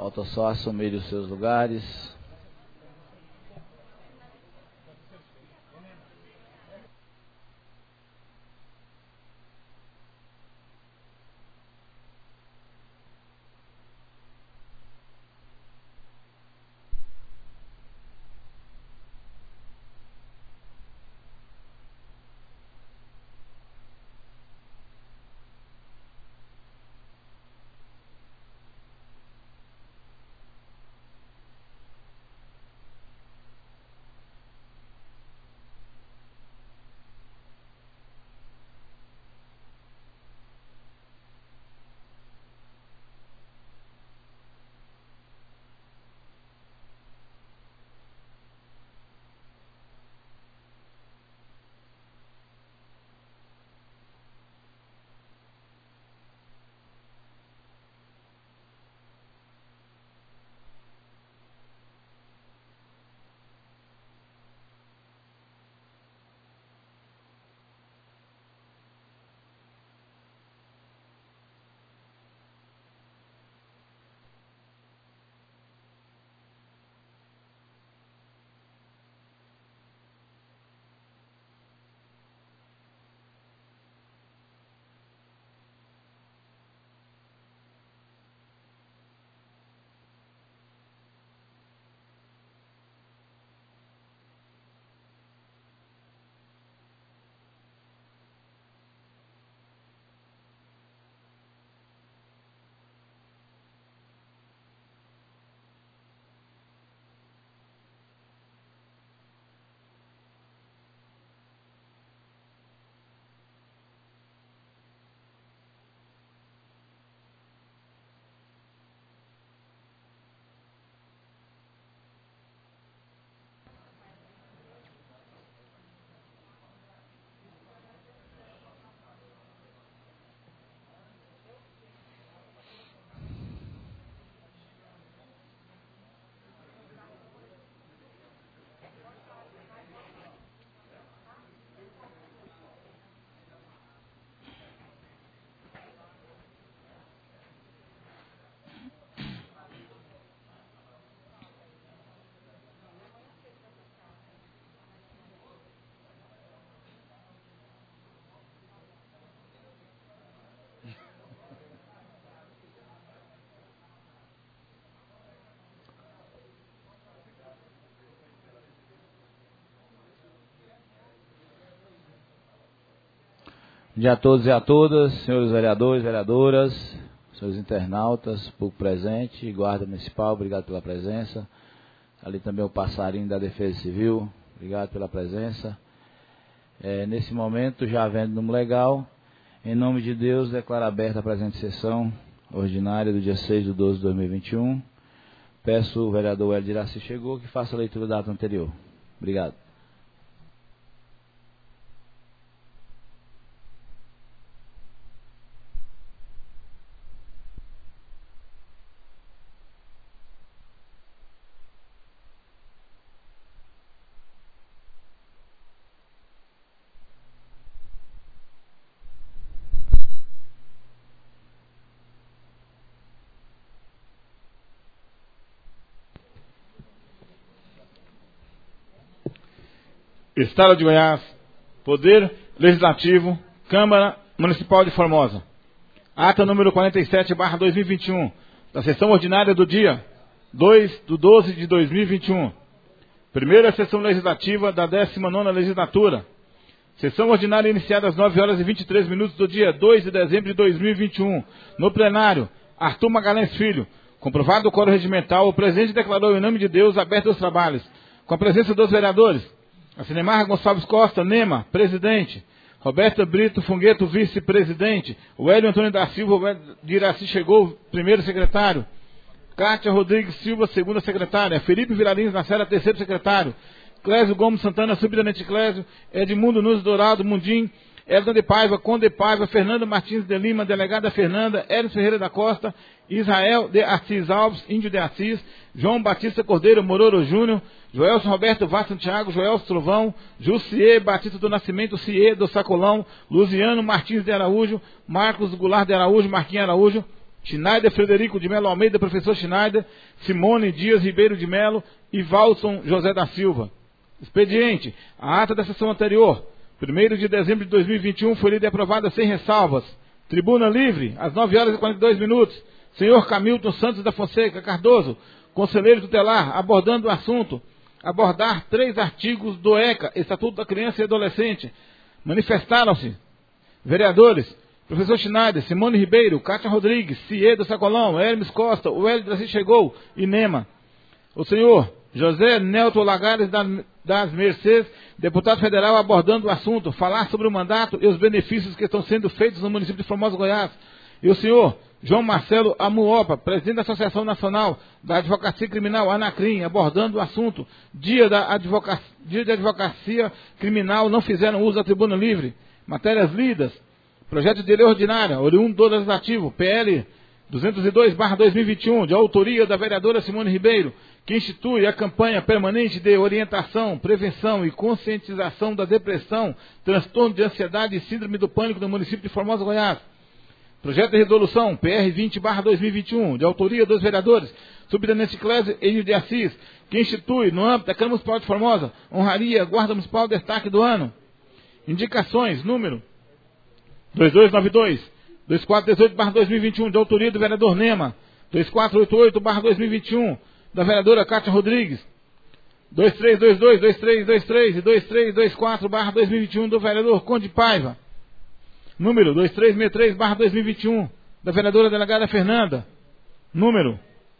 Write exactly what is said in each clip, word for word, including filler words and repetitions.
Falta só assumir os seus lugares. Bom dia a todos e a todas, senhores vereadores, vereadoras, senhores internautas, público presente, guarda municipal, obrigado pela presença. Ali também o passarinho da Defesa Civil, obrigado pela presença. É, nesse momento, já havendo número legal, em nome de Deus, declaro aberta a presente sessão ordinária do dia seis de doze de dois mil e vinte e um. Peço o vereador Hélio de Iraci chegou que faça a leitura da ata anterior. Obrigado. Estado de Goiás, Poder Legislativo, Câmara Municipal de Formosa. Ata número quarenta e sete barra dois mil e vinte e um, da sessão ordinária do dia dois de doze de dois mil e vinte e um. Primeira sessão legislativa da décima nona legislatura. Sessão ordinária iniciada às nove horas e vinte e três minutos do dia dois de dezembro de dois mil e vinte e um. No plenário, Arthur Magalhães Filho. Comprovado o quórum regimental, o presidente declarou em nome de Deus aberto os trabalhos. Com a presença dos vereadores, a Cinemar Gonçalves Costa, Nema, presidente. Roberta Brito Fungueto, vice-presidente. O Hélio Antônio da Silva de Iraci chegou, primeiro secretário. Cátia Rodrigues Silva, segunda secretária. Felipe Vilarins Nacera, terceiro secretário. Clésio Gomes Santana, subtenente Clésio. Edmundo Nunes Dourado Mundim. Elton de Paiva, Conde Paiva. Fernanda Martins de Lima, delegada Fernanda. Elis Ferreira da Costa. Israel de Assis Alves, Índio de Assis. João Batista Cordeiro Mororo Júnior. Joelson Roberto Vaz Santiago, Joelson Trovão, Jussier Batista do Nascimento, Cier do Sacolão, Luziano Martins de Araújo, Marcos Goulart de Araújo, Marquinhos Araújo, Schneider Frederico de Melo Almeida, professor Schneider, Simone Dias Ribeiro de Melo e Valson José da Silva. Expediente. A ata da sessão anterior, primeiro de dezembro de dois mil e vinte e um, foi lida e aprovada sem ressalvas. Tribuna livre, às nove horas e quarenta e dois minutos. Senhor Camilton Santos da Fonseca Cardoso, conselheiro tutelar, abordando o assunto. Abordar três artigos do E C A, Estatuto da Criança e Adolescente. Manifestaram-se vereadores, professor Schneider, Simone Ribeiro, Cátia Rodrigues, Ciedo Sacolão, Hermes Costa, o Hélio Draci chegou e Nema. O senhor José Nelton Lagares das Mercês, deputado federal, abordando o assunto, falar sobre o mandato e os benefícios que estão sendo feitos no município de Formosa, Goiás. E o senhor João Marcelo Amuopa, presidente da Associação Nacional da Advocacia Criminal, ANACRIM, abordando o assunto, dia, da advocacia, dia de advocacia criminal, não fizeram uso da tribuna livre. Matérias lidas, projeto de lei ordinária, oriundo do legislativo, P L duzentos e dois barra dois mil e vinte e um, de autoria da vereadora Simone Ribeiro, que institui a campanha permanente de orientação, prevenção e conscientização da depressão, transtorno de ansiedade e síndrome do pânico no município de Formosa, Goiás. Projeto de resolução P R vinte barra dois mil e vinte e um, de autoria dos vereadores Subtenente Clésio Enio de Assis, que institui, no âmbito da Câmara Municipal de Formosa, honraria Guarda Municipal destaque do ano. Indicações, número dois dois nove dois, dois quatro um oito barra dois mil e vinte e um, de autoria do vereador Nema, dois quatro oito oito barra dois mil e vinte e um, da vereadora Cátia Rodrigues, dois três dois dois, dois três dois três e dois três dois quatro barra dois mil e vinte e um, do vereador Conde Paiva. Número dois três seis três barra dois mil e vinte e um, da vereadora delegada Fernanda. Número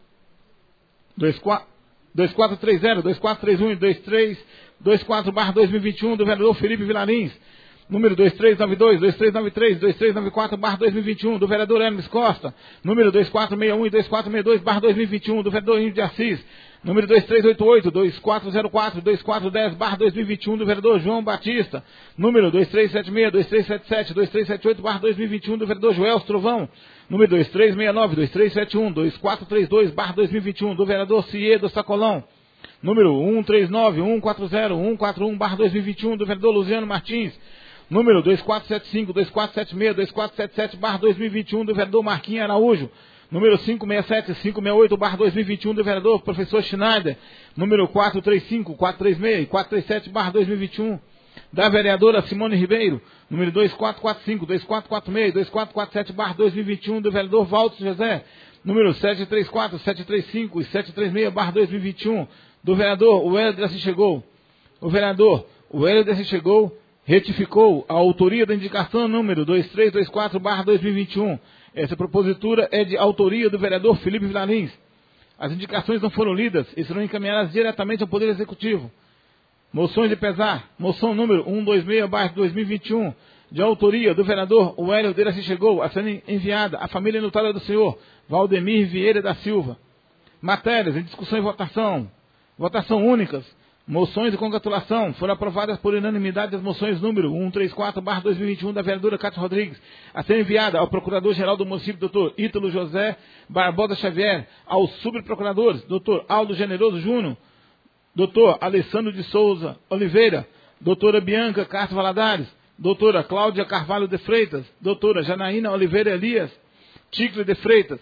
dois quatro três zero, dois quatro três um e dois três dois quatro barra dois mil e vinte e um, do vereador Felipe Vilarins. Número dois três nove dois, dois três nove três, dois três nove quatro barra dois mil e vinte e um, do vereador Hermes Costa. Número dois quatro seis um e dois quatro seis dois barra dois mil e vinte e um, do vereador Índio de Assis. Número dois três oito oito, dois quatro zero quatro, dois quatro um zero barra dois mil e vinte e um, do vereador João Batista. Número dois três sete seis, dois três sete sete, dois três sete oito barra dois mil e vinte e um, do vereador Joel Trovão. Número dois três seis nove, dois três sete um, dois quatro três dois barra dois mil e vinte e um, do vereador Ciedo Sacolão. Número um três nove, um quatro zero, um quatro um barra dois mil e vinte e um, do vereador Luciano Martins. Número dois quatro sete cinco, dois quatro sete seis, dois quatro sete sete barra dois mil e vinte e um, do vereador Marquinhos Araújo. Número cinco seis sete, cinco seis oito barra dois mil e vinte e um, do vereador professor Schneider. Número quatro três cinco, quatro três seis e quatro três sete barra dois mil e vinte e um, da vereadora Simone Ribeiro. Número dois quatro quatro cinco, dois quatro quatro seis, dois quatro quatro sete barra dois mil e vinte e um, do vereador Valdo José. Número sete três quatro, sete três cinco e sete três seis barra dois mil e vinte e um, do vereador o Hélio Draci chegou. O vereador o Hélio Draci chegou retificou a autoria da indicação número dois três dois quatro barra dois mil e vinte e um. Essa propositura é de autoria do vereador Felipe Vilarins. As indicações não foram lidas e serão encaminhadas diretamente ao Poder Executivo. Moções de pesar. Moção número cento e vinte e seis barra dois mil e vinte e um, de autoria do vereador o Hélio Draci chegou, a ser enviada à família notária do senhor Valdemir Vieira da Silva. Matérias em discussão e votação. Votação únicas. Moções de congratulação foram aprovadas por unanimidade as moções número cento e trinta e quatro barra dois mil e vinte e um, da vereadora Cátia Rodrigues, a ser enviada ao Procurador-Geral do município, doutor Ítalo José Barbosa Xavier, aos subprocuradores, doutor Aldo Generoso Júnior, doutor Alessandro de Souza Oliveira, doutora Bianca Castro Valadares, doutora Cláudia Carvalho de Freitas, doutora Janaína Oliveira Elias Ticle de Freitas,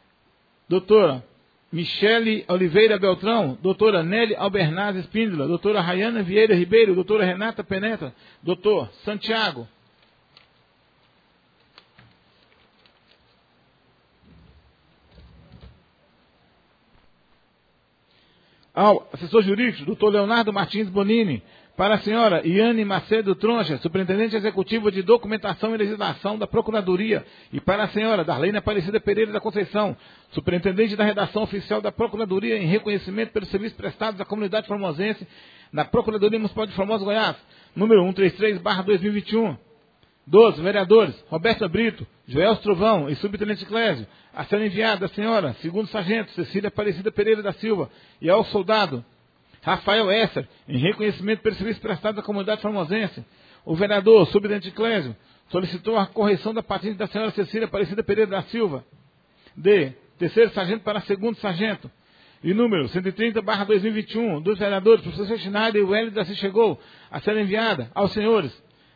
doutora Michele Oliveira Beltrão, doutora Nelly Albernaz Espíndola, doutora Rayana Vieira Ribeiro, doutora Renata Penetra, doutor Santiago. Ao assessor jurídico, doutor Leonardo Martins Bonini, para a senhora Iane Macedo Troncha, superintendente executivo de documentação e legislação da Procuradoria, e para a senhora Darlene Aparecida Pereira da Conceição, superintendente da redação oficial da Procuradoria, em reconhecimento pelos serviços prestados à comunidade formosense na Procuradoria Municipal de Formosa, Goiás, número cento e trinta e três barra dois mil e vinte e um. doze vereadores, Roberto Brito, Joel Trovão e subtenente Clésio, a ser enviada a senhora segundo sargento Cecília Aparecida Pereira da Silva, e ao soldado Rafael Esser, em reconhecimento pelos serviços prestados à comunidade formosense. O vereador subtenente Clésio solicitou a correção da patente da senhora Cecília Aparecida Pereira da Silva, de terceiro sargento para segundo sargento. E número cento e trinta barra dois mil e vinte e um, dos vereadores professor Schneider e o Hélio Draci chegou, a ser enviada aos senhores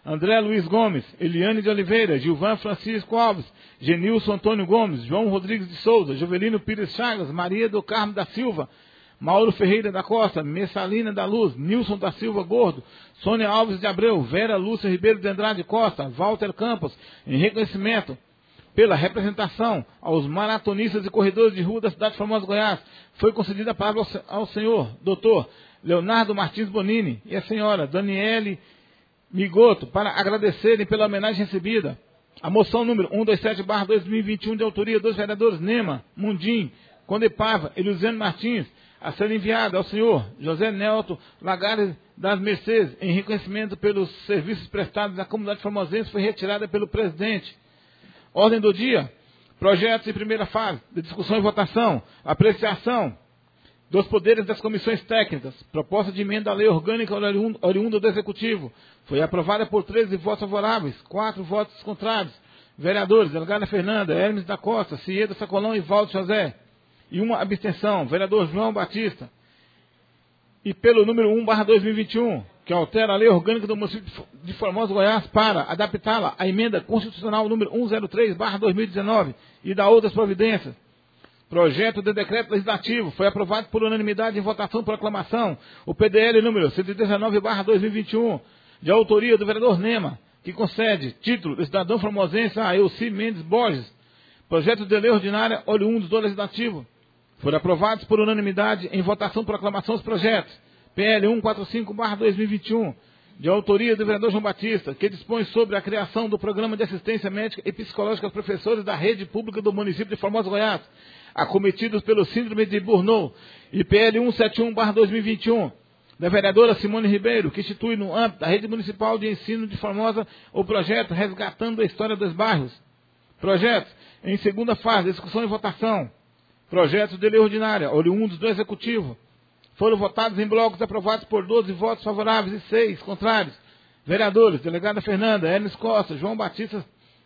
André Luiz Gomes, Eliane de Oliveira, Gilvan Francisco Alves, Genilson Antônio Gomes, João Rodrigues de Souza, Jovelino Pires Chagas, Maria do Carmo da Silva, Mauro Ferreira da Costa, Messalina da Luz, Nilson da Silva Gordo, Sônia Alves de Abreu, Vera Lúcia Ribeiro de Andrade Costa, Walter Campos, em reconhecimento pela representação aos maratonistas e corredores de rua da cidade de Formosa, Goiás, foi concedida a palavra ao senhor doutor Leonardo Martins Bonini e a senhora Daniele Migoto para agradecerem pela homenagem recebida. A moção número cento e vinte e sete barra dois mil e vinte e um, de autoria dos vereadores Nema, Mundim, Condepava e Luciano Martins, a ser enviada ao senhor José Nelto Lagares das Mercedes, em reconhecimento pelos serviços prestados à comunidade formosense, foi retirada pelo presidente. Ordem do dia: projetos em primeira fase, de discussão e votação, apreciação dos poderes das comissões técnicas, proposta de emenda à lei orgânica oriunda do Executivo, foi aprovada por treze votos favoráveis, quatro votos contrários, vereadores Delegada Fernanda, Hermes da Costa, Cieda Sacolão e Valdo José, e uma abstenção, vereador João Batista. E pelo número um barra dois mil e vinte e um, que altera a lei orgânica do município de Formosa, Goiás, para adaptá-la à emenda constitucional número cento e três barra dois mil e dezenove e da outras providências. Projeto de decreto legislativo foi aprovado por unanimidade em votação por aclamação, o P D L número cento e dezenove barra dois mil e vinte e um, de autoria do vereador Nema, que concede título de cidadão formosense a Elci Mendes Borges. Projeto de lei ordinária oriundos do legislativo. Foram aprovados por unanimidade em votação por aclamação os projetos P L cento e quarenta e cinco barra dois mil e vinte e um, de autoria do vereador João Batista, que dispõe sobre a criação do programa de assistência médica e psicológica aos professores da rede pública do município de Formosa, Goiás, acometidos pelo síndrome de Burnout, e P L cento e setenta e um barra dois mil e vinte e um, da vereadora Simone Ribeiro, que institui no âmbito da rede municipal de ensino de Formosa o projeto Resgatando a História dos Bairros. Projetos em segunda fase, discussão e votação. Projetos de lei ordinária, oriundos do Executivo, foram votados em blocos aprovados por doze votos favoráveis e seis contrários. Vereadores, Delegada Fernanda, Hermes Costa, João Batista,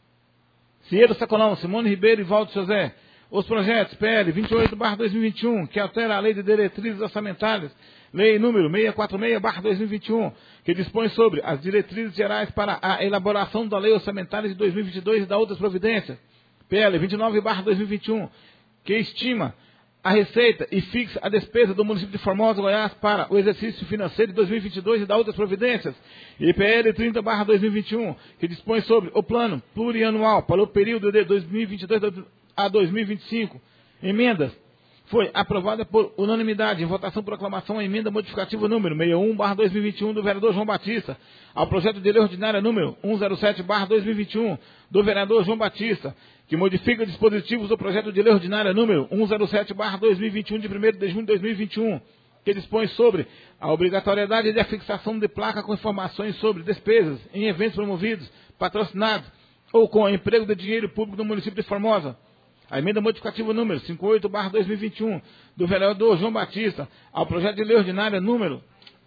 Cieda Sacolão, Simone Ribeiro e Valdo José. Os projetos P L vinte e oito barra dois mil e vinte e um, que altera a lei de diretrizes orçamentárias, lei número seiscentos e quarenta e seis barra dois mil e vinte e um, que dispõe sobre as diretrizes gerais para a elaboração da lei orçamentária de dois mil e vinte e dois e da outras providências. P L vinte e nove barra dois mil e vinte e um, que estima a receita e fixa a despesa do município de Formosa, Goiás, para o exercício financeiro de dois mil e vinte e dois e da outras providências. E P L trinta barra dois mil e vinte e um, que dispõe sobre o plano plurianual para o período de dois mil e vinte e dois a dois mil e vinte e cinco. Emendas. Foi aprovada por unanimidade em votação por aclamação a emenda modificativa número sessenta e um barra dois mil e vinte e um do vereador João Batista ao projeto de lei ordinária número cento e sete barra dois mil e vinte e um do vereador João Batista, que modifica dispositivos do projeto de lei ordinária número cento e sete barra dois mil e vinte e um de primeiro de junho de dois mil e vinte e um, que dispõe sobre a obrigatoriedade de afixação de placa com informações sobre despesas em eventos promovidos, patrocinados ou com emprego de dinheiro público no município de Formosa. A emenda modificativa número cinquenta e oito barra dois mil e vinte e um do vereador João Batista ao projeto de lei ordinária número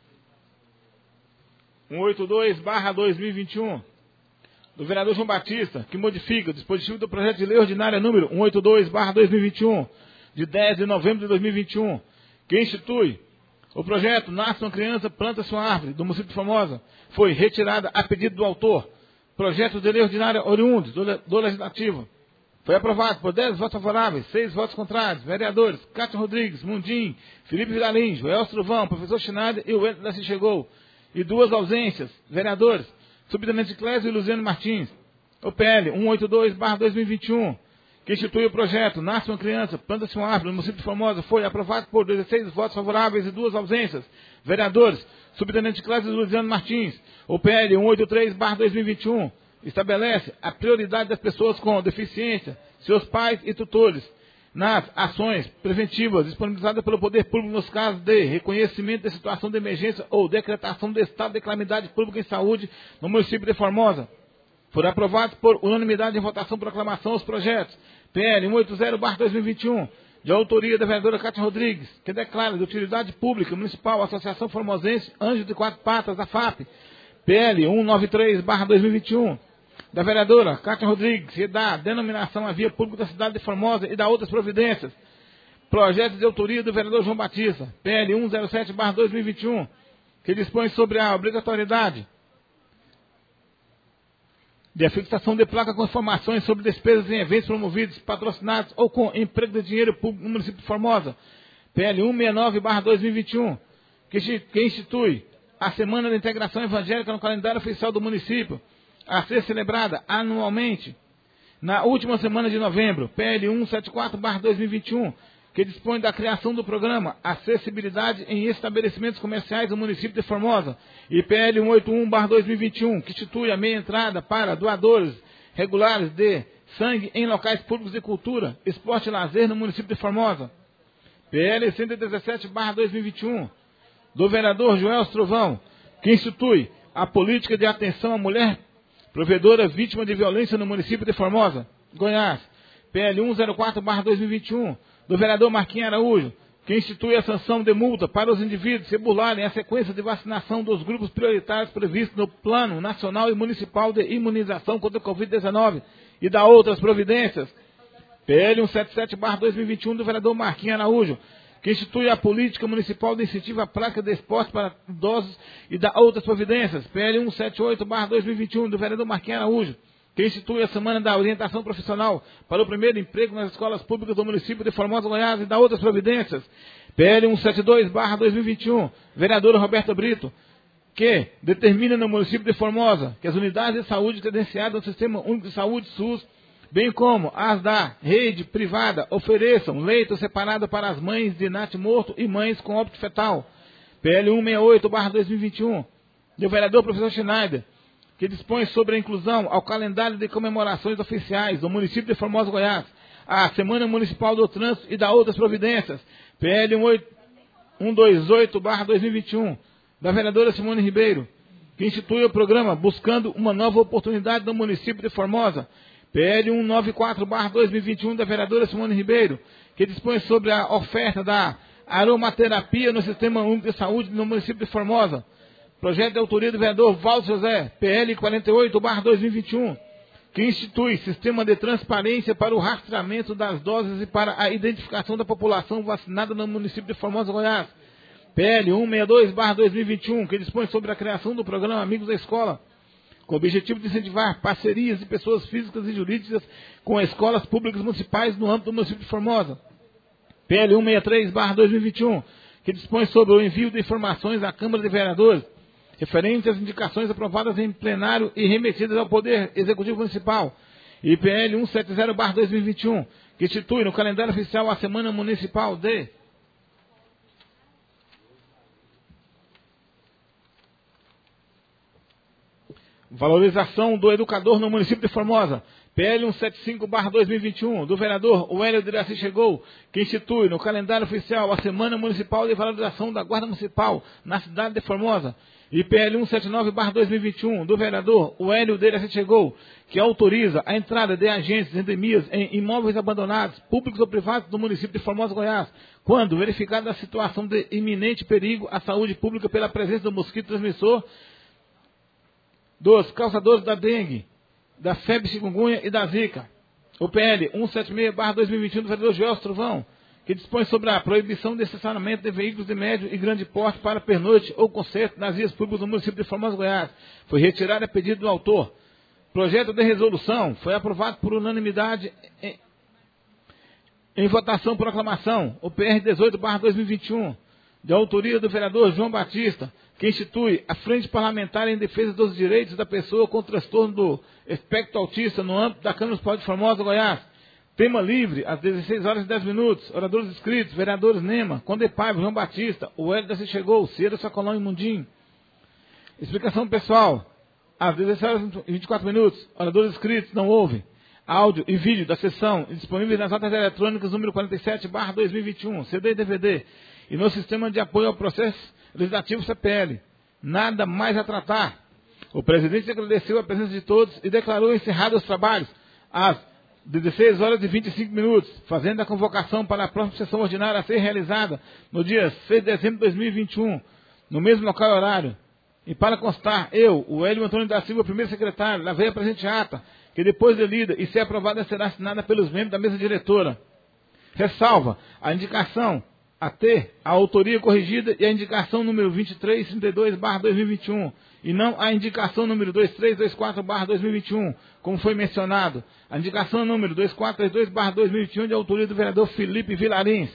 cento e oitenta e dois barra dois mil e vinte e um do vereador João Batista, que modifica o dispositivo do projeto de lei ordinária número cento e oitenta e dois barra dois mil e vinte e um de dez de novembro de dois mil e vinte e um, que institui o projeto Nasce uma Criança, Planta-se uma Árvore, do município de Formosa, foi retirada a pedido do autor. Projeto de lei ordinária oriundo do, do Legislativo. Foi aprovado por dez votos favoráveis, seis votos contrários. Vereadores Cátia Rodrigues, Mundim, Felipe Vilarim, Joel Truvão, professor Schneider e o Wellington da Se Chegou. E duas ausências. Vereadores Subtenente Clésio e Luciano Martins. O P L cento e oitenta e dois barra dois mil e vinte e um, que institui o projeto Nasce uma Criança, Planta-se uma Árvore, no município de Formosa, foi aprovado por dezesseis votos favoráveis e duas ausências. Vereadores Subtenente Clésio e Luciano Martins. O P L cento e oitenta e três barra dois mil e vinte e um estabelece a prioridade das pessoas com deficiência, seus pais e tutores, nas ações preventivas disponibilizadas pelo poder público nos casos de reconhecimento de situação de emergência ou decretação de estado de calamidade pública em saúde no município de Formosa. Foram aprovados por unanimidade em votação por aclamação os projetos P L cento e oitenta barra dois mil e vinte e um, de autoria da vereadora Cátia Rodrigues, que declara de utilidade pública municipal a Associação Formosense Anjo de Quatro Patas, a FAP, P L cento e noventa e três barra dois mil e vinte e um, da vereadora Cátia Rodrigues, que dá denominação à via pública da cidade de Formosa e da outras providências. Projeto de autoria do vereador João Batista, P L cento e sete barra dois mil e vinte e um, que dispõe sobre a obrigatoriedade de fixação de placa com informações sobre despesas em eventos promovidos, patrocinados ou com emprego de dinheiro público no município de Formosa. P L cento e sessenta e nove barra dois mil e vinte e um, que institui a Semana da Integração Evangélica no calendário oficial do município, a ser celebrada anualmente na última semana de novembro. P L cento e setenta e quatro barra dois mil e vinte e um, que dispõe da criação do programa Acessibilidade em Estabelecimentos Comerciais do município de Formosa. E P L cento e oitenta e um barra dois mil e vinte e um, que institui a meia entrada para doadores regulares de sangue em locais públicos de cultura, esporte e lazer no município de Formosa. P L cento e dezessete barra dois mil e vinte e um, do vereador Joel Trovão, que institui a política de atenção à mulher provedora vítima de violência no município de Formosa, Goiás. P L cento e zero quatro barra dois mil e vinte e um, do vereador Marquinhos Araújo, que institui a sanção de multa para os indivíduos que burlarem a sequência de vacinação dos grupos prioritários previstos no Plano Nacional e Municipal de Imunização contra a covid dezenove e da outras providências. P L cento e setenta e sete barra dois mil e vinte e um, do vereador Marquinhos Araújo, que institui a política municipal de incentivo à prática de esporte para idosos e da outras providências. P L cento e setenta e oito barra dois mil e vinte e um, do vereador Marquinhos Araújo, que institui a Semana da Orientação Profissional para o primeiro emprego nas escolas públicas do município de Formosa, Goiás e da outras providências. P L cento e setenta e dois barra dois mil e vinte e um, vereador Roberto Brito, que determina no município de Formosa que as unidades de saúde credenciadas no Sistema Único de Saúde, SUS, bem como as da rede privada, ofereçam leito separado para as mães de natimorto e mães com óbito fetal. P L cento e sessenta e oito barra dois mil e vinte e um, do vereador professor Schneider, que dispõe sobre a inclusão ao calendário de comemorações oficiais do município de Formosa, Goiás, a Semana Municipal do Trânsito e da outras providências. P L cento e vinte e oito barra dois mil e vinte e um, da vereadora Simone Ribeiro, que institui o programa Buscando uma Nova Oportunidade no município de Formosa. P L cento e noventa e quatro barra dois mil e vinte e um, da vereadora Simone Ribeiro, que dispõe sobre a oferta da aromaterapia no Sistema Único de Saúde no município de Formosa. Projeto de autoria do vereador Valdo José, P L quarenta e oito barra dois mil e vinte e um, que institui sistema de transparência para o rastreamento das doses e para a identificação da população vacinada no município de Formosa, Goiás. P L cento e sessenta e dois barra dois mil e vinte e um, que dispõe sobre a criação do programa Amigos da Escola, com o objetivo de incentivar parcerias de pessoas físicas e jurídicas com escolas públicas municipais no âmbito do município de Formosa. P L cento e sessenta e três barra dois mil e vinte e um, que dispõe sobre o envio de informações à Câmara de Vereadores, referente às indicações aprovadas em plenário e remetidas ao Poder Executivo Municipal. E P L cento e setenta barra dois mil e vinte e um, que institui no calendário oficial a Semana Municipal de Valorização do Educador no município de Formosa. P L cento e setenta e cinco barra dois mil e vinte e um, do vereador Wélio de Iraci Chegou, que institui no calendário oficial a Semana Municipal de Valorização da Guarda Municipal na cidade de Formosa. E P L cento e setenta e nove barra dois mil e vinte e um, do vereador Wélio de Iraci Chegou, que autoriza a entrada de agentes endemias em imóveis abandonados, públicos ou privados do município de Formosa, Goiás, quando verificada a situação de iminente perigo à saúde pública pela presença do mosquito transmissor, dos causadores da dengue, da febre chikungunya e da zika. O P L cento e setenta e seis barra dois mil e vinte e um, do vereador Joel Trovão, que dispõe sobre a proibição de estacionamento de veículos de médio e grande porte para pernoite ou concerto nas vias públicas do município de Formosa, Goiás. Foi retirado a pedido do autor. Projeto de resolução foi aprovado por unanimidade em, em votação por aclamação. O P R dezoito barra dois mil e vinte e um, de autoria do vereador João Batista, que institui a Frente Parlamentar em Defesa dos Direitos da Pessoa com Transtorno do Espectro Autista no âmbito da Câmara Municipal de Formosa, Goiás. Tema livre, às dezesseis horas e dez minutos. Oradores inscritos, vereadores Nema, Conde Paiva, João Batista, o Hélio da Se Chegou, Cieira Sacolão e Mundim. Explicação pessoal, às dezesseis horas e vinte e quatro minutos. Oradores inscritos, não houve. Áudio e vídeo da sessão disponíveis nas notas eletrônicas número quarenta e sete barra dois mil e vinte e um, C D e D V D, e no Sistema de Apoio ao Processo Legislativo C P L. Nada mais a tratar. O presidente agradeceu a presença de todos e declarou encerrados os trabalhos às dezesseis horas e vinte e cinco minutos, fazendo a convocação para a próxima sessão ordinária a ser realizada no dia seis de dezembro de dois mil e vinte e um, no mesmo local e horário. E para constar, eu, o Hélio Antônio da Silva, primeiro secretário, lavei a presente ata, que depois de lida e ser aprovada será assinada pelos membros da mesa diretora. Ressalva a indicação a ter a autoria corrigida e a indicação número vinte e três trinta e dois barra dois mil e vinte e um, e não a indicação número vinte e três vinte e quatro barra dois mil e vinte e um, como foi mencionado. A indicação número vinte e quatro trinta e dois barra dois mil e vinte e um de autoria do vereador Felipe Vilarins.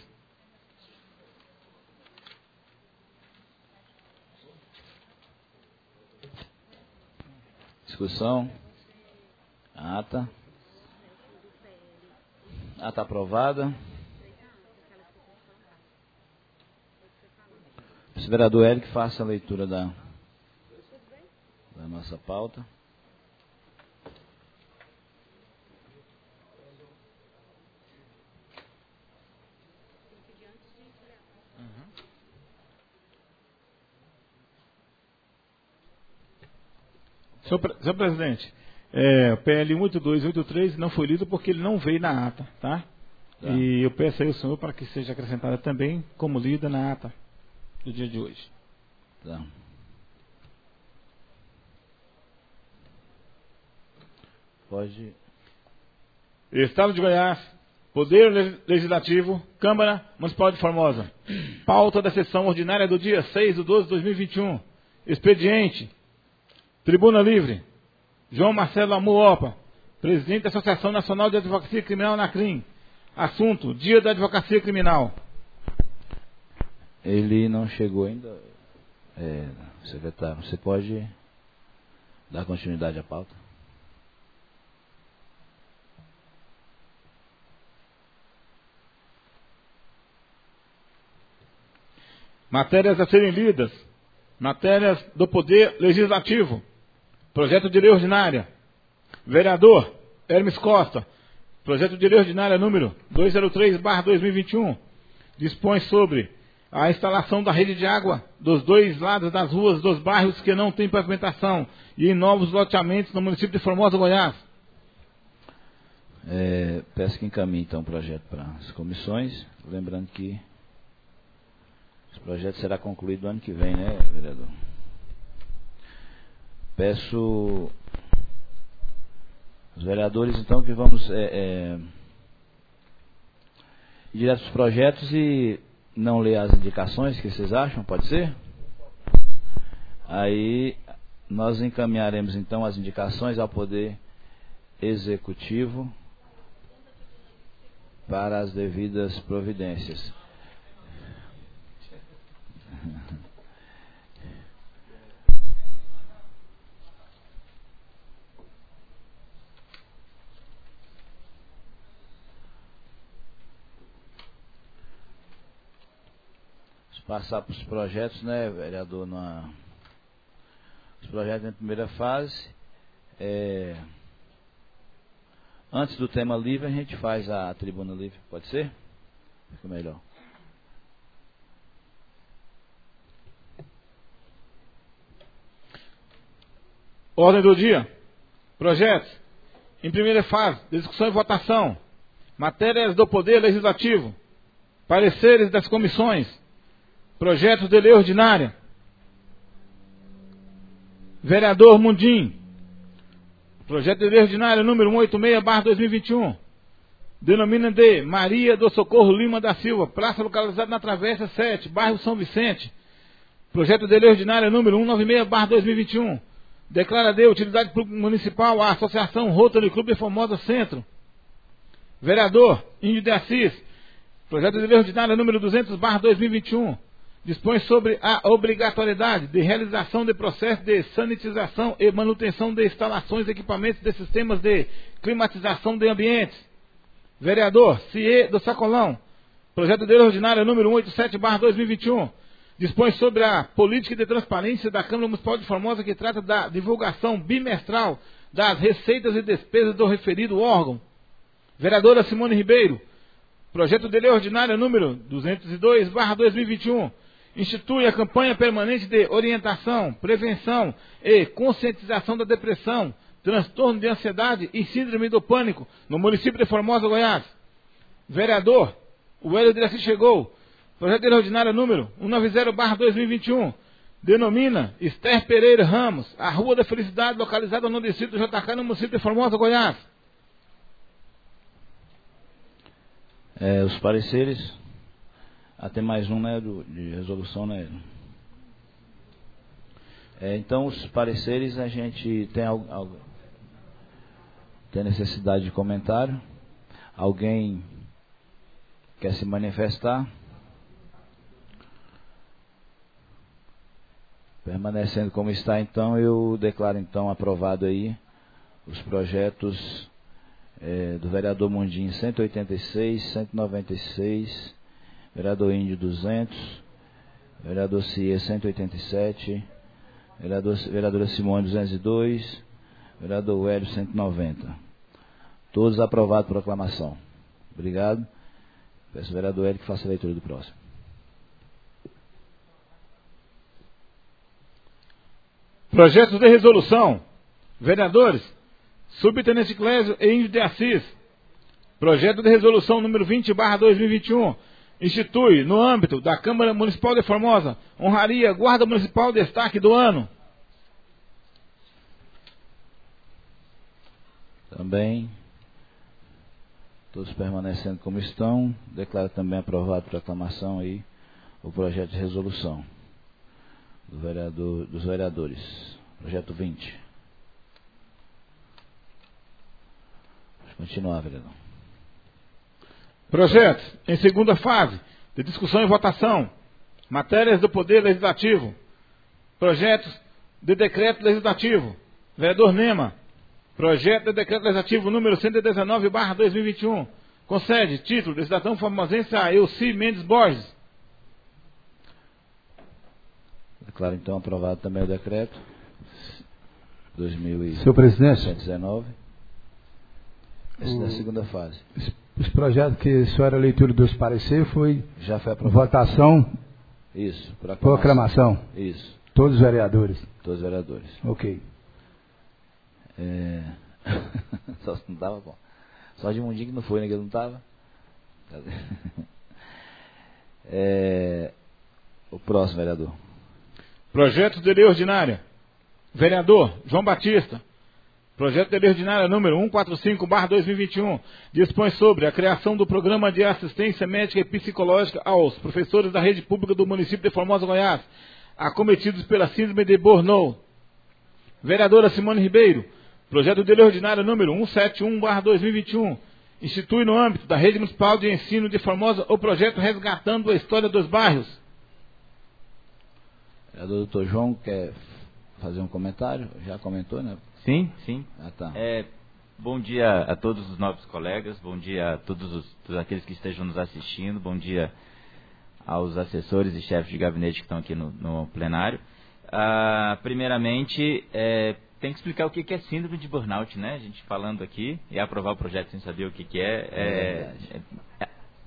Discussão. Ata. Ata aprovada. O vereador Eric faça a leitura da, da nossa pauta. Senhor, senhor presidente, é, o P L oito dois oito três não foi lido porque ele não veio na ata, tá? Tá. E eu peço aí ao senhor para que seja acrescentada também como lida na ata do dia de hoje. Tá. Pode. Estado de Goiás, Poder Legislativo, Câmara Municipal de Formosa. Pauta da sessão ordinária do dia seis de doze de dois mil e vinte e um. Expediente. Tribuna Livre. João Marcelo Amuopa, presidente da Associação Nacional de Advocacia Criminal, NACRIM. Assunto: Dia da Advocacia Criminal. Ele não chegou ainda, é, secretário. Você pode dar continuidade à pauta? Matérias a serem lidas. Matérias do Poder Legislativo. Projeto de Lei Ordinária. Vereador Hermes Costa. Projeto de Lei Ordinária número duzentos e três barra dois mil e vinte e um. Dispõe sobre a instalação da rede de água dos dois lados das ruas dos bairros que não têm pavimentação e em novos loteamentos no município de Formosa, Goiás. É, peço que encaminhe então o projeto para as comissões. Lembrando que esse projeto será concluído ano que vem, né, vereador? Peço aos vereadores então que vamos é, é, ir direto aos projetos e não ler as indicações, que vocês acham? Pode ser? Aí nós encaminharemos então as indicações ao Poder Executivo para as devidas providências. Passar para os projetos, né, vereador? Na... Os projetos na primeira fase. É... Antes do tema livre, a gente faz a tribuna livre. Pode ser? Fica melhor. Ordem do dia. Projetos. Em primeira fase, discussão e votação. Matérias do Poder Legislativo. Pareceres das comissões. Projetos de Lei Ordinária. Vereador Mundim. Projeto de Lei Ordinária número cento e oitenta e seis barra dois mil e vinte e um. Denomina de Maria do Socorro Lima da Silva. Praça localizada na Travessa sete, bairro São Vicente. Projeto de Lei Ordinária número cento e noventa e seis barra dois mil e vinte e um. Declara de utilidade municipal a Associação Rotary Clube de Formosa Centro. Vereador Índio de Assis. Projeto de Lei Ordinária número duzentos barra dois mil e vinte e um. Dispõe sobre a obrigatoriedade de realização de processo de sanitização e manutenção de instalações e equipamentos de sistemas de climatização de ambientes. Vereador Cie do Sacolão. Projeto de Lei Ordinária número cento e oitenta e sete barra dois mil e vinte e um. Dispõe sobre a política de transparência da Câmara Municipal de Formosa, que trata da divulgação bimestral das receitas e despesas do referido órgão. Vereadora Simone Ribeiro. Projeto de Lei Ordinária número duzentos e dois barra dois mil e vinte e um. Institui a campanha permanente de orientação, prevenção e conscientização da depressão, transtorno de ansiedade e síndrome do pânico no município de Formosa, Goiás. Vereador, o Hélio de Assis chegou. Projeto de Lei Ordinária número cento e noventa barra dois mil e vinte e um. Denomina Esther Pereira Ramos, a Rua da Felicidade, localizada no distrito do J K, no município de Formosa, Goiás. É, os pareceres. Ah, tem mais um, né, do, de resolução, né? É, então, os pareceres, a gente tem, algo, algo, tem necessidade de comentário. Alguém quer se manifestar? Permanecendo como está, então, eu declaro, então, aprovado aí os projetos é, do vereador Mundim cento e oitenta e seis, cento e noventa e seis, vereador Índio duzentos, vereador Cie cento e oitenta e sete, vereador, vereadora Simone duzentos e dois, vereador Hélio cento e noventa. Todos aprovados por aclamação. Obrigado. Peço ao vereador Hélio que faça a leitura do próximo. Projetos de resolução. Vereadores, Subtenente Clésio e Índio de Assis. Projeto de resolução número vinte barra dois mil e vinte e um. Institui, no âmbito da Câmara Municipal de Formosa, honraria Guarda Municipal Destaque do Ano. Também, todos permanecendo como estão, declaro também aprovado por aclamação aí o projeto de resolução do vereador, dos vereadores. Projeto vinte. Vamos continuar, vereador. Projetos em segunda fase de discussão e votação. Matérias do Poder Legislativo. Projetos de decreto legislativo. Vereador Nema. Projeto de decreto legislativo número cento e dezenove barra dois mil e vinte e um. Concede título de cidadão formosense a Elci Mendes Borges. Declaro então aprovado também o decreto dois mil e dezenove. Senhor presidente, esse o, da segunda fase. Esse projeto que só era leitura dos pareceres foi já foi aprovado. Votação. Isso, por aclamação. Por aclamação. Isso. Todos os vereadores. Todos os vereadores. Ok. É... Só não tava bom. Só de Mundinho que não foi, né? Que ele não tava. É... O próximo, vereador. Projeto de lei ordinária. Vereador João Batista. Projeto de lei ordinária número cento e quarenta e cinco barra dois mil e vinte e um dispõe sobre a criação do programa de assistência médica e psicológica aos professores da rede pública do município de Formosa, Goiás, acometidos pela síndrome de Burnout. Vereadora Simone Ribeiro. Projeto de lei ordinária número cento e setenta e um barra dois mil e vinte e um institui no âmbito da rede municipal de ensino de Formosa o projeto Resgatando a História dos Bairros. Vereador doutor João quer fazer um comentário? Já comentou, né? Sim, sim. Ah, tá. É, bom dia a todos os novos colegas, bom dia a todos, os, todos aqueles que estejam nos assistindo, bom dia aos assessores e chefes de gabinete que estão aqui no, no plenário. Ah, primeiramente, é, tem que explicar o que é síndrome de burnout, né? A gente falando aqui e aprovar o projeto sem saber o que, que é. é, é,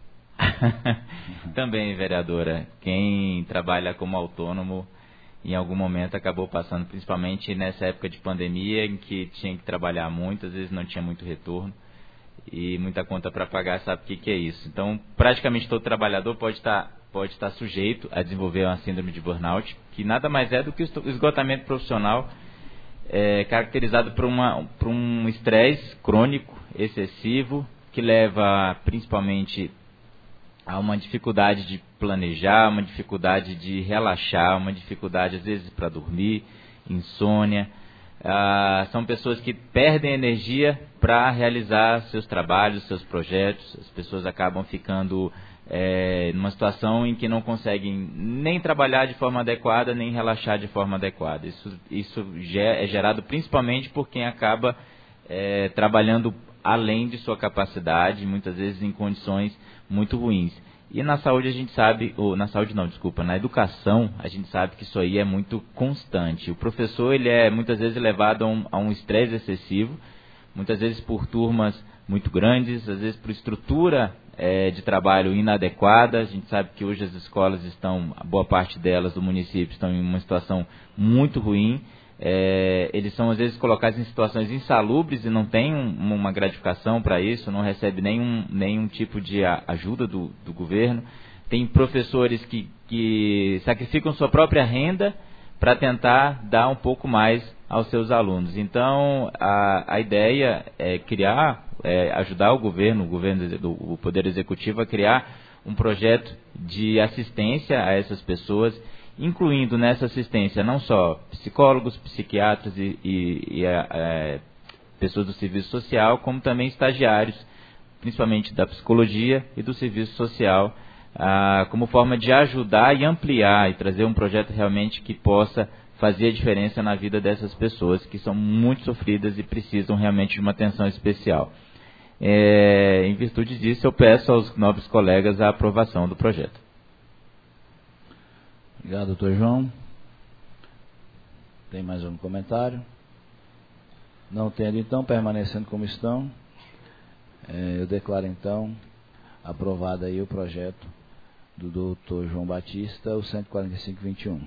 é também, vereadora, quem trabalha como autônomo em algum momento acabou passando, principalmente nessa época de pandemia, em que tinha que trabalhar muito, às vezes não tinha muito retorno e muita conta para pagar, sabe o que, que é isso. Então, praticamente todo trabalhador pode estar, pode estar sujeito a desenvolver uma síndrome de burnout, que nada mais é do que o esgotamento profissional, é, caracterizado por, uma, por um estresse crônico, excessivo, que leva principalmente há uma dificuldade de planejar, uma dificuldade de relaxar, uma dificuldade às vezes para dormir, insônia. Ah, são pessoas que perdem energia para realizar seus trabalhos, seus projetos. As pessoas acabam ficando é, numa situação em que não conseguem nem trabalhar de forma adequada, nem relaxar de forma adequada. Isso, isso é gerado principalmente por quem acaba é, trabalhando além de sua capacidade, muitas vezes em condições muito ruins. E na saúde a gente sabe, ou na saúde não, desculpa, na educação a gente sabe que isso aí é muito constante. O professor, ele é muitas vezes levado a um estresse excessivo, muitas vezes por turmas muito grandes, às vezes por estrutura é, de trabalho inadequada. A gente sabe que hoje as escolas estão, a boa parte delas do município estão em uma situação muito ruim. É, eles são às vezes colocados em situações insalubres e não tem um, uma gratificação para isso, não recebe nenhum, nenhum tipo de ajuda do, do governo. Tem professores que, que sacrificam sua própria renda para tentar dar um pouco mais aos seus alunos. Então a, a ideia é criar, é ajudar o governo, o governo do o Poder Executivo a criar um projeto de assistência a essas pessoas, incluindo nessa assistência não só psicólogos, psiquiatras e, e, e é, pessoas do serviço social, como também estagiários, principalmente da psicologia e do serviço social, ah, como forma de ajudar e ampliar e trazer um projeto realmente que possa fazer a diferença na vida dessas pessoas que são muito sofridas e precisam realmente de uma atenção especial. É, em virtude disso, eu peço aos nobres colegas a aprovação do projeto. Obrigado, doutor João. Tem mais algum comentário? Não tendo, então, permanecendo como estão, é, eu declaro, então, aprovado aí o projeto do doutor João Batista, o cento e quarenta e cinco vinte e um.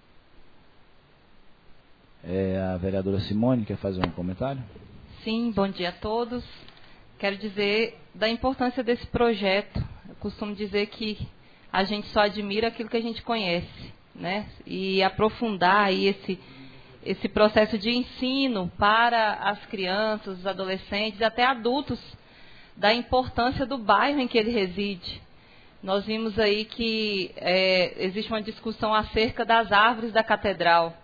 É, a vereadora Simone quer fazer um comentário? Sim, bom dia a todos. Quero dizer da importância desse projeto. Eu costumo dizer que a gente só admira aquilo que a gente conhece, né? E aprofundar aí esse, esse processo de ensino para as crianças, os adolescentes e até adultos, da importância do bairro em que ele reside. Nós vimos aí que é, existe uma discussão acerca das árvores da catedral.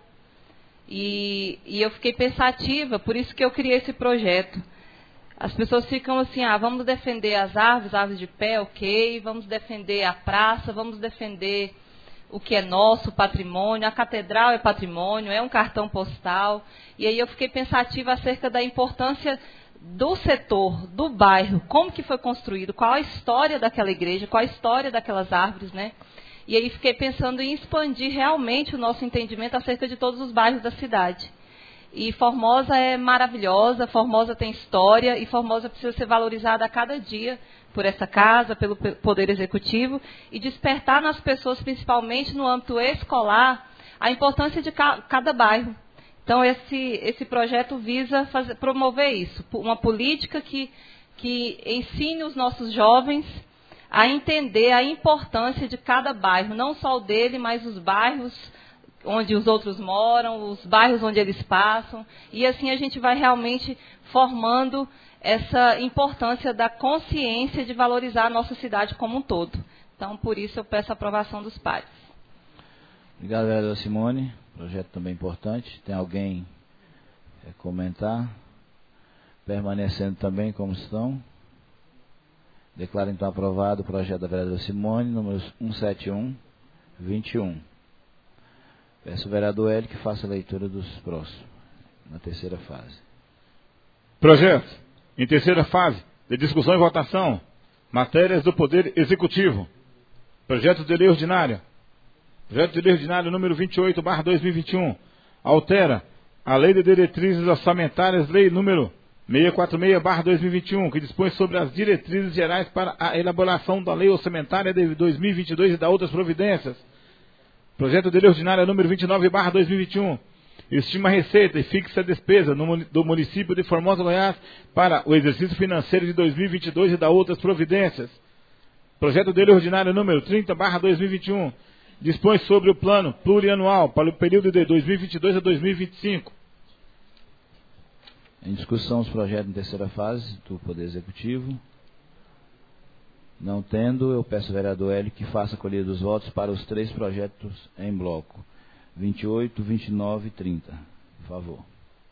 E, e eu fiquei pensativa, por isso que eu criei esse projeto. As pessoas ficam assim, ah, vamos defender as árvores, árvores de pé, ok, vamos defender a praça, vamos defender o que é nosso, patrimônio, a catedral é patrimônio, é um cartão postal. E aí eu fiquei pensativa acerca da importância do setor, do bairro, como que foi construído, qual a história daquela igreja, qual a história daquelas árvores, né? E aí fiquei pensando em expandir realmente o nosso entendimento acerca de todos os bairros da cidade. E Formosa é maravilhosa, Formosa tem história e Formosa precisa ser valorizada a cada dia por essa casa, pelo Poder Executivo e despertar nas pessoas, principalmente no âmbito escolar, a importância de ca cada bairro. Então esse, esse projeto visa fazer, promover isso, uma política que, que ensine os nossos jovens a entender a importância de cada bairro, não só o dele, mas os bairros onde os outros moram, os bairros onde eles passam, e assim a gente vai realmente formando essa importância da consciência de valorizar a nossa cidade como um todo. Então, por isso eu peço a aprovação dos pares. Obrigado, vereadora Simone. Projeto também importante. Tem alguém que quer comentar? Permanecendo também como estão. Declaro então aprovado o projeto da vereadora Simone, número cento e setenta e um vinte e um. Peço ao vereador Hélio que faça a leitura dos próximos, na terceira fase. Projeto, em terceira fase, de discussão e votação, matérias do Poder Executivo. Projeto de lei ordinária. Projeto de lei ordinária número vinte e oito barra dois mil e vinte e um. Altera a Lei de Diretrizes Orçamentárias, lei número seiscentos e quarenta e seis barra dois mil e vinte e um, que dispõe sobre as diretrizes gerais para a elaboração da lei orçamentária de dois mil e vinte e dois e da outras providências. Projeto de lei ordinária número vinte e nove barra dois mil e vinte e um. Estima a receita e fixa a despesa no, do município de Formosa, Goiás, para o exercício financeiro de dois mil e vinte e dois e da outras providências. Projeto de lei ordinária número trinta barra dois mil e vinte e um. Dispõe sobre o plano plurianual para o período de dois mil e vinte e dois a dois mil e vinte e cinco. Em discussão os projetos em terceira fase do Poder Executivo. Não tendo, eu peço ao vereador Hélio que faça a colheita dos votos para os três projetos em bloco. vinte e oito, vinte e nove e trinta. Por favor.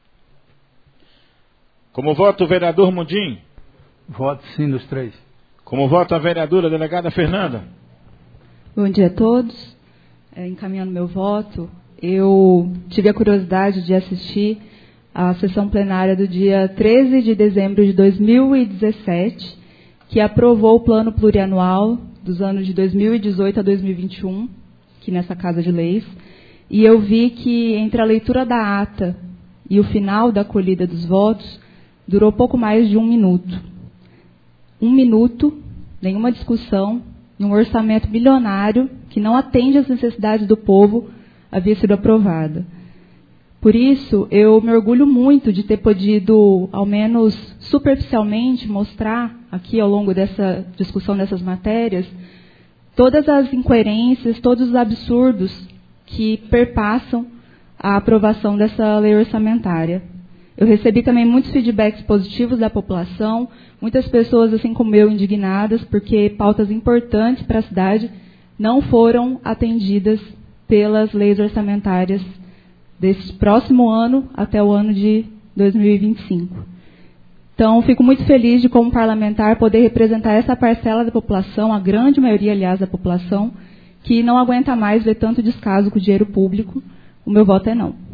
Como voto o vereador Mundim? Voto sim nos três. Como voto a vereadora delegada Fernanda? Bom dia a todos. É, encaminhando meu voto, eu tive a curiosidade de assistir à sessão plenária do dia treze de dezembro de dois mil e dezessete, que aprovou o plano plurianual dos anos de dois mil e dezoito a dois mil e vinte e um, aqui nessa Casa de Leis, e eu vi que entre a leitura da ata e o final da colhida dos votos, durou pouco mais de um minuto. Um minuto, nenhuma discussão, e um orçamento bilionário que não atende às necessidades do povo havia sido aprovada. Por isso, eu me orgulho muito de ter podido, ao menos superficialmente, mostrar aqui ao longo dessa discussão dessas matérias, todas as incoerências, todos os absurdos que perpassam a aprovação dessa lei orçamentária. Eu recebi também muitos feedbacks positivos da população, muitas pessoas, assim como eu, indignadas, porque pautas importantes para a cidade não foram atendidas pelas leis orçamentárias desse próximo ano até o ano de dois mil e vinte e cinco. Então, fico muito feliz de, como parlamentar, poder representar essa parcela da população, a grande maioria, aliás, da população, que não aguenta mais ver tanto descaso com o dinheiro público. O meu voto é não.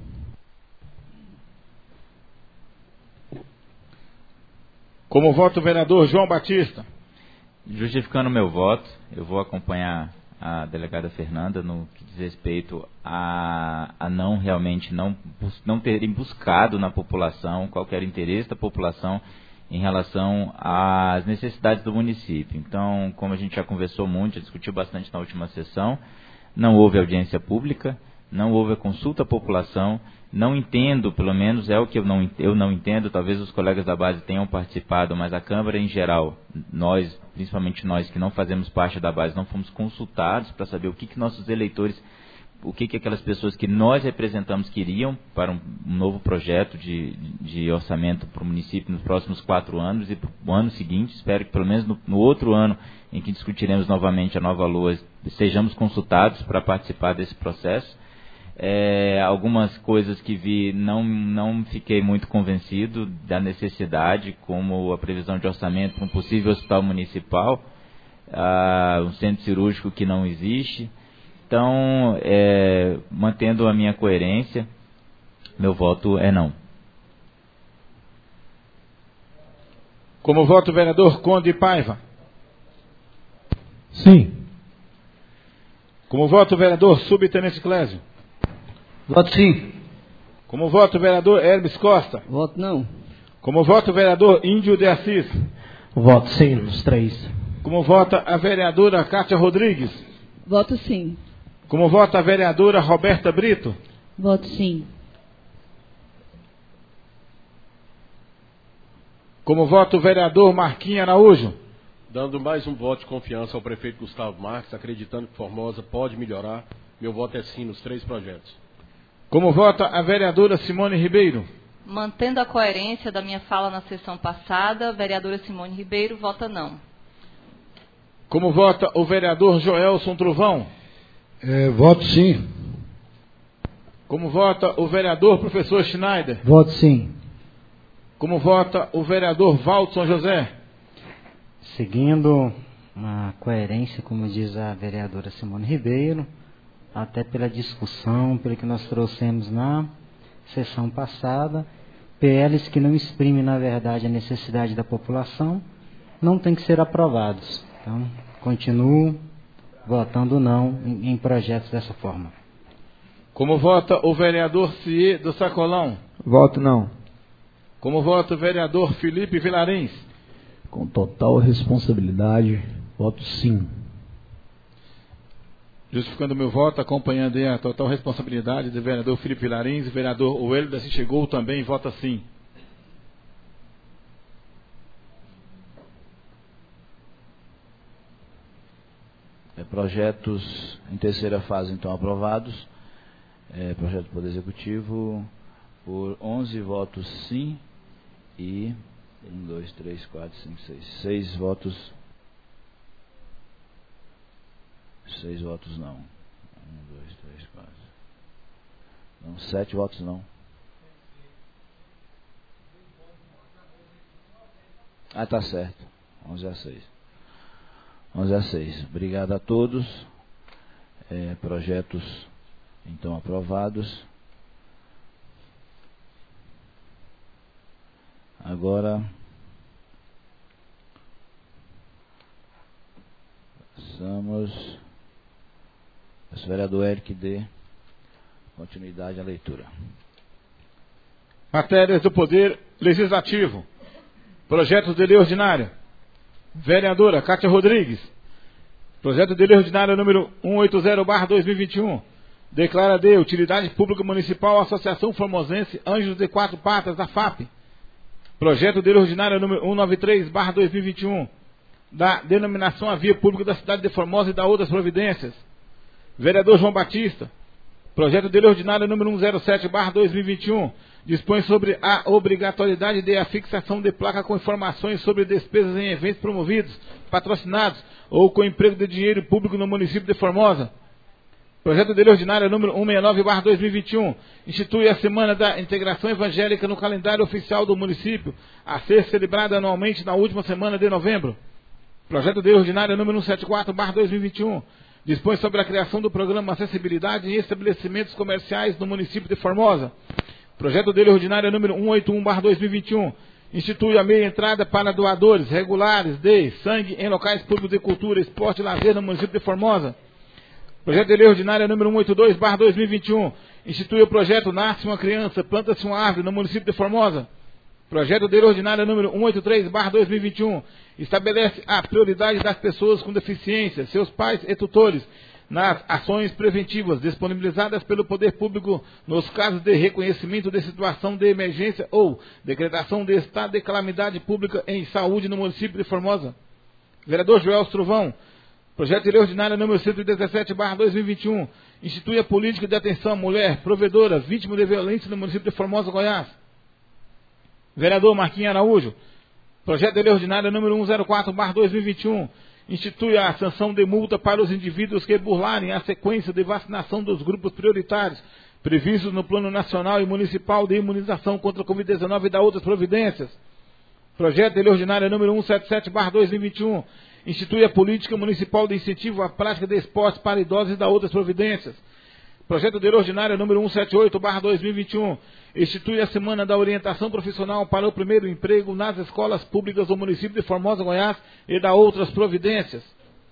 Como voto o vereador João Batista. Justificando meu voto, eu vou acompanhar a delegada Fernanda no que diz respeito a, a não realmente não, não terem buscado na população qualquer interesse da população em relação às necessidades do município. Então, como a gente já conversou muito, já discutiu bastante na última sessão, não houve audiência pública, não houve a consulta à população. Não entendo, pelo menos é o que eu não, eu não entendo, talvez os colegas da base tenham participado, mas a Câmara em geral, nós, principalmente nós que não fazemos parte da base, não fomos consultados para saber o que, que nossos eleitores, o que, que aquelas pessoas que nós representamos queriam para um, um novo projeto de, de orçamento para o município nos próximos quatro anos e para o ano seguinte. Espero que pelo menos no, no outro ano em que discutiremos novamente a nova L O A, sejamos consultados para participar desse processo. É, algumas coisas que vi não, não fiquei muito convencido da necessidade, como a previsão de orçamento para um possível hospital municipal, ah, um centro cirúrgico que não existe. Então, é, mantendo a minha coerência, meu voto é não. Como voto o vereador Conde Paiva. Sim. Como voto o vereador Subtenente Clésio. Voto sim. Como voto o vereador Hermes Costa. Voto não. Como voto o vereador Índio de Assis. Voto sim, nos três. Como vota a vereadora Cátia Rodrigues. Voto sim. Como vota a vereadora Roberta Brito. Voto sim. Como vota o vereador Marquinhos Araújo. Dando mais um voto de confiança ao prefeito Gustavo Marques, acreditando que Formosa pode melhorar, meu voto é sim nos três projetos. Como vota a vereadora Simone Ribeiro. Mantendo a coerência da minha fala na sessão passada, a vereadora Simone Ribeiro vota não. Como vota o vereador Joelson Trovão. É, voto sim. Como vota o vereador professor Schneider. Voto sim. Como vota o vereador Valdson José. Seguindo a coerência, como diz a vereadora Simone Ribeiro, até pela discussão, pelo que nós trouxemos na sessão passada, P Ls que não exprimem, na verdade, a necessidade da população, não têm que ser aprovados. Então, continuo votando não em, em projetos dessa forma. Como vota o vereador Cie do Sacolão? Voto não. Como vota o vereador Felipe Vilarins? Com total responsabilidade, voto sim. Justificando meu voto, acompanhando a total responsabilidade do vereador Felipe Vilarins, o vereador Oélio da Chegou também vota sim. É, projetos em terceira fase, então, aprovados. É, projeto do Poder Executivo por onze votos sim e um, dois, três, quatro, cinco, seis. Seis votos. Seis votos não. Um, dois, três, quatro. Não, sete votos não. Ah, tá certo. Onze a seis. Onze a seis. Obrigado a todos. É, projetos então aprovados. Agora passamos. O vereador Eric dê continuidade à leitura. Matérias do Poder Legislativo. Projeto de lei ordinária. Vereadora Cátia Rodrigues. Projeto de lei ordinária número cento e oitenta barra dois mil e vinte e um. Declara de utilidade pública municipal a Associação Formosense Anjos de Quatro Patas, da F A P. Projeto de lei ordinária número cento e noventa e três barra dois mil e vinte e um. Da denominação à via pública da cidade de Formosa e da outras providências. Vereador João Batista. Projeto de lei ordinária número cento e sete barra dois mil e vinte e um. dispõe sobre a obrigatoriedade de a fixação de placa com informações sobre despesas em eventos promovidos, patrocinados ou com emprego de dinheiro público no município de Formosa. Projeto de Lei Ordinária número cento e sessenta e nove barra dois mil e vinte e um institui a Semana da Integração Evangélica no calendário oficial do município, a ser celebrada anualmente na última semana de novembro. Projeto de Lei Ordinária número cento e setenta e quatro barra dois mil e vinte e um dispõe sobre a criação do programa Acessibilidade em Estabelecimentos Comerciais no município de Formosa. Projeto de Lei Ordinária número cento e oitenta e um barra dois mil e vinte e um institui a meia entrada para doadores regulares de sangue em locais públicos de cultura, esporte e lazer no município de Formosa. Projeto de Lei Ordinária número cento e oitenta e dois barra dois mil e vinte e um institui o projeto Nasce uma Criança, Planta-se uma Árvore no município de Formosa. Projeto de Lei Ordinária número cento e oitenta e três barra dois mil e vinte e um estabelece a prioridade das pessoas com deficiência, seus pais e tutores, nas ações preventivas disponibilizadas pelo poder público nos casos de reconhecimento de situação de emergência ou decretação de estado de calamidade pública em saúde no município de Formosa. Vereador Joel Trovão. Projeto de Lei Ordinária número cento e dezessete barra dois mil e vinte e um institui a política de atenção à mulher provedora vítima de violência no município de Formosa, Goiás. Vereador Marquinhos Araújo. Projeto de Lei Ordinária número cento e quatro barra dois mil e vinte e um institui a sanção de multa para os indivíduos que burlarem a sequência de vacinação dos grupos prioritários previstos no Plano Nacional e Municipal de Imunização contra a covid dezenove e da outras providências. Projeto de Lei Ordinária número cento e setenta e sete barra dois mil e vinte e um institui a política municipal de incentivo à prática de esportes para idosos e da outras providências. Projeto de Lei Ordinária número cento e setenta e oito barra dois mil e vinte e um institui a Semana da Orientação Profissional para o Primeiro Emprego nas escolas públicas do município de Formosa, Goiás e da outras providências.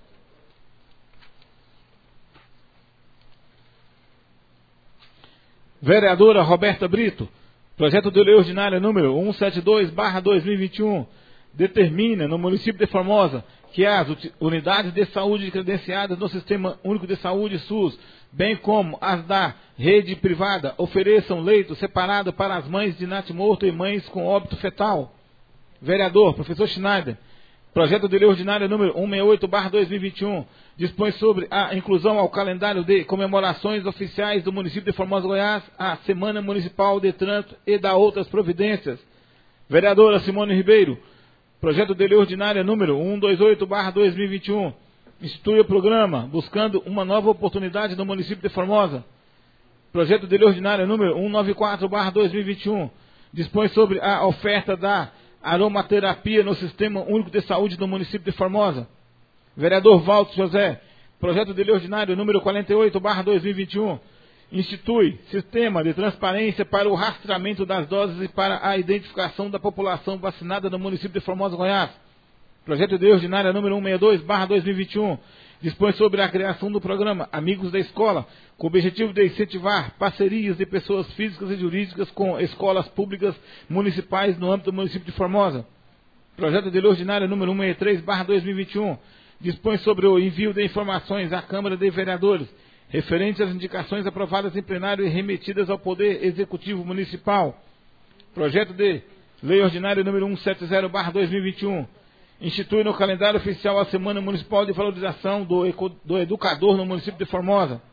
Vereadora Roberta Brito. Projeto de Lei Ordinária número cento e setenta e dois barra dois mil e vinte e um determina no município de Formosa que as unidades de saúde credenciadas no Sistema Único de Saúde SUS, bem como as da rede privada, ofereçam leito separado para as mães de natimorto e mães com óbito fetal. Vereador, professor Schneider. Projeto de Lei Ordinária número cento e sessenta e oito barra dois mil e vinte e um dispõe sobre a inclusão ao calendário de comemorações oficiais do município de Formosa, Goiás, a Semana Municipal de Trânsito e da outras providências. Vereadora Simone Ribeiro. Projeto de Lei Ordinária número cento e vinte e oito barra dois mil e vinte e um institui o programa Buscando uma Nova Oportunidade no município de Formosa. Projeto de Lei Ordinária número cento e noventa e quatro barra dois mil e vinte e um dispõe sobre a oferta da aromaterapia no Sistema Único de Saúde do município de Formosa. Vereador Valdo José. Projeto de Lei Ordinário número quarenta e oito barra dois mil e vinte e um institui sistema de transparência para o rastreamento das doses e para a identificação da população vacinada no município de Formosa, Goiás. Projeto de Lei Ordinária número cento e sessenta e dois barra dois mil e vinte e um dispõe sobre a criação do programa Amigos da Escola, com o objetivo de incentivar parcerias de pessoas físicas e jurídicas com escolas públicas municipais no âmbito do município de Formosa. Projeto de Lei Ordinária número cento e sessenta e três barra dois mil e vinte e um dispõe sobre o envio de informações à Câmara de Vereadores referentes às indicações aprovadas em plenário e remetidas ao Poder Executivo Municipal. Projeto de Lei Ordinária número cento e setenta barra dois mil e vinte e um institui no calendário oficial a Semana Municipal de Valorização do, do Educador no município de Formosa.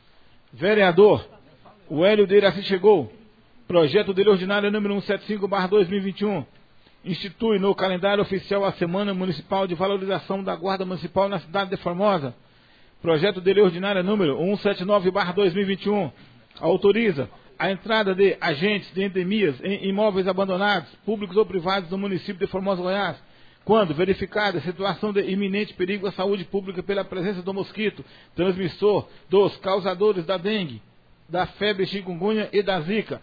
Vereador, o Hélio de Iraci chegou. Projeto de Lei Ordinária número cento e setenta e cinco barra dois mil e vinte e um institui no calendário oficial a Semana Municipal de Valorização da Guarda Municipal na cidade de Formosa. Projeto de Lei Ordinária número cento e setenta e nove barra dois mil e vinte e um autoriza a entrada de agentes de endemias em imóveis abandonados, públicos ou privados no município de Formosa, Goiás, quando verificada a situação de iminente perigo à saúde pública pela presença do mosquito, transmissor dos causadores da dengue, da febre chikungunya e da zika.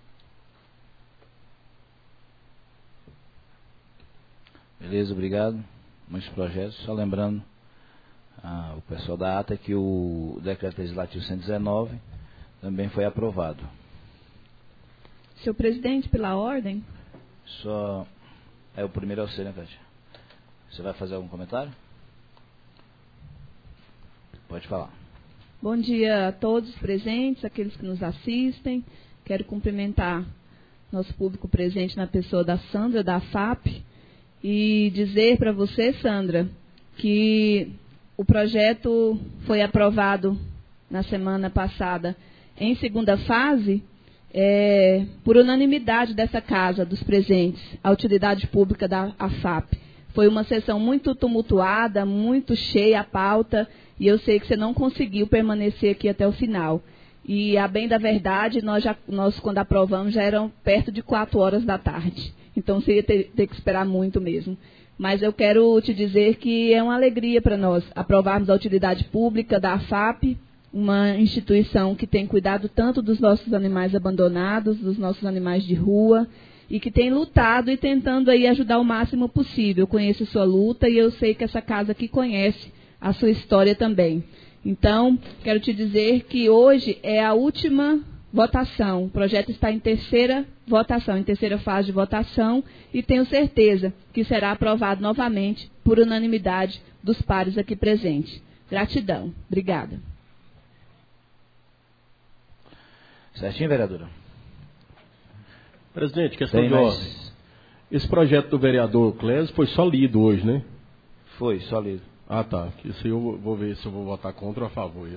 Beleza, obrigado. Muitos projetos. Só lembrando ah, o pessoal da ata que o decreto legislativo cento e dezenove também foi aprovado. Senhor presidente, pela ordem. Só é o primeiro a ser, né, Cátia? Você vai fazer algum comentário? Pode falar. Bom dia a todos presentes, aqueles que nos assistem. Quero cumprimentar nosso público presente na pessoa da Sandra, da F A P, e dizer para você, Sandra, que o projeto foi aprovado na semana passada em segunda fase é, por unanimidade dessa casa, dos presentes, a utilidade pública da AFAP. Foi uma sessão muito tumultuada, muito cheia a pauta, e eu sei que você não conseguiu permanecer aqui até o final. E, a bem da verdade, nós, já, nós quando aprovamos, já eram perto de quatro horas da tarde. Então, você ia ter, ter que esperar muito mesmo. Mas eu quero te dizer que é uma alegria para nós aprovarmos a utilidade pública da AFAP, uma instituição que tem cuidado tanto dos nossos animais abandonados, dos nossos animais de rua, e que tem lutado e tentando aí ajudar o máximo possível. Eu conheço a sua luta e eu sei que essa casa aqui conhece a sua história também. Então, quero te dizer que hoje é a última votação. O projeto está em terceira votação, em terceira fase de votação, e tenho certeza que será aprovado novamente por unanimidade dos pares aqui presentes. Gratidão. Obrigada. Certinho, vereadora? Presidente, questão Tem de mais... ordem. Esse projeto do vereador Clésio foi só lido hoje, né? Foi, só lido. Ah, tá. Isso eu vou ver se eu vou votar contra ou a favor.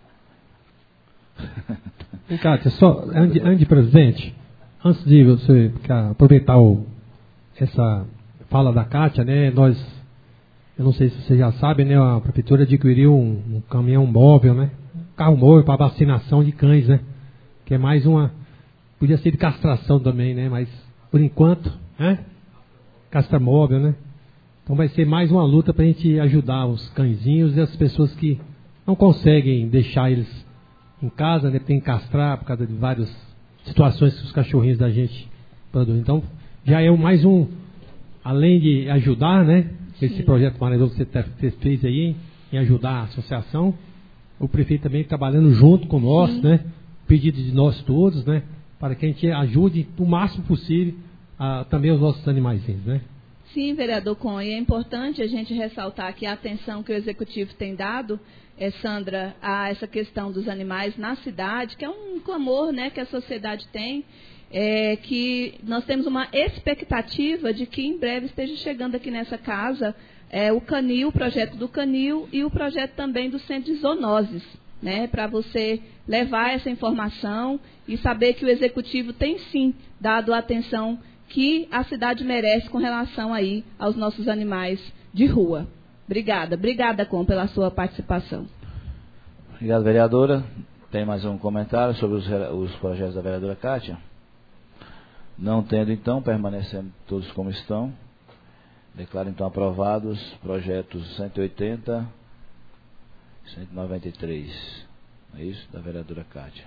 Cátia, só, antes, antes, presidente, antes de você aproveitar o, essa fala da Cátia, né, nós, eu não sei se você já sabe, né, a prefeitura adquiriu um, um caminhão móvel, né, um carro móvel para vacinação de cães, né, que é mais uma, podia ser de castração também, né, mas por enquanto, né, castra móvel, né, então vai ser mais uma luta para a gente ajudar os cãezinhos e as pessoas que não conseguem deixar eles em casa, né, tem que castrar por causa de várias situações que os cachorrinhos da gente produzem. Então, já é mais um, além de ajudar, né, esse Sim. projeto maravilhoso que você fez aí, em ajudar a associação, o prefeito também trabalhando junto com nós, Sim. né, pedido de nós todos, né, para que a gente ajude o máximo possível a, também os nossos animaizinhos, né. Sim, vereador Conha, é importante a gente ressaltar aqui a atenção que o Executivo tem dado, é, Sandra, a essa questão dos animais na cidade, que é um clamor, né, que a sociedade tem, é, que nós temos uma expectativa de que em breve esteja chegando aqui nessa casa é, o canil, o projeto do canil e o projeto também do centro de zoonoses, né, para você levar essa informação e saber que o Executivo tem sim dado a atenção que a cidade merece com relação aí aos nossos animais de rua. Obrigada. Obrigada, Com, pela sua participação. Obrigado, vereadora. Tem mais um comentário sobre os, os projetos da vereadora Cátia? Não tendo, então, permanecendo todos como estão. Declaro, então, aprovados projetos cento e oitenta e cento e noventa e três. É isso? Da vereadora Cátia.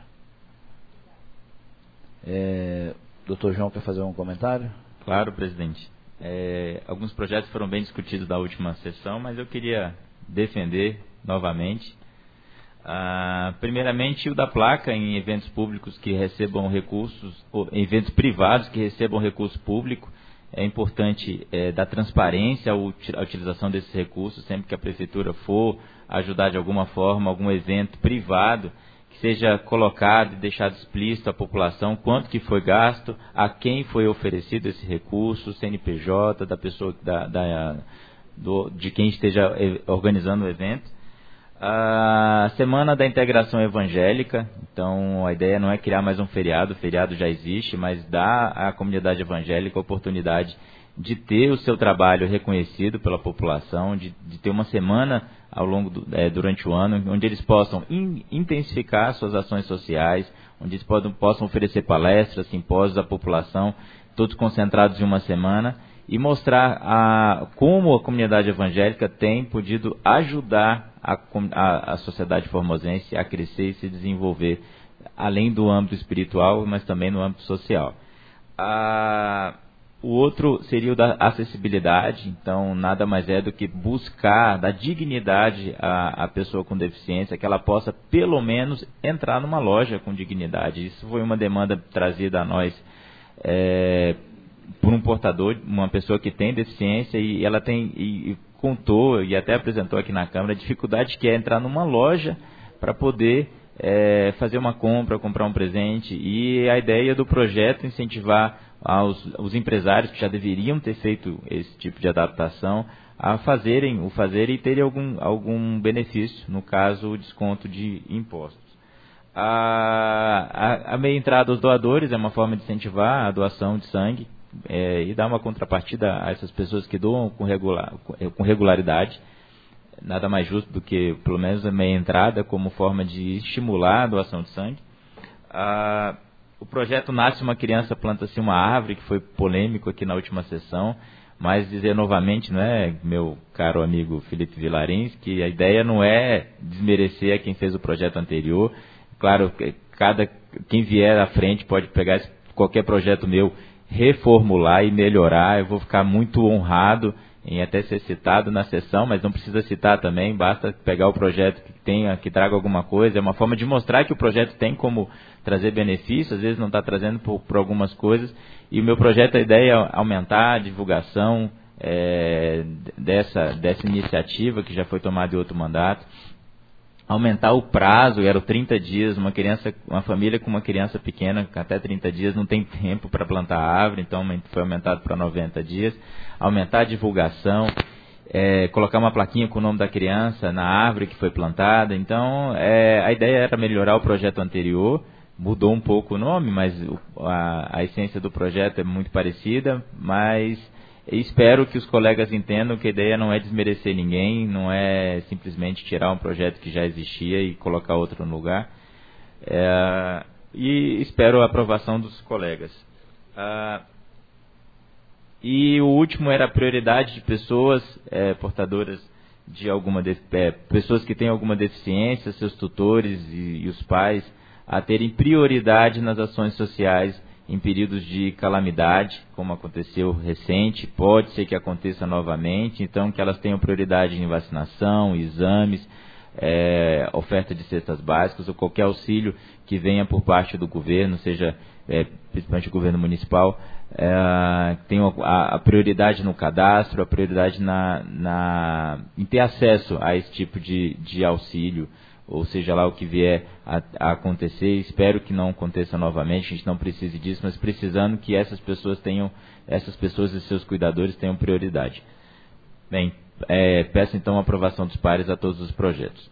É... Doutor João, quer fazer um comentário? Claro, presidente. É, alguns projetos foram bem discutidos da última sessão, mas eu queria defender novamente. Ah, primeiramente, o da placa em eventos públicos que recebam recursos, ou em eventos privados que recebam recurso público. É importante é, dar transparência à utilização desses recursos, sempre que a prefeitura for ajudar de alguma forma algum evento privado, que seja colocado e deixado explícito à população quanto que foi gasto, a quem foi oferecido esse recurso, C N P J, da pessoa, da, da, do, de quem esteja organizando o evento. A Semana da Integração Evangélica, então a ideia não é criar mais um feriado, o feriado já existe, mas dar à comunidade evangélica a oportunidade de ter o seu trabalho reconhecido pela população, de, de ter uma semana ao longo do, é, durante o ano, onde eles possam in, intensificar suas ações sociais, onde eles podam, possam oferecer palestras, simpósios à população, todos concentrados em uma semana, e mostrar a, como a comunidade evangélica tem podido ajudar a, a, a sociedade formosense a crescer e se desenvolver, além do âmbito espiritual, mas também no âmbito social. A, O outro seria o da acessibilidade, então nada mais é do que buscar dar dignidade à, à pessoa com deficiência, que ela possa pelo menos entrar numa loja com dignidade. Isso foi uma demanda trazida a nós é, por um portador, uma pessoa que tem deficiência e ela tem e, e contou e até apresentou aqui na Câmara a dificuldade que é entrar numa loja para poder é, fazer uma compra, comprar um presente, e a ideia do projeto é incentivar aos os empresários que já deveriam ter feito esse tipo de adaptação a fazerem o fazer e terem algum, algum benefício, no caso o desconto de impostos. A, a, a meia entrada aos doadores é uma forma de incentivar a doação de sangue é, e dar uma contrapartida a essas pessoas que doam com, regular, com regularidade. Nada mais justo do que, pelo menos, a meia entrada como forma de estimular a doação de sangue. A, o projeto Nasce uma Criança, Planta-se uma Árvore, que foi polêmico aqui na última sessão. Mas dizer novamente, não é, meu caro amigo Felipe Vilarins, que a ideia não é desmerecer a quem fez o projeto anterior. Claro, cada, quem vier à frente pode pegar esse, qualquer projeto meu, reformular e melhorar. Eu vou ficar muito honrado em até ser citado na sessão, mas não precisa citar também, basta pegar o projeto que tenha, que traga alguma coisa. É uma forma de mostrar que o projeto tem como trazer benefícios, às vezes não está trazendo por, por algumas coisas. E o meu projeto, a ideia é aumentar a divulgação é, dessa, dessa iniciativa que já foi tomada em outro mandato, aumentar o prazo, eram trinta dias, uma criança, uma família com uma criança pequena, até trinta dias, não tem tempo para plantar árvore, então foi aumentado para noventa dias, aumentar a divulgação, é, colocar uma plaquinha com o nome da criança na árvore que foi plantada. Então é, a ideia era melhorar o projeto anterior. Mudou um pouco o nome, mas a, a essência do projeto é muito parecida, mas espero que os colegas entendam que a ideia não é desmerecer ninguém, não é simplesmente tirar um projeto que já existia e colocar outro no lugar. É, e espero a aprovação dos colegas. Ah, e o último era a prioridade de pessoas é, portadoras de alguma... De, é, pessoas que têm alguma deficiência, seus tutores e, e os pais, a terem prioridade nas ações sociais em períodos de calamidade, como aconteceu recente, pode ser que aconteça novamente, então que elas tenham prioridade em vacinação, exames, é, oferta de cestas básicas ou qualquer auxílio que venha por parte do governo, seja é, principalmente o governo municipal, é, tenham a, a prioridade no cadastro, a prioridade na, na, em ter acesso a esse tipo de, de auxílio, ou seja lá o que vier a, a acontecer. Espero que não aconteça novamente, a gente não precise disso, mas precisando que essas pessoas tenham, essas pessoas e seus cuidadores tenham prioridade. Bem, é, peço então a aprovação dos pares a todos os projetos.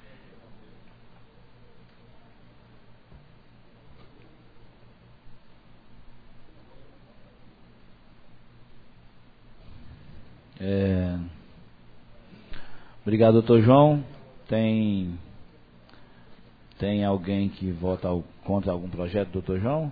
É... Obrigado, doutor João. Tem... Tem alguém que vota contra algum projeto, doutor João?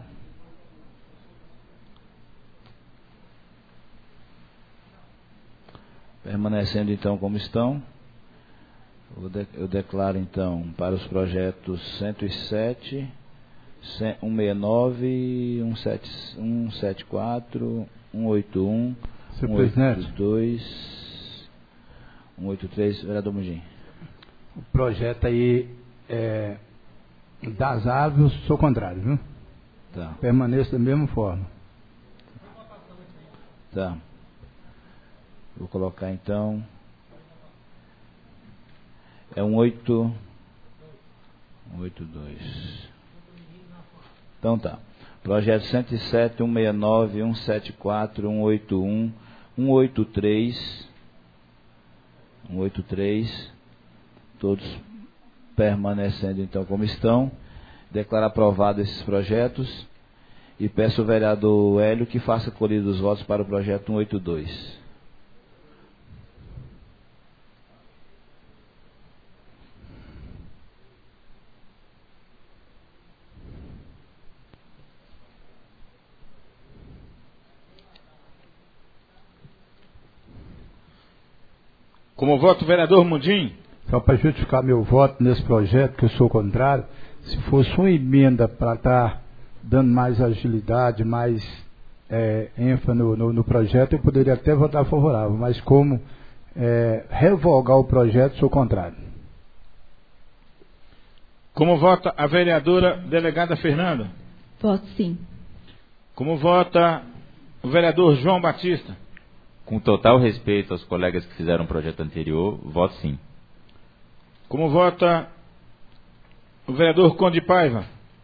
Permanecendo então como estão, eu, de, eu declaro então para os projetos cento e sete, cento e sessenta e nove, cento e setenta e quatro, cento e oitenta e um, cento e oitenta e dois, cento e oitenta e três, vereador Mugim. O projeto aí é das árvores, sou contrário, viu? Tá. Permaneço da mesma forma. Tá. Vou colocar então. É um oito. Um oito dois. Então tá. Projeto cento e sete, cento e sessenta e nove, cento e setenta e quatro, cento e oitenta e um, cento e oitenta e três. cento e oitenta e três. Todos permanecendo então como estão. Declaro aprovado esses projetos e peço ao vereador Hélio que faça a colhida dos votos para o projeto cento e oitenta e dois. Como voto o vereador Mundim. Só para justificar meu voto nesse projeto, que eu sou contrário, se fosse uma emenda para estar tá dando mais agilidade, mais é, ênfase no, no, no projeto, eu poderia até votar favorável, mas como é, revogar o projeto, sou contrário. Como vota a vereadora delegada Fernanda? Voto sim. Como vota o vereador João Batista? Com total respeito aos colegas que fizeram o projeto anterior, voto sim. Como vota o vereador Conde Paiva?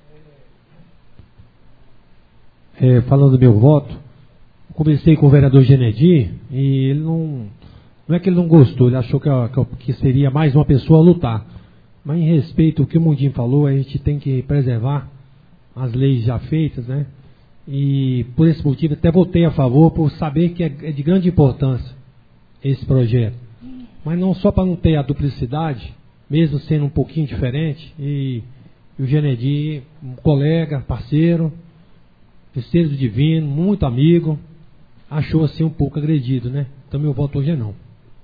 É, falando do meu voto, comecei com o vereador Genedi e ele não, não é que ele não gostou, ele achou que, que seria mais uma pessoa a lutar. Mas em respeito ao que o Mundinho falou, a gente tem que preservar as leis já feitas, né? E por esse motivo até votei a favor, por saber que é de grande importância esse projeto. Mas não só para não ter a duplicidade, mesmo sendo um pouquinho diferente, e, e o Genedi, um colega, parceiro, terceiro do divino, muito amigo, achou assim um pouco agredido, né? Então meu voto hoje é não.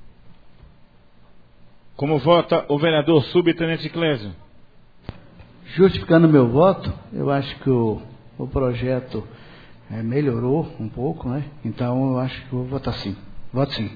Como vota o vereador subtenente Clésio? Justificando meu voto, eu acho que o, o projeto é, melhorou um pouco, né? Então eu acho que eu vou votar sim. Voto sim.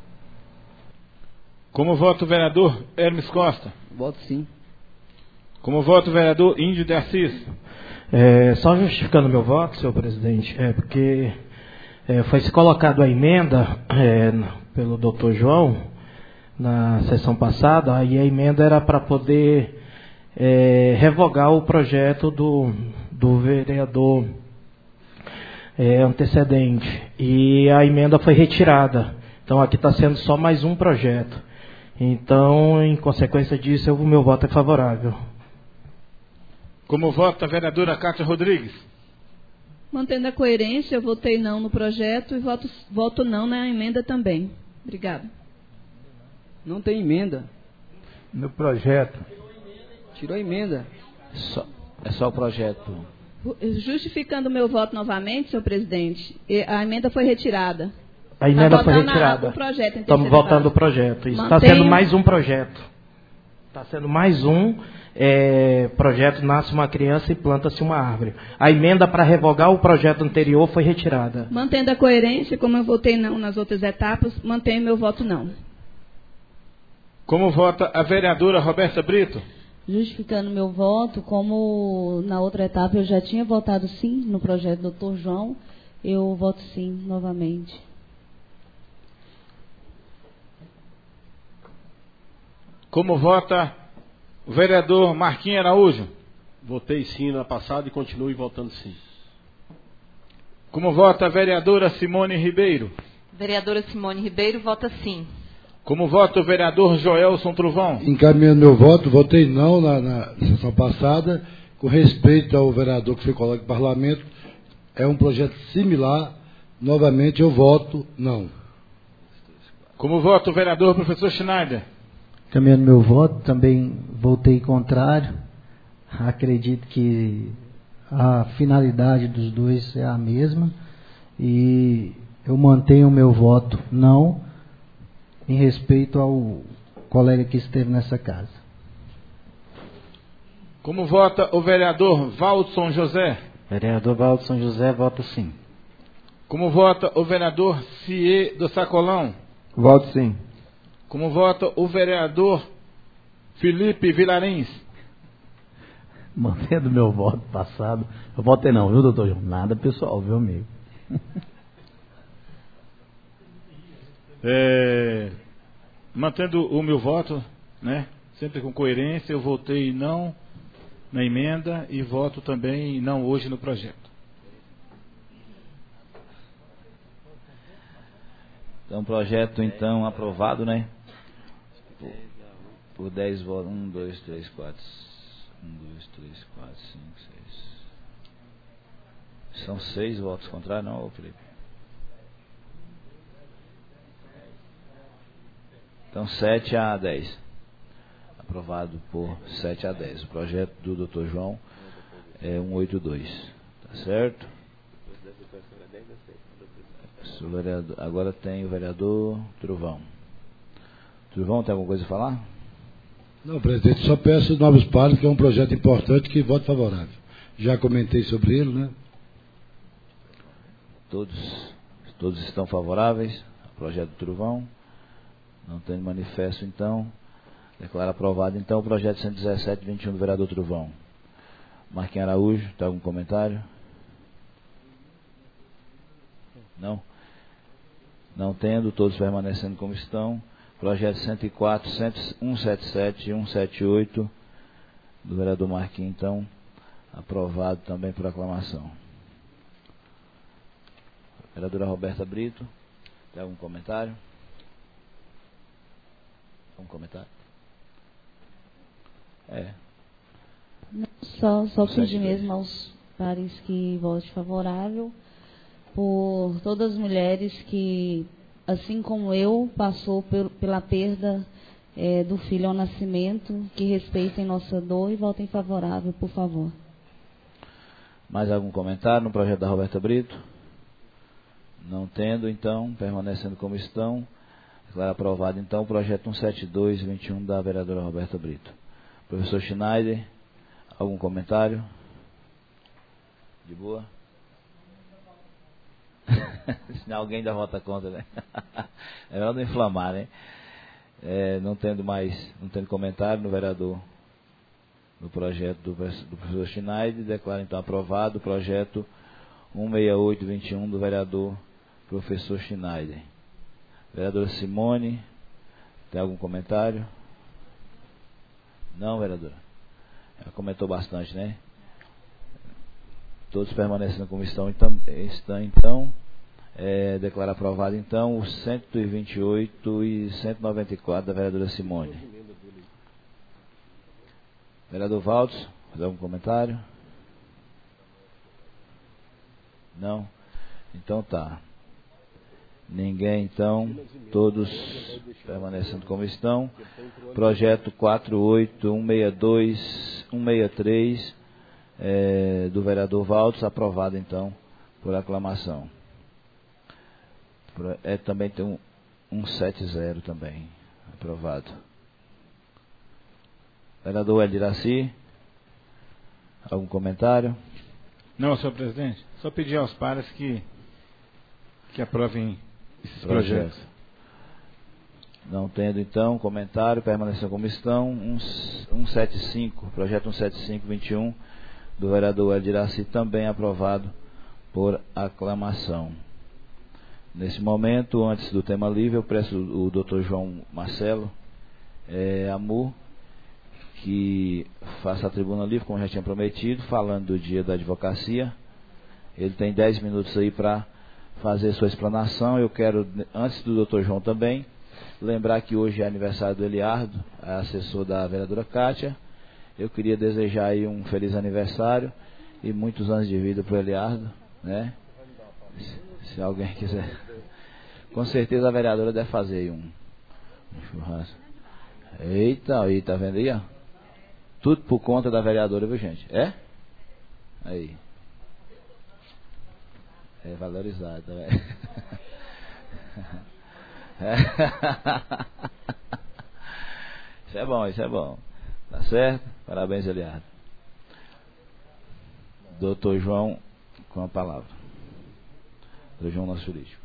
Como vota o vereador Hermes Costa? Voto sim. Como vota o vereador Índio de Assis? É, só justificando meu voto, senhor presidente, é porque é, foi se colocado a emenda é, pelo doutor João na sessão passada, aí a emenda era para poder é, revogar o projeto do, do vereador é, antecedente, e a emenda foi retirada. Então aqui está sendo só mais um projeto. Então, em consequência disso, o meu voto é favorável. Como vota a vereadora Cátia Rodrigues? Mantendo a coerência, eu votei não no projeto e voto, voto não na emenda também. Obrigada. Não tem emenda. No projeto. Tirou a emenda. Só, é só o projeto. Justificando o meu voto novamente, senhor presidente, a emenda foi retirada. A emenda tá foi retirada. Estamos votando o projeto. Isso está sendo mais um projeto. Está sendo mais um é, projeto. Nasce uma criança e planta-se uma árvore. A emenda para revogar o projeto anterior foi retirada. Mantendo a coerência, como eu votei não nas outras etapas, mantenho meu voto não. Como vota a vereadora Roberta Brito? Justificando meu voto, como na outra etapa eu já tinha votado sim no projeto do doutor João, eu voto sim novamente. Como vota o vereador Marquinhos Araújo? Votei sim na passada e continuo votando sim. Como vota a vereadora Simone Ribeiro? Vereadora Simone Ribeiro vota sim. Como vota o vereador Joelson Truvão? Encaminhando meu voto, votei não na, na sessão passada, com respeito ao vereador que foi colocado no parlamento. É um projeto similar, novamente eu voto não. Como vota o vereador professor Schneider? Caminhando meu voto, também votei contrário. Acredito que a finalidade dos dois é a mesma. E eu mantenho o meu voto não, em respeito ao colega que esteve nessa casa. Como vota o vereador Valdson José? Vereador Valdson José, vota sim. Como vota o vereador Cie do Sacolão? Voto sim. Como vota o vereador Felipe Vilarins? Mantendo meu voto passado, eu votei não, viu, doutor João? Nada pessoal, viu, amigo? É, mantendo o meu voto, né? Sempre com coerência, eu votei não na emenda e voto também não hoje no projeto. Então, projeto então aprovado, né? Por, por dez votos. um, dois, três, quatro. um, dois, três, quatro, cinco, seis. São seis votos contrários, não, Felipe? Então, sete a dez. Aprovado por sete a dez. O projeto do doutor João é cento e oitenta e dois. Tá certo? Agora tem o vereador Truvão. Truvão, tem alguma coisa a falar? Não, presidente, só peço novos pares, que é um projeto importante, que voto favorável. Já comentei sobre ele, né? Todos, todos estão favoráveis ao projeto do Truvão. Não tem manifesto, então. Declaro aprovado, então, o projeto cento e dezessete, vinte e um do vereador Truvão. Marquinhos Araújo, tem algum comentário? Não? Não tendo, todos permanecendo como estão. Projeto cento e quatro, cento e setenta e sete e cento e setenta e oito do vereador Marquinhos, então, aprovado também por aclamação. Vereadora Roberta Brito, tem algum comentário? Algum comentário? É. Só, só pedir mesmo aos pares que vote favorável por todas as mulheres que, assim como eu, passou pel, pela perda é, do filho ao nascimento, que respeitem nossa dor e votem favorável, por favor. Mais algum comentário no projeto da Roberta Brito? Não tendo, então, permanecendo como estão, declaro aprovado, então, o projeto cento e setenta e dois vinte e um da vereadora Roberta Brito. Professor Schneider, algum comentário? De boa? Se alguém ainda vota contra, né? É melhor não inflamar, né? É, não tendo mais, não tendo comentário no vereador, no projeto do, do professor Schneider, declaro então aprovado o projeto cento e sessenta e oito vinte e um do vereador professor Schneider. Vereadora Simone, tem algum comentário? Não, vereadora? Ela comentou bastante, né? Todos permanecendo como estão, então, estão, então é, declaro aprovado, então, os cento e vinte e oito e cento e noventa e quatro da vereadora Simone. Vereador Valdes, faz algum comentário? Não? Então tá. Ninguém, então, todos permanecendo como estão. Projeto quatro oito um seis dois um seis três é, do vereador Valdes, aprovado então por aclamação. É, também tem um cento e setenta também, aprovado. Vereador Eldiraci, algum comentário? Não, senhor presidente. Só pedir aos pares que, que aprovem esses projetos. Projeto. Não tendo, então, comentário, permanecendo como estão, cento e setenta e cinco, projeto cento e setenta e cinco vinte e um, do vereador Eldiraci, também aprovado por aclamação. Nesse momento, antes do tema livre, eu peço o doutor João Marcelo é, Amor, que faça a tribuna livre, como já tinha prometido, falando do dia da advocacia. Ele tem dez minutos aí para fazer sua explanação. Eu quero, antes do doutor João também, lembrar que hoje é aniversário do Eliardo, assessor da vereadora Kátia. Eu queria desejar aí um feliz aniversário e muitos anos de vida para o Eliardo, né? Se, se alguém quiser. Com certeza a vereadora deve fazer aí um, um churrasco. Eita, aí, tá vendo aí, ó? Tudo por conta da vereadora, viu, gente? É? Aí. É valorizado, velho. É. Isso é bom, isso é bom. Tá certo? Parabéns, Eliardo. Doutor João, com a palavra. Doutor João, nosso jurídico.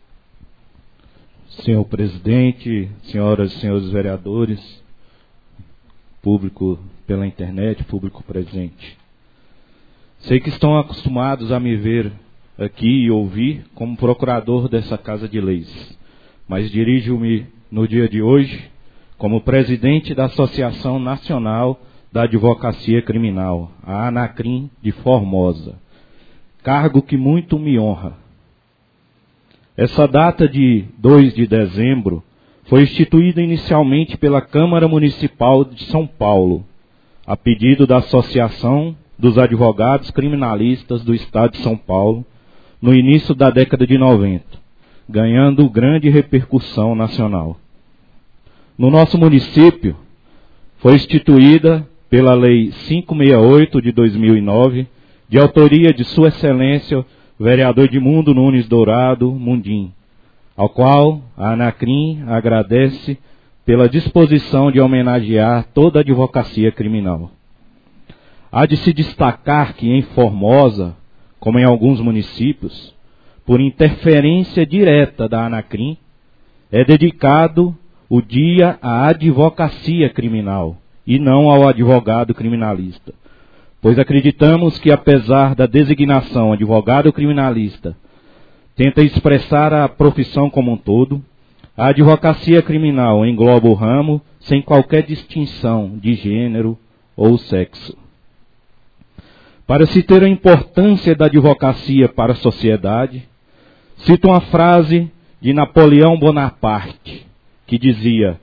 Senhor presidente, senhoras e senhores vereadores, público pela internet, público presente. Sei que estão acostumados a me ver aqui e ouvir como procurador dessa Casa de Leis, mas dirijo-me no dia de hoje como presidente da Associação Nacional da Advocacia Criminal, a ANACRIM de Formosa, cargo que muito me honra. Essa data de dois de dezembro foi instituída inicialmente pela Câmara Municipal de São Paulo, a pedido da Associação dos Advogados Criminalistas do Estado de São Paulo, no início da década de noventa, ganhando grande repercussão nacional. No nosso município, foi instituída pela Lei quinhentos e sessenta e oito de dois mil e nove, de autoria de Sua Excelência, vereador Edmundo Nunes Dourado Mundim, ao qual a ANACRIM agradece pela disposição de homenagear toda a advocacia criminal. Há de se destacar que em Formosa, como em alguns municípios, por interferência direta da ANACRIM, é dedicado o dia à advocacia criminal e não ao advogado criminalista, pois acreditamos que, apesar da designação advogado criminalista tenta expressar a profissão como um todo, a advocacia criminal engloba o ramo sem qualquer distinção de gênero ou sexo. Para se ter a importância da advocacia para a sociedade, cito uma frase de Napoleão Bonaparte, que dizia: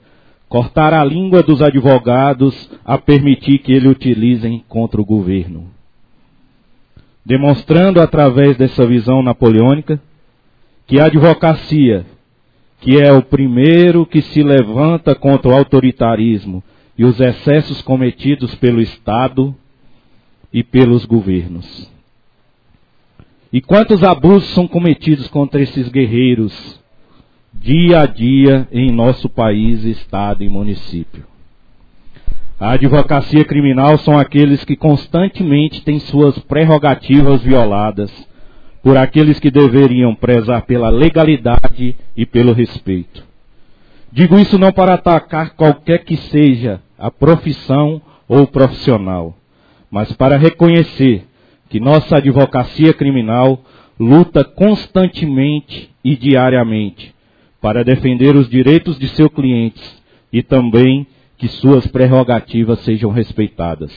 cortar a língua dos advogados a permitir que eles utilizem contra o governo. Demonstrando através dessa visão napoleônica que a advocacia, que é o primeiro que se levanta contra o autoritarismo e os excessos cometidos pelo Estado e pelos governos. E quantos abusos são cometidos contra esses guerreiros dia a dia em nosso país, estado e município? A advocacia criminal são aqueles que constantemente têm suas prerrogativas violadas por aqueles que deveriam prezar pela legalidade e pelo respeito. Digo isso não para atacar qualquer que seja a profissão ou profissional, mas para reconhecer que nossa advocacia criminal luta constantemente e diariamente para defender os direitos de seus clientes e também que suas prerrogativas sejam respeitadas.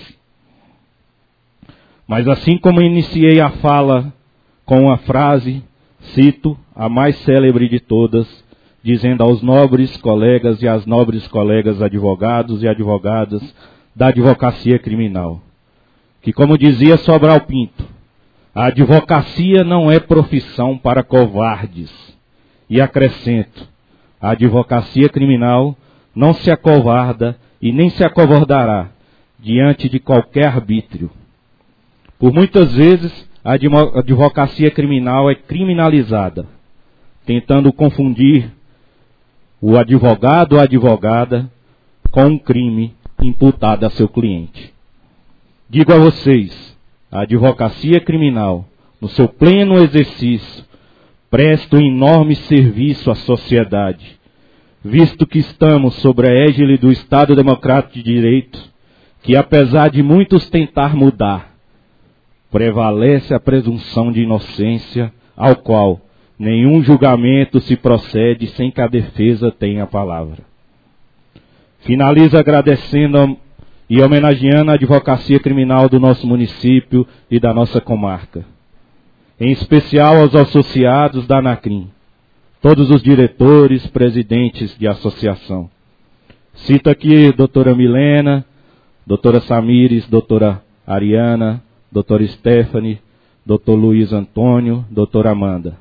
Mas assim como iniciei a fala com a frase, cito, a mais célebre de todas, dizendo aos nobres colegas e às nobres colegas advogados e advogadas da advocacia criminal, que, como dizia Sobral Pinto, a advocacia não é profissão para covardes. E acrescento, a advocacia criminal não se acovarda e nem se acovardará diante de qualquer arbítrio. Por muitas vezes, a advocacia criminal é criminalizada, tentando confundir o advogado ou advogada com um crime imputado a seu cliente. Digo a vocês, a advocacia criminal, no seu pleno exercício, presta um enorme serviço à sociedade, visto que estamos sob a égide do Estado Democrático de Direito, que apesar de muitos tentar mudar, prevalece a presunção de inocência, ao qual nenhum julgamento se procede sem que a defesa tenha a palavra. Finalizo agradecendo e homenageando a advocacia criminal do nosso município e da nossa comarca. Em especial aos associados da ANACRIM, todos os diretores, presidentes de associação. Cito aqui doutora Milena, doutora Samires, doutora Ariana, doutora Stephanie, doutor Luiz Antônio, doutora Amanda.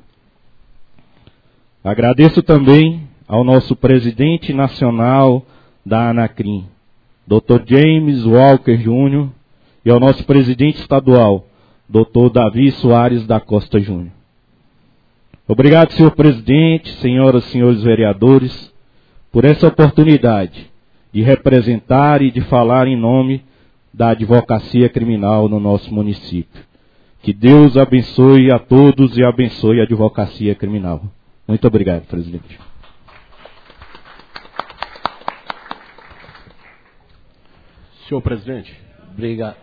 Agradeço também ao nosso presidente nacional da ANACRIM, doutor James Walker Júnior, e ao nosso presidente estadual, doutor Davi Soares da Costa Júnior. Obrigado, senhor presidente, senhoras e senhores vereadores, por essa oportunidade de representar e de falar em nome da advocacia criminal no nosso município. Que Deus abençoe a todos e abençoe a advocacia criminal. Muito obrigado, presidente. Senhor presidente. Obrigado.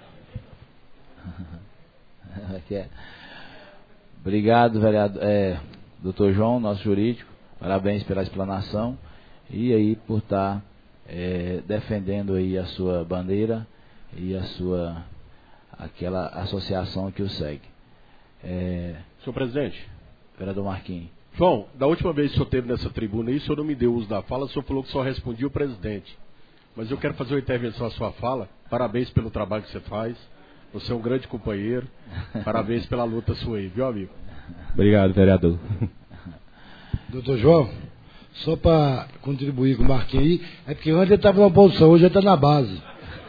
Aqui é. Obrigado, vereador, é, doutor João, nosso jurídico. Parabéns pela explanação e aí por estar é, defendendo aí a sua bandeira e a sua aquela associação que o segue. É, senhor presidente. Vereador Marquinhos. João, da última vez que o senhor esteve nessa tribuna aí, o senhor não me deu uso da fala, o senhor falou que só respondia o presidente. Mas eu quero fazer uma intervenção à sua fala. Parabéns pelo trabalho que você faz. Você é um grande companheiro. Parabéns pela luta sua aí, viu, amigo? Obrigado, vereador. Doutor João, só para contribuir com o Marquinhos aí, é porque antes ele estava na oposição, hoje ele está na base.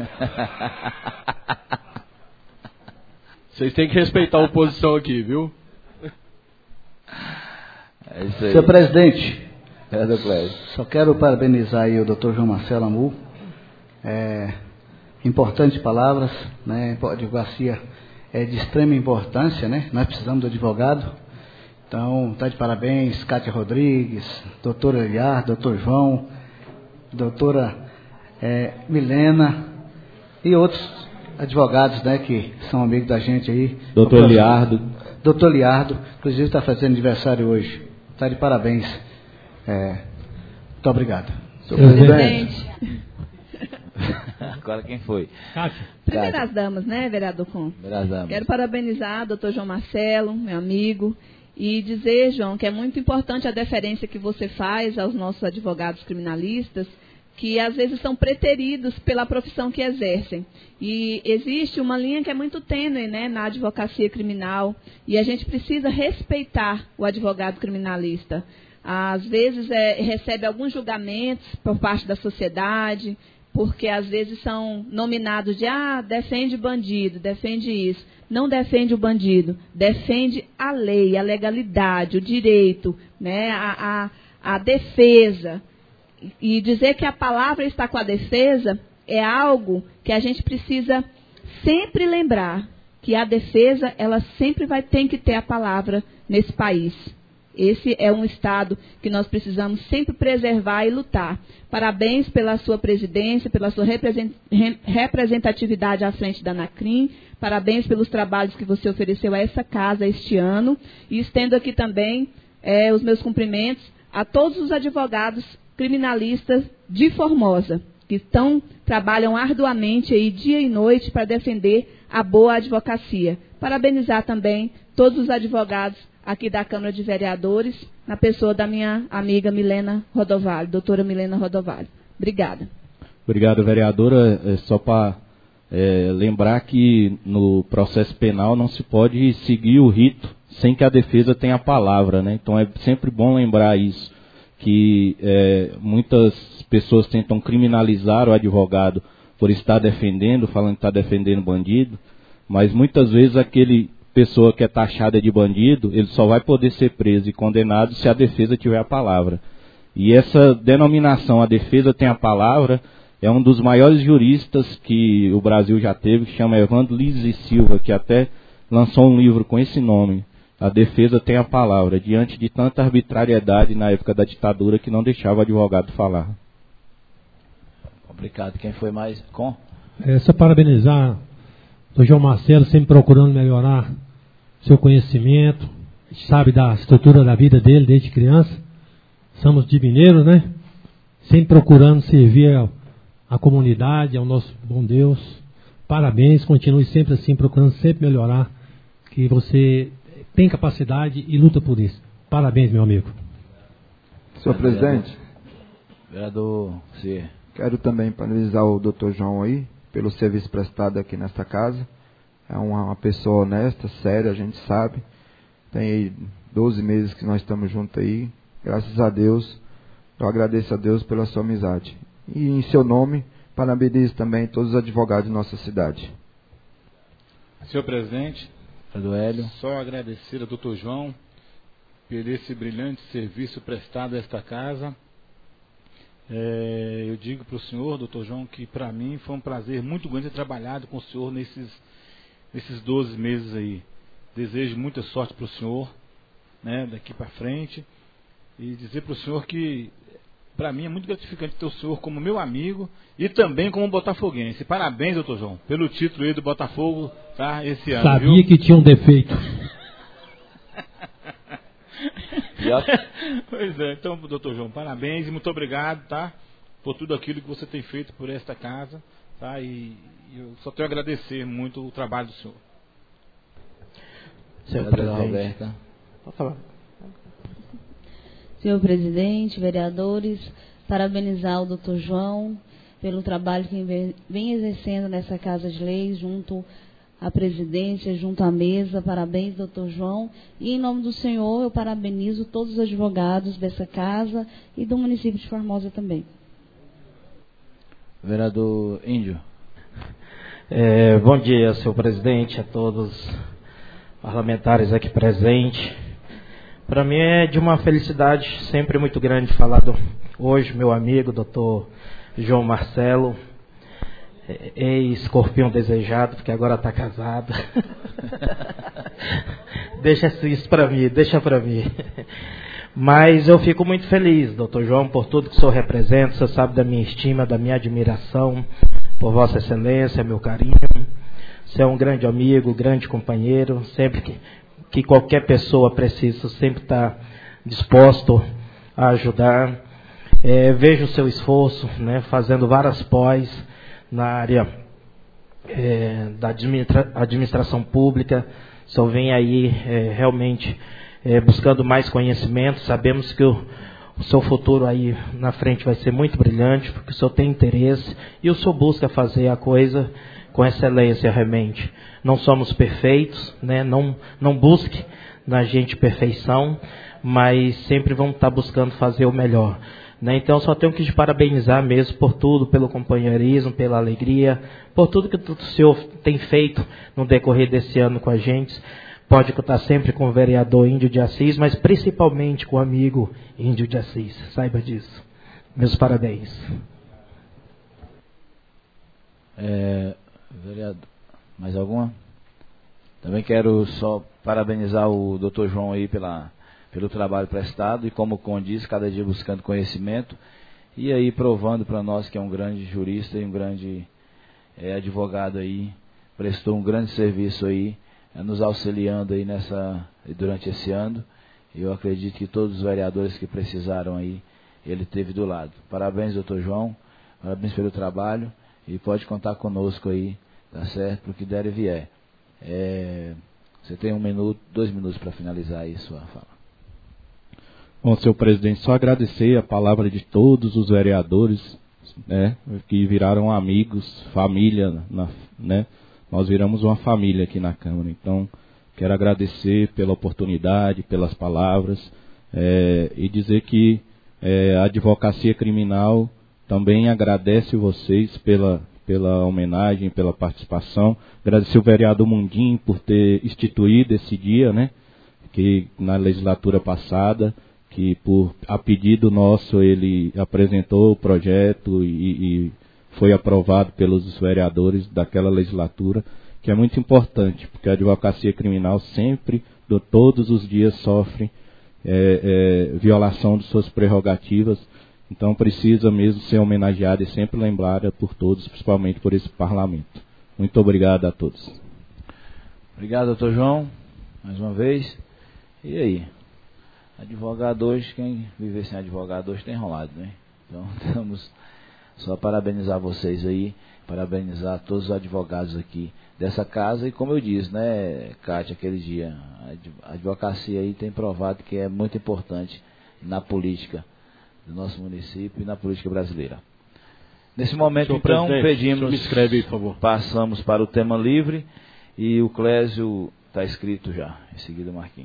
Vocês têm que respeitar a oposição aqui, viu? É isso aí. Senhor presidente, é só quero parabenizar aí o doutor João Marcelo Amu. É, importantes palavras, né? A advocacia é de extrema importância, né? Nós precisamos do advogado. Então, está de parabéns, Cátia Rodrigues, doutor Eliar, doutor João, doutora é, Milena e outros advogados, né, que são amigos da gente aí. Doutor Liardo. Doutor Liardo, inclusive está fazendo aniversário hoje. Está de parabéns. É, muito obrigado. Senhor presidente. Agora quem foi? Cátia. Primeiras damas, né, vereador Com? Primeiras damas. Quero parabenizar o doutor João Marcelo, meu amigo, e dizer, João, que é muito importante a deferência que você faz aos nossos advogados criminalistas, que às vezes são preteridos pela profissão que exercem. E existe uma linha que é muito tênue, né, na advocacia criminal, e a gente precisa respeitar o advogado criminalista. Às vezes é, recebe alguns julgamentos por parte da sociedade, porque às vezes são nominados de, ah, defende bandido, defende isso. Não defende o bandido, defende a lei, a legalidade, o direito, né, a, a, a defesa. E dizer que a palavra está com a defesa é algo que a gente precisa sempre lembrar, que a defesa, ela sempre vai ter que ter a palavra nesse país. Esse é um Estado que nós precisamos sempre preservar e lutar. Parabéns pela sua presidência, pela sua representatividade à frente da ANACRIM. Parabéns pelos trabalhos que você ofereceu a essa casa este ano. E estendo aqui também é, os meus cumprimentos a todos os advogados criminalistas de Formosa, que estão, trabalham arduamente aí, dia e noite para defender a boa advocacia. Parabenizar também todos os advogados aqui da Câmara de Vereadores, na pessoa da minha amiga Milena Rodovalho, doutora Milena Rodovalho. Obrigada. Obrigado, vereadora. É só para é, lembrar que no processo penal não se pode seguir o rito sem que a defesa tenha a palavra, né? Então é sempre bom lembrar isso, que é, muitas pessoas tentam criminalizar o advogado por estar defendendo, falando que está defendendo bandido, mas muitas vezes aquele pessoa que é taxada de bandido, ele só vai poder ser preso e condenado se a defesa tiver a palavra. E essa denominação, a defesa tem a palavra, é um dos maiores juristas que o Brasil já teve, que chama Evandro Liz e Silva, que até lançou um livro com esse nome. A defesa tem a palavra, diante de tanta arbitrariedade na época da ditadura que não deixava o advogado falar. Complicado. Quem foi mais? Com? É só parabenizar o João Marcelo, sempre procurando melhorar seu conhecimento, sabe da estrutura da vida dele desde criança. Somos de mineiros, né? Sempre procurando servir a, a comunidade, ao nosso bom Deus. Parabéns, continue sempre assim, procurando sempre melhorar, que você tem capacidade e luta por isso. Parabéns, meu amigo. Senhor presidente, vereador, sim. Quero também parabenizar o doutor João aí, pelo serviço prestado aqui nesta casa. É uma, uma pessoa honesta, séria, a gente sabe. Tem aí doze meses que nós estamos juntos aí. Graças a Deus, eu agradeço a Deus pela sua amizade. E em seu nome, parabenizo também todos os advogados de nossa cidade. Senhor presidente, do Hélio, só agradecer ao doutor João por esse brilhante serviço prestado a esta casa. É, eu digo para o senhor, doutor João, que para mim foi um prazer muito grande ter trabalhado com o senhor nesses, nesses doze meses aí. Desejo muita sorte para o senhor, né, daqui para frente, e dizer para o senhor que para mim é muito gratificante ter o senhor como meu amigo e também como botafoguense. Parabéns, doutor João, pelo título aí do Botafogo, tá, esse ano. Sabia viu? Que tinha um defeito. Pois é, então, doutor João, parabéns e muito obrigado, tá, por tudo aquilo que você tem feito por esta casa, tá, e, e eu só tenho a agradecer muito o trabalho do senhor. Senhor presidente. Pode falar. Senhor presidente, vereadores, parabenizar o doutor João pelo trabalho que vem exercendo nessa Casa de Leis, junto à presidência, junto à mesa. Parabéns, doutor João. E em nome do senhor, eu parabenizo todos os advogados dessa casa e do município de Formosa também. Vereador Índio. É, bom dia, senhor presidente, a todos os parlamentares aqui presentes. Para mim é de uma felicidade sempre muito grande falar do, hoje, meu amigo, doutor João Marcelo, ex-escorpião desejado, porque agora está casado. Deixa isso para mim, deixa para mim. Mas eu fico muito feliz, doutor João, por tudo que o senhor representa. O senhor sabe da minha estima, da minha admiração por Vossa Excelência, meu carinho. Você é um grande amigo, grande companheiro. Sempre que, que qualquer pessoa precisa, sempre está disposto a ajudar. É, vejo o seu esforço, né, fazendo várias pós na área é, da administra, administração pública. O senhor vem aí é, realmente é, buscando mais conhecimento. Sabemos que o o seu futuro aí na frente vai ser muito brilhante, porque o senhor tem interesse e o senhor busca fazer a coisa com excelência realmente. Não somos perfeitos, né? Não, não busque na gente perfeição, mas sempre vamos estar buscando fazer o melhor. Né? Então, só tenho que te parabenizar mesmo por tudo, pelo companheirismo, pela alegria, por tudo que o senhor tem feito no decorrer desse ano com a gente. Pode contar sempre com o vereador Índio de Assis, mas principalmente com o amigo Índio de Assis. Saiba disso. Meus parabéns. É, vereador, mais alguma? Também quero só parabenizar o doutor João aí pela, pelo trabalho prestado e, como o condiz, cada dia buscando conhecimento e aí provando para nós que é um grande jurista e um grande é, advogado aí, prestou um grande serviço aí, é, nos auxiliando aí nessa, durante esse ano. Eu acredito que todos os vereadores que precisaram aí, ele esteve do lado. Parabéns, doutor João, parabéns pelo trabalho e pode contar conosco aí, tá certo, para o que der e vier. É, você tem um minuto, dois minutos para finalizar aí sua fala. Bom, senhor presidente, só agradecer a palavra de todos os vereadores, né, que viraram amigos, família, na, né, nós viramos uma família aqui na Câmara. Então, quero agradecer pela oportunidade, pelas palavras, é, e dizer que é, a advocacia criminal também agradece vocês pela, pela homenagem, pela participação. Agradecer o vereador Mundim por ter instituído esse dia, né, que na legislatura passada, que por a pedido nosso ele apresentou o projeto e, e foi aprovado pelos vereadores daquela legislatura, que é muito importante, porque a advocacia criminal sempre, do, todos os dias, sofre é, é, violação de suas prerrogativas, então precisa mesmo ser homenageada e sempre lembrada por todos, principalmente por esse parlamento. Muito obrigado a todos. Obrigado, doutor João, mais uma vez. E aí? Advogado hoje, quem viver sem advogado hoje tem enrolado, né? Então, estamos só parabenizar vocês aí, parabenizar todos os advogados aqui dessa casa e, como eu disse, né, Cátia, aquele dia, a advocacia aí tem provado que é muito importante na política do nosso município e na política brasileira. Nesse momento, senhor então, pedimos, me escreve aí, por favor. Passamos para o tema livre e o Clésio está escrito já, em seguida Marquinhos.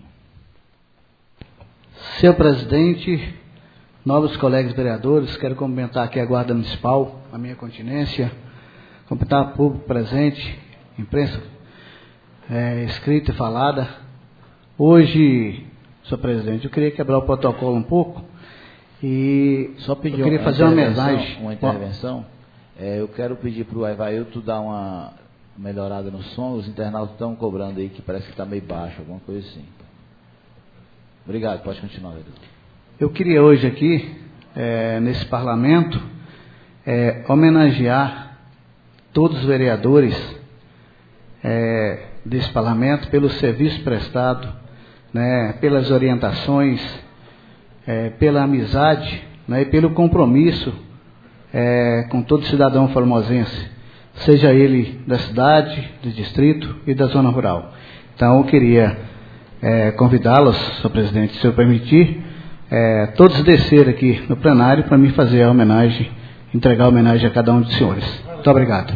Senhor presidente, novos colegas vereadores, quero cumprimentar aqui a Guarda Municipal, a minha continência, cumprimentar o público presente, imprensa é, escrita e falada. Hoje, senhor presidente, eu queria quebrar o protocolo um pouco e só pedir eu queria uma fazer uma mensagem. Uma intervenção. É, eu quero pedir para o Aivailton dar uma melhorada no som. Os internautas estão cobrando aí que parece que está meio baixo, alguma coisa assim. Obrigado, pode continuar, vereador. Eu queria hoje aqui, é, nesse parlamento, é, homenagear todos os vereadores é, desse parlamento pelo serviço prestado, né, pelas orientações, é, pela amizade, né, e pelo compromisso é, com todo cidadão formosense, seja ele da cidade, do distrito e da zona rural. Então, eu queria É, convidá-los, senhor presidente, se eu permitir, é, todos descer aqui no plenário para me fazer a homenagem, entregar a homenagem a cada um dos senhores. Muito obrigado.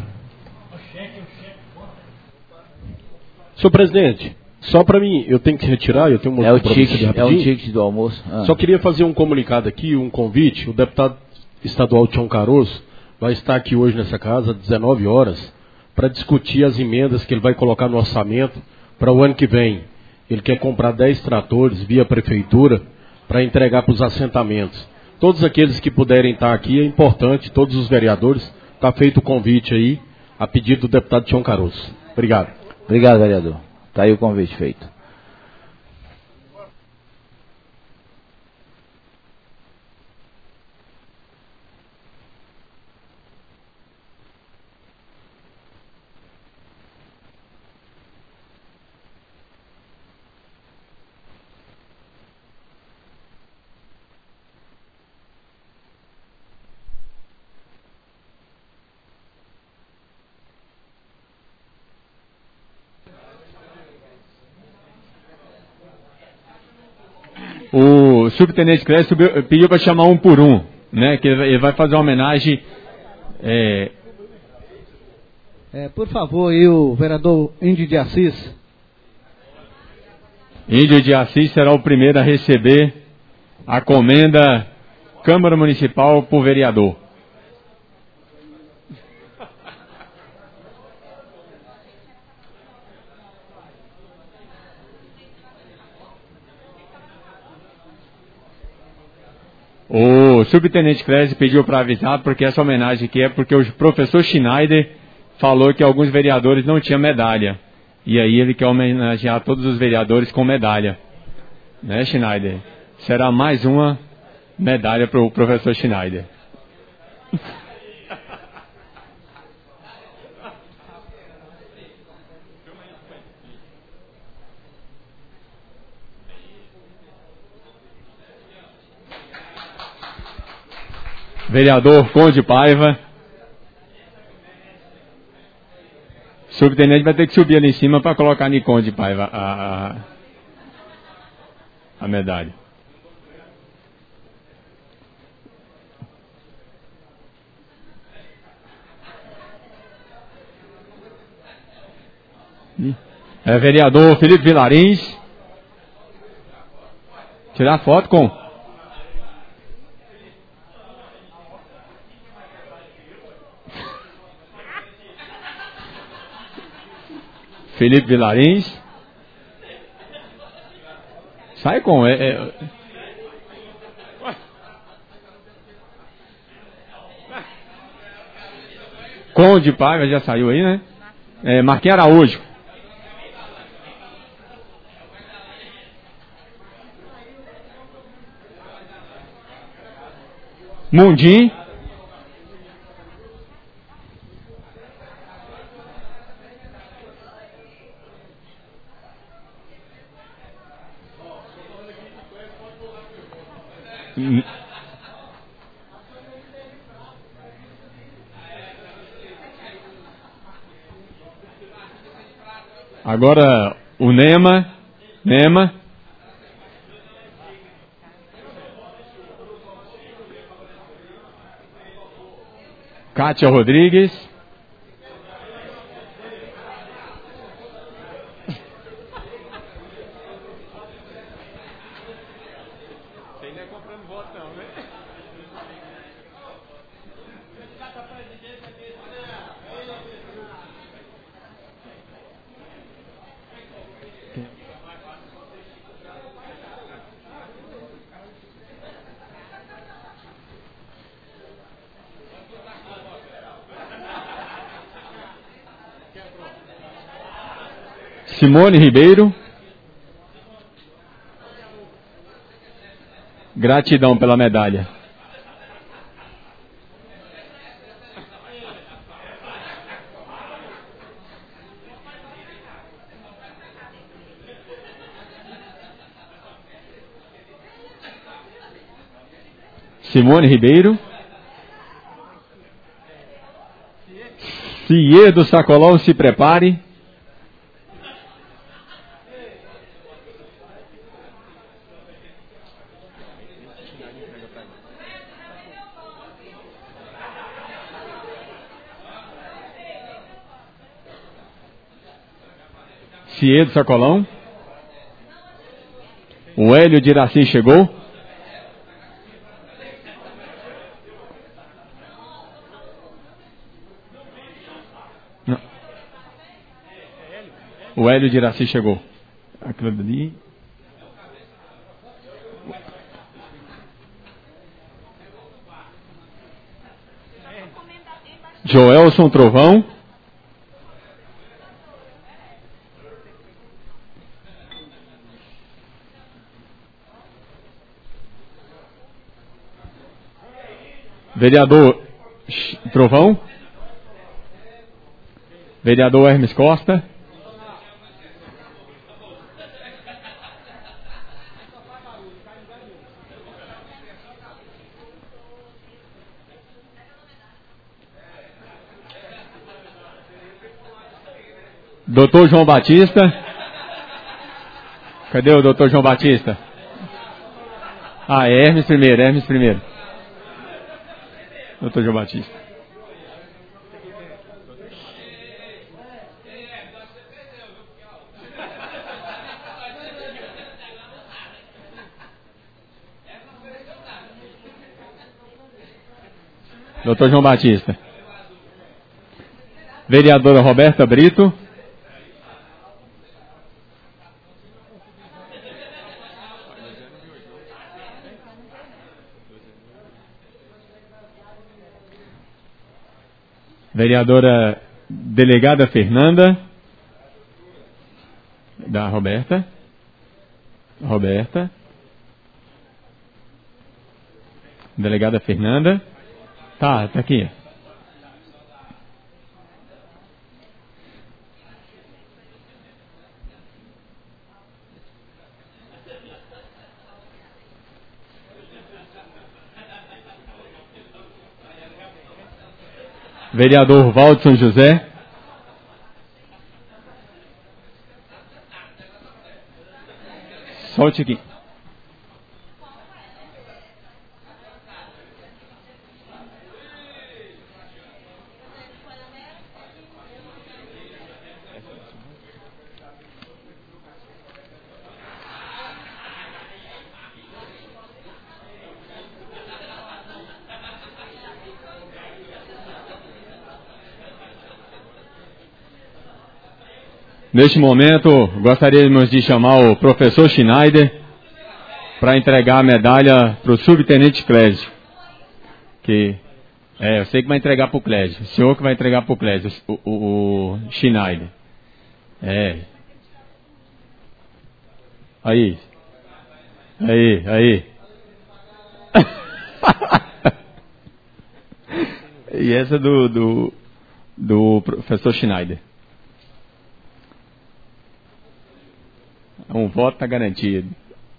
Senhor presidente, só para mim, eu tenho que retirar, eu tenho um é o ticket, é o ticket do almoço. Ah. Só queria fazer um comunicado aqui, um convite. O deputado estadual Tião Caroço vai estar aqui hoje nessa casa, às dezenove horas, para discutir as emendas que ele vai colocar no orçamento para o ano que vem. Ele quer comprar dez tratores via prefeitura para entregar para os assentamentos. Todos aqueles que puderem estar aqui, é importante, todos os vereadores, está feito o convite aí, a pedido do deputado Tião Caroço. Obrigado. Obrigado, vereador. Está aí o convite feito. O o subtenente Clécio pediu para chamar um por um, né? Que ele vai fazer uma homenagem. É... É, por favor, e o vereador Índio de Assis. Índio de Assis será o primeiro a receber a comenda Câmara Municipal por vereador. O subtenente Clécio pediu para avisar, porque essa homenagem aqui é porque o professor Schneider falou que alguns vereadores não tinham medalha. E aí ele quer homenagear todos os vereadores com medalha. Né, Schneider? Será mais uma medalha para o professor Schneider. Vereador Conde Paiva. Subtenente vai ter que subir ali em cima para colocar em Conde Paiva a, a, a medalha. É, vereador Felipe Vilarins. Tirar foto com... Felipe Vilarins. Sai com... É, é... Conde Paiva já saiu aí, né? É, Marquinhos Araújo. Mundim. Agora o Nema, Nema. Kátia Rodrigues. Simone Ribeiro. Gratidão pela medalha. Simone Ribeiro. Cier do Sacolão, se prepare. Cier do Sacolão. O Hélio de Iraci chegou. Não. O Hélio de Iraci chegou. Aquilo ali. Joelson Trovão. Vereador Trovão. Vereador Hermes Costa. Doutor João Batista. Cadê o doutor João Batista? Ah, Hermes primeiro, Hermes primeiro. Doutor João Batista. Doutor João Batista. Vereadora Roberta Brito. Vereadora Delegada Fernanda. Da Roberta. Roberta. Delegada Fernanda. Tá, tá aqui. Vereador Waldson José. Solte aqui. Neste momento, gostaríamos de chamar o professor Schneider para entregar a medalha para o subtenente Clésio. Que, é, eu sei que vai entregar para o Clésio. O senhor que vai entregar para o Clésio, o, o, o Schneider. É. Aí. Aí, aí. E essa do, do, do professor Schneider. Um voto está garantido.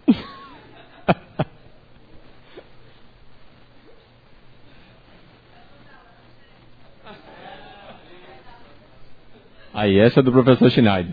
Aí, essa é do professor Schneider.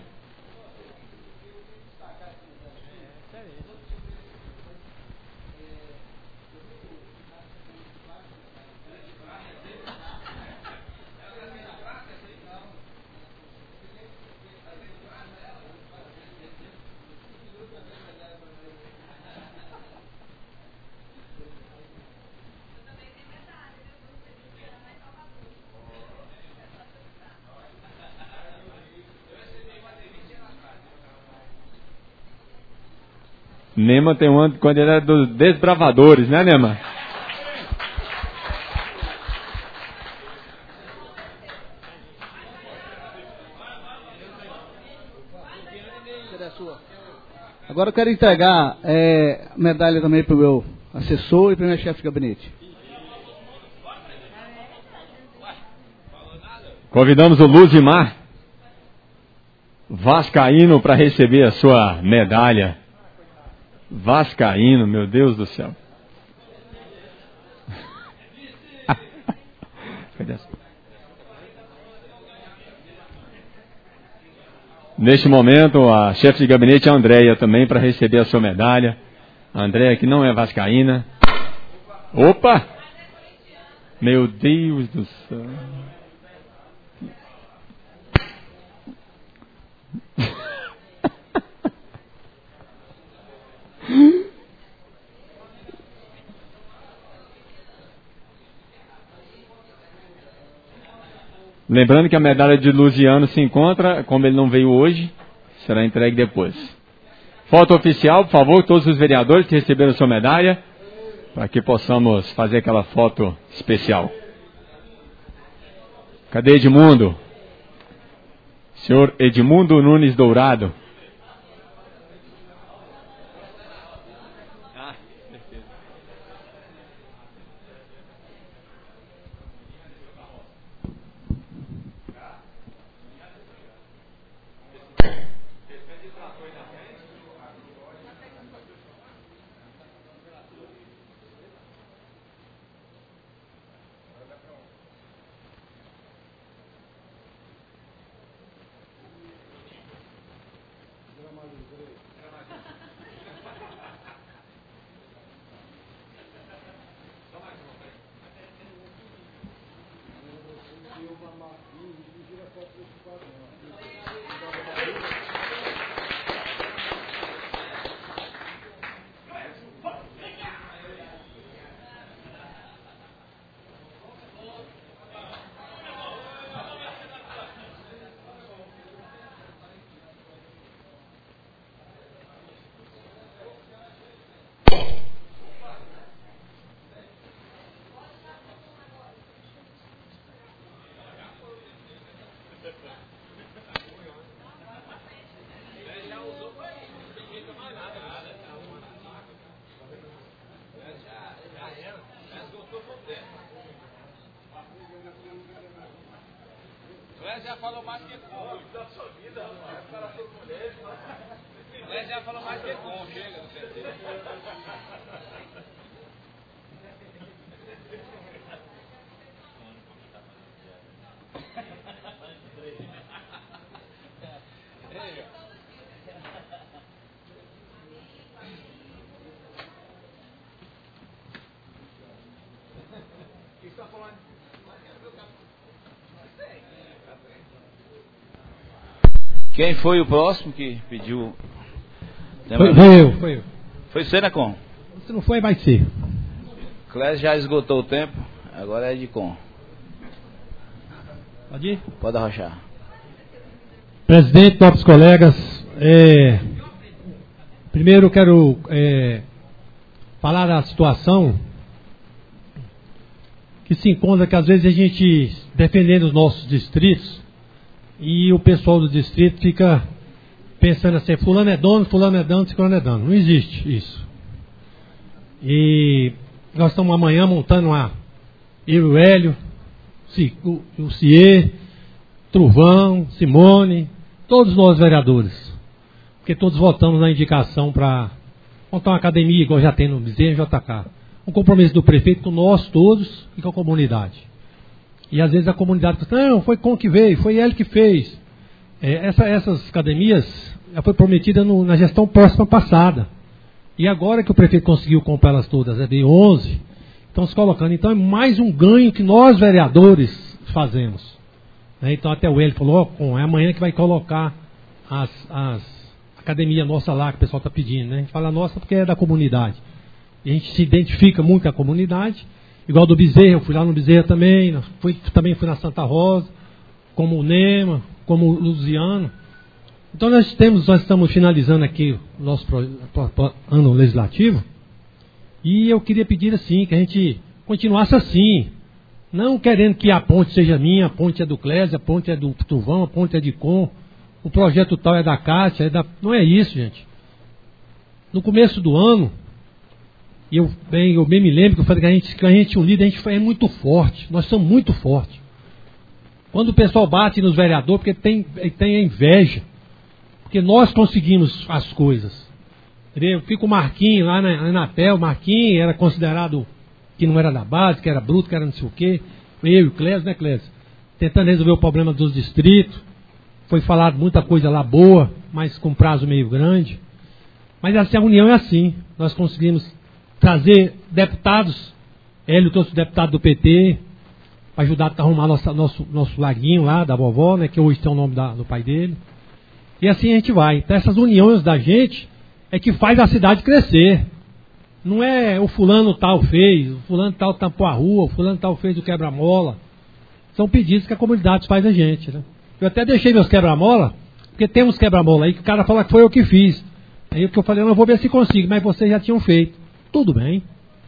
Nema tem uma quando ele era dos desbravadores, né, Nema? Agora eu quero entregar é, a medalha também para o meu assessor e para o meu chefe de gabinete. Convidamos o Luzimar Vascaíno para receber a sua medalha. Vascaíno, meu Deus do céu. Neste momento, a chefe de gabinete, a Andréia, também para receber a sua medalha. A Andréia, que não é vascaína. Opa! Meu Deus do céu. Lembrando que a medalha de Luziano se encontra, como ele não veio hoje, será entregue depois. Foto oficial, por favor, todos os vereadores que receberam sua medalha, para que possamos fazer aquela foto especial. Cadê Edmundo? Senhor Edmundo Nunes Dourado. Já falou mais que com. Da sua vida, rapaz. O cara foi mulher. Ele já falou mais que com. Chega do P T. O que está falando? Quem foi o próximo que pediu? Foi, foi eu, foi eu. Foi você, né, Com? Se não foi, vai ser. Clésio já esgotou o tempo, agora é de Com. Pode ir? Pode arrochar. Presidente, novos colegas, é, primeiro eu quero é, falar da situação que se encontra, que às vezes a gente, defendendo os nossos distritos, e o pessoal do distrito fica pensando assim, fulano é dono, fulano é dono, fulano é dono. Não existe isso. E nós estamos amanhã montando uma, eu, o Hélio, o, o Ciê, Truvão, Simone, todos nós vereadores. Porque todos votamos na indicação para montar uma academia, igual já tem no Bezerra e J K. Um compromisso do prefeito com nós todos e com a comunidade. E às vezes a comunidade diz, não, foi com que veio, foi ele que fez. É, essa, essas academias já foi prometida no, na gestão próxima passada. E agora que o prefeito conseguiu comprar elas todas, é de onze, estão se colocando. Então é mais um ganho que nós vereadores fazemos. É, então até o Hélio falou, oh, é amanhã que vai colocar as, as academias nossa lá, que o pessoal está pedindo. Né? A gente fala nossa porque é da comunidade. E a gente se identifica muito com a comunidade. Igual do Bezerra, eu fui lá no Bezerra também, fui, também fui na Santa Rosa, como o Nema, como o Luziano. Então nós temos, nós estamos finalizando aqui o nosso pro, pro, pro, ano legislativo, e eu queria pedir assim, que a gente continuasse assim, não querendo que a ponte seja minha, a ponte é do Clésio, a ponte é do Tuvão, a ponte é de Com, o projeto tal é da Cátia, é da... não é isso, gente. No começo do ano, E eu bem, eu bem me lembro que eu falei que a gente, que a gente unida, a gente é muito forte. Nós somos muito fortes. Quando o pessoal bate nos vereadores, porque tem, tem inveja. Porque nós conseguimos as coisas. Entendeu? Fica o Marquinhos lá na Anatel. O Marquinhos era considerado que não era da base, que era bruto, que era não sei o quê. Eu e o Clésio, né, Clésio? Tentando resolver o problema dos distritos. Foi falado muita coisa lá boa, mas com prazo meio grande. Mas assim, a união é assim. Nós conseguimos trazer deputados. Hélio trouxe o deputado do P T para ajudar a arrumar nossa, nosso, nosso laguinho lá da vovó, né, que hoje tem o nome da, do pai dele. E assim a gente vai. Então essas uniões da gente é que faz a cidade crescer. Não é o fulano tal fez, o fulano tal tampou a rua, o fulano tal fez o quebra-mola. São pedidos que a comunidade faz a gente, né? Eu até deixei meus quebra-mola, porque tem uns quebra-mola aí que o cara fala que foi eu que fiz. Aí o que eu falei, eu não vou ver se consigo, mas vocês já tinham feito. Tudo bem.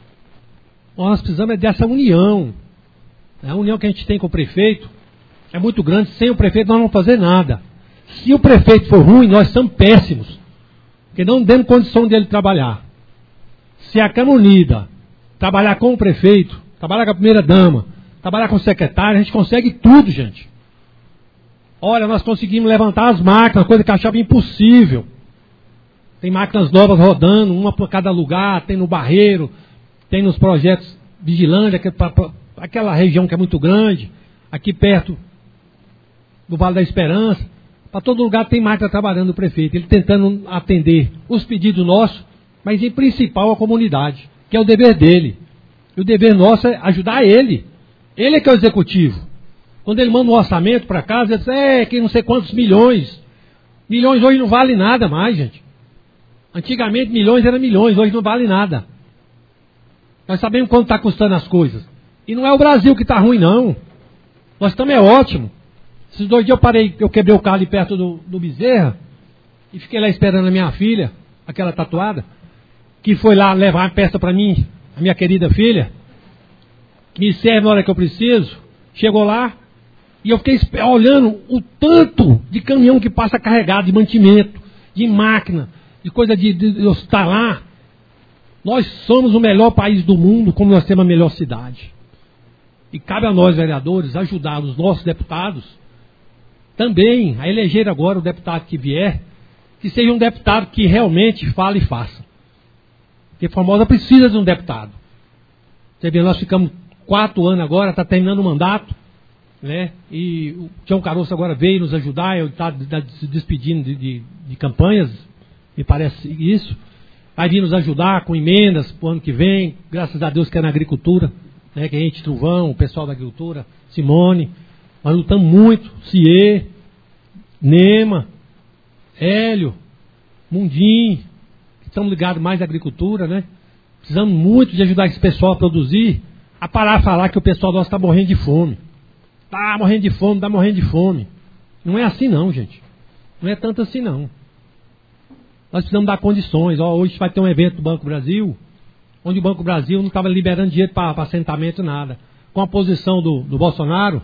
Nós precisamos é dessa união. A união que a gente tem com o prefeito é muito grande. Sem o prefeito nós não vamos fazer nada. Se o prefeito for ruim, nós somos péssimos. Porque não demos condição dele trabalhar. Se a Câmara Unida trabalhar com o prefeito, trabalhar com a primeira dama, trabalhar com o secretário, a gente consegue tudo, gente. Olha, nós conseguimos levantar as máquinas, coisa que eu achava impossível. Tem máquinas novas rodando, uma por cada lugar, tem no Barreiro, tem nos projetos Vigilândia, que é pra, pra, aquela região que é muito grande, aqui perto do Vale da Esperança. Para todo lugar tem máquina trabalhando o prefeito, ele tentando atender os pedidos nossos, mas em principal a comunidade, que é o dever dele. E o dever nosso é ajudar ele. Ele é que é o executivo. Quando ele manda um orçamento para casa, ele diz, é, que não sei quantos milhões. Milhões hoje não vale nada mais, gente. Antigamente milhões eram milhões, hoje não vale nada. Nós sabemos quanto está custando as coisas. E não é o Brasil que está ruim, não. Nós estamos é ótimo. Esses dois dias eu parei, eu quebrei o carro ali perto do, do Bezerra e fiquei lá esperando a minha filha, aquela tatuada, que foi lá levar uma peça para mim, a minha querida filha, que me serve na hora que eu preciso. Chegou lá e eu fiquei olhando o tanto de caminhão que passa carregado de mantimento, de máquina, de coisa de, de, de hospitalar. Nós somos o melhor país do mundo, como nós temos a melhor cidade. E cabe a nós, vereadores, ajudar os nossos deputados também a eleger agora o deputado que vier, que seja um deputado que realmente fale e faça. Porque Formosa precisa de um deputado. Você vê, nós ficamos quatro anos agora, está terminando o mandato, né? E o Tião Caroço agora veio nos ajudar, ele está se despedindo de, de, de campanhas, me parece isso. Vai vir nos ajudar com emendas para o ano que vem, graças a Deus que é na agricultura, né? Que a gente, Truvão, o pessoal da agricultura, Simone, nós lutamos muito, Cie, Nema, Hélio, Mundim, que estamos ligados mais à agricultura, né? Precisamos muito de ajudar esse pessoal a produzir, a parar a falar que o pessoal nosso está morrendo de fome. Está morrendo de fome, está morrendo de fome. Não é assim não, gente. Não é tanto assim não. Nós precisamos dar condições. Ó, hoje vai ter um evento do Banco Brasil, onde o Banco Brasil não estava liberando dinheiro para assentamento, nada. Com a posição do, do Bolsonaro,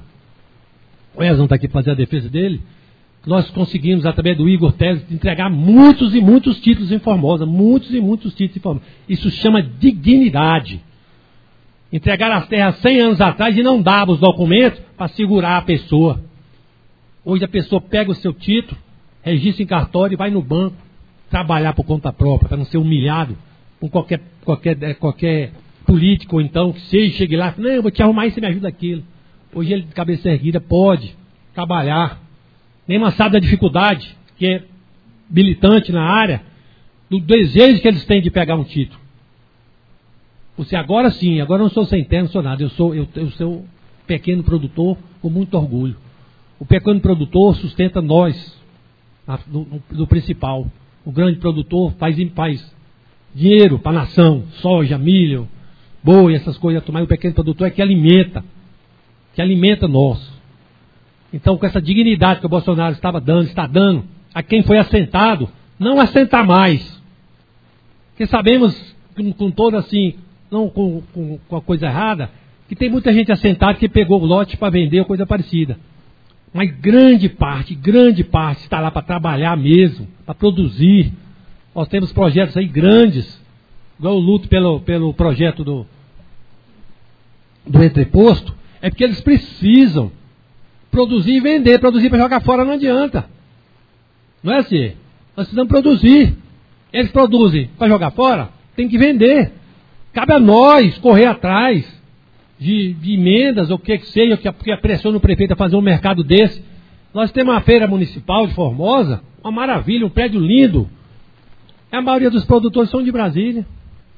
o Ezão está aqui para fazer a defesa dele, nós conseguimos, através do Igor Teles, entregar muitos e muitos títulos em Formosa. Muitos e muitos títulos em Formosa. Isso chama dignidade. Entregar as terras cem anos atrás e não dava os documentos para segurar a pessoa. Hoje a pessoa pega o seu título, registra em cartório e vai no banco trabalhar por conta própria, para não ser humilhado por qualquer, qualquer, qualquer político, ou então, que seja, chegue lá e fale, não, eu vou te arrumar isso e me ajuda aquilo. Hoje ele, de cabeça erguida, pode trabalhar. Nem uma sabe da dificuldade, que é militante na área, do desejo que eles têm de pegar um título. Você agora sim, agora eu não sou sem terra, não sou nada, eu sou, eu, eu sou pequeno produtor com muito orgulho. O pequeno produtor sustenta nós, a, do, do principal. O grande produtor faz, faz dinheiro para a nação, soja, milho, boi, essas coisas, mas o pequeno produtor é que alimenta, que alimenta nós. Então, com essa dignidade que o Bolsonaro estava dando, está dando, a quem foi assentado, não assentar mais. Porque sabemos, com, com toda assim, não com, com, com a coisa errada, que tem muita gente assentada que pegou o lote para vender ou coisa parecida. Mas grande parte, grande parte está lá para trabalhar mesmo, para produzir. Nós temos projetos aí grandes, igual eu luto pelo, pelo projeto do, do entreposto, é porque eles precisam produzir e vender. Produzir para jogar fora não adianta. Não é assim? Nós precisamos produzir. Eles produzem para jogar fora, tem que vender. Cabe a nós correr atrás de, de emendas, ou o que que seja, que, que pressiona o prefeito a fazer um mercado desse. Nós temos uma feira municipal de Formosa, uma maravilha, um prédio lindo. A maioria dos produtores são de Brasília.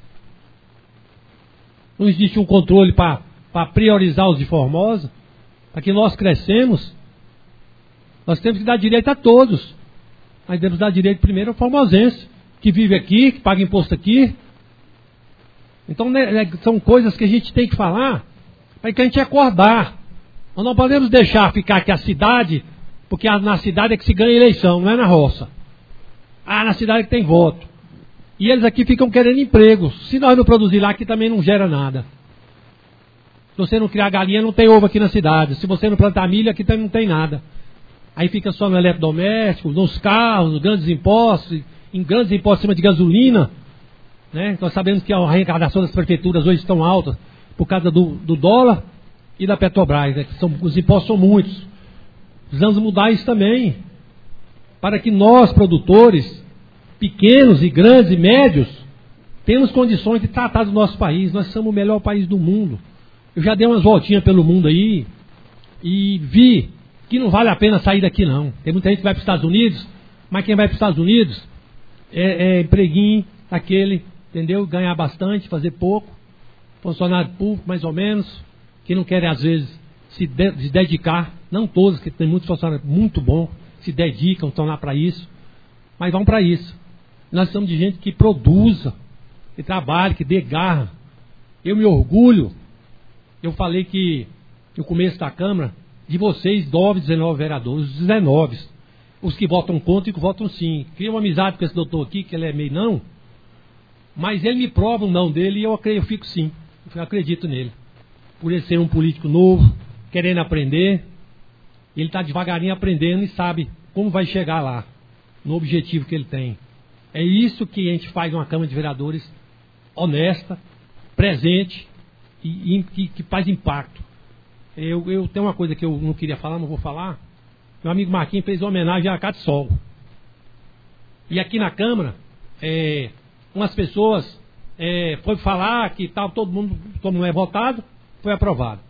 Não existe um controle para priorizar os de Formosa. Para que nós crescemos, nós temos que dar direito a todos. Mas temos que dar direito primeiro ao formosense, que vive aqui, que paga imposto aqui. Então, né, são coisas que a gente tem que falar para que a gente acordar. Nós não podemos deixar ficar que a cidade, porque na cidade é que se ganha eleição, não é na roça. Ah, na cidade é que tem voto. E eles aqui ficam querendo empregos. Se nós não produzir lá, aqui também não gera nada. Se você não criar galinha, não tem ovo aqui na cidade. Se você não plantar milho, aqui também não tem nada. Aí fica só no eletrodoméstico, nos carros, nos grandes impostos, em grandes impostos em cima de gasolina. Né? Nós sabemos que a arrecadação das prefeituras hoje estão altas por causa do, do dólar e da Petrobras. Né? Que são, os impostos são muitos. Precisamos mudar isso também. Para que nós, produtores, pequenos e grandes e médios, tenhamos condições de tratar do nosso país. Nós somos o melhor país do mundo. Eu já dei umas voltinhas pelo mundo aí e vi que não vale a pena sair daqui não. Tem muita gente que vai para os Estados Unidos, mas quem vai para os Estados Unidos é, é empreguinho, aquele, entendeu? Ganhar bastante, fazer pouco, funcionário público mais ou menos, que não querem às vezes se, de, se dedicar não todas, que tem muitos funcionários muito bons, se dedicam, estão lá para isso, mas vão para isso. Nós precisamos de gente que produza, que trabalhe, que dê garra. Eu me orgulho, eu falei que no começo da Câmara, de vocês, nove, dezenove vereadores, os dezenove, os que votam contra e que votam sim. Cria uma amizade com esse doutor aqui, que ele é meio não, mas ele me prova o não dele e eu, eu fico sim, eu acredito nele. Por ele ser um político novo, querendo aprender, ele está devagarinho aprendendo e sabe como vai chegar lá, no objetivo que ele tem. É isso que a gente faz uma Câmara de Vereadores honesta, presente e, e que, que faz impacto. Eu, eu tenho uma coisa que eu não queria falar, não vou falar. Meu amigo Marquinhos fez uma homenagem a Catsol. E aqui na Câmara, é, umas pessoas é, foi falar que tal, todo mundo, todo mundo é votado, foi aprovado.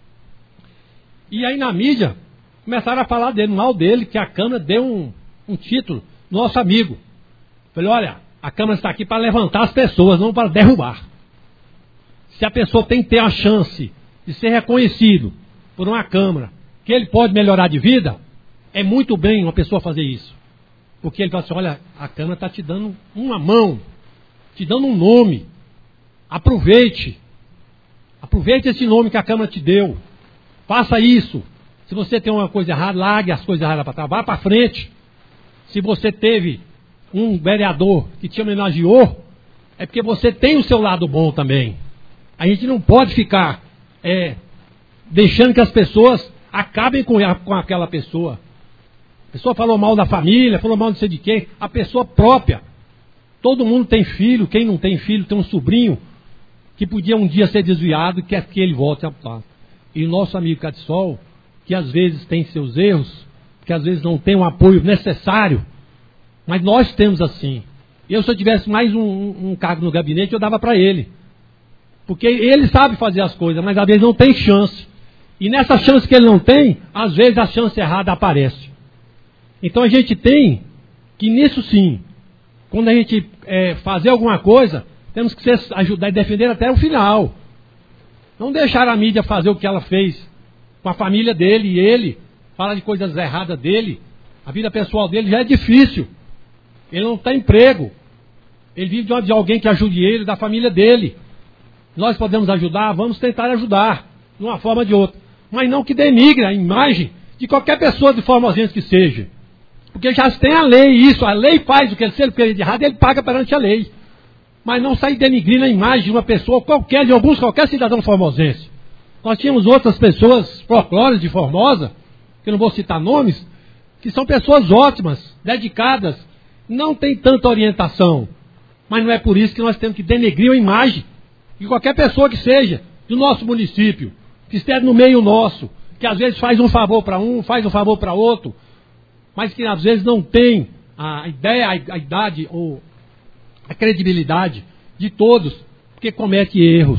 E aí na mídia começaram a falar dele, mal dele, que a Câmara deu um, um título, nosso amigo. Falei, olha, a Câmara está aqui para levantar as pessoas, não para derrubar. Se a pessoa tem que ter a chance de ser reconhecido por uma Câmara, que ele pode melhorar de vida, é muito bem uma pessoa fazer isso. Porque ele fala assim, olha, a Câmara está te dando uma mão, te dando um nome. Aproveite. Aproveite esse nome que a Câmara te deu. Faça isso. Se você tem uma coisa errada, largue as coisas erradas para trás, vá para frente. Se você teve um vereador que te homenageou, é porque você tem o seu lado bom também. A gente não pode ficar é, deixando que as pessoas acabem com, a, com aquela pessoa. A pessoa falou mal da família, falou mal de sei de quem, a pessoa própria. Todo mundo tem filho, quem não tem filho tem um sobrinho que podia um dia ser desviado e quer que ele volte a paz. E o nosso amigo Catsol, que às vezes tem seus erros, que às vezes não tem o apoio necessário, mas nós temos assim. Eu, se eu tivesse mais um, um cargo no gabinete, eu dava para ele. Porque ele sabe fazer as coisas, mas às vezes não tem chance. E nessa chance que ele não tem, às vezes a chance errada aparece. Então a gente tem que, nisso sim, quando a gente é, fazer alguma coisa, temos que ser, ajudar e defender até o final. Não deixar a mídia fazer o que ela fez com a família dele e ele fala de coisas erradas dele. A vida pessoal dele já é difícil. Ele não tem emprego. Ele vive de, uma, de alguém que ajude ele, da família dele. Nós podemos ajudar, vamos tentar ajudar, de uma forma ou de outra. Mas não que denigre a imagem de qualquer pessoa de formosense que seja. Porque já tem a lei, isso, a lei faz o que ele, se ele fez de errado, ele paga perante a lei. Mas não sair denigrindo a imagem de uma pessoa qualquer, de alguns, qualquer cidadão formosense. Nós tínhamos outras pessoas folclóricas de Formosa, que eu não vou citar nomes, que são pessoas ótimas, dedicadas, não tem tanta orientação. Mas não é por isso que nós temos que denegrir a imagem de qualquer pessoa que seja, do nosso município, que esteja no meio nosso, que às vezes faz um favor para um, faz um favor para outro, mas que às vezes não tem a ideia, a idade ou a credibilidade de todos, porque comete erros.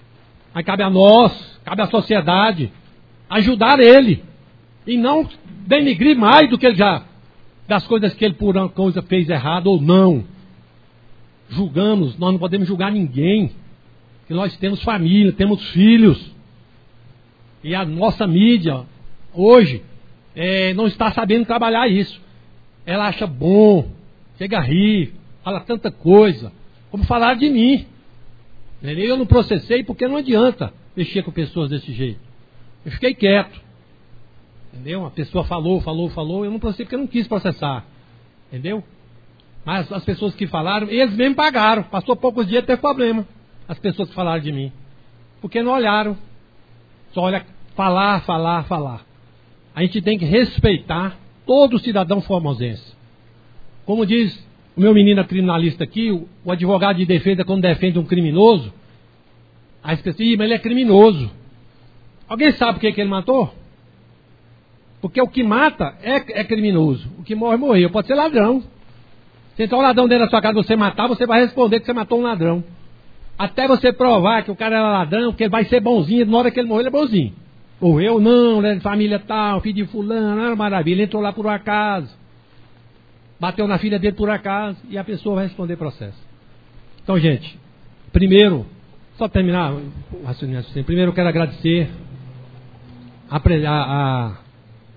Aí cabe a nós, cabe à sociedade, ajudar ele, e não denigrir mais do que ele já, das coisas que ele por uma coisa fez errado ou não. Julgamos, nós não podemos julgar ninguém, que nós temos família, temos filhos, e a nossa mídia, hoje, é, não está sabendo trabalhar isso. Ela acha bom, chega a rir, fala tanta coisa, como falaram de mim. Eu não processei porque não adianta mexer com pessoas desse jeito. Eu fiquei quieto. Entendeu? Uma pessoa falou, falou, falou, eu não processei porque eu não quis processar. Entendeu? Mas as pessoas que falaram, eles mesmo pagaram. Passou poucos dias, teve problema. As pessoas que falaram de mim. Porque não olharam. Só olha falar, falar, falar. A gente tem que respeitar todo cidadão formosense. Como diz o meu menino criminalista aqui, o, o advogado de defesa, quando defende um criminoso, aí você diz, mas ele é criminoso. Alguém sabe por que, que ele matou? Porque o que mata é, é criminoso. O que morre, morreu. Pode ser ladrão. Se entrar um ladrão dentro da sua casa e você matar, você vai responder que você matou um ladrão. Até você provar que o cara era ladrão, que ele vai ser bonzinho, na hora que ele morrer, ele é bonzinho. Ou eu não, né, família tal, filho de fulano, era maravilha, ele entrou lá por um acaso. Bateu na filha dele por acaso e a pessoa vai responder processo. Então, gente, primeiro, só terminar o raciocínio assim, primeiro eu quero agradecer a, a,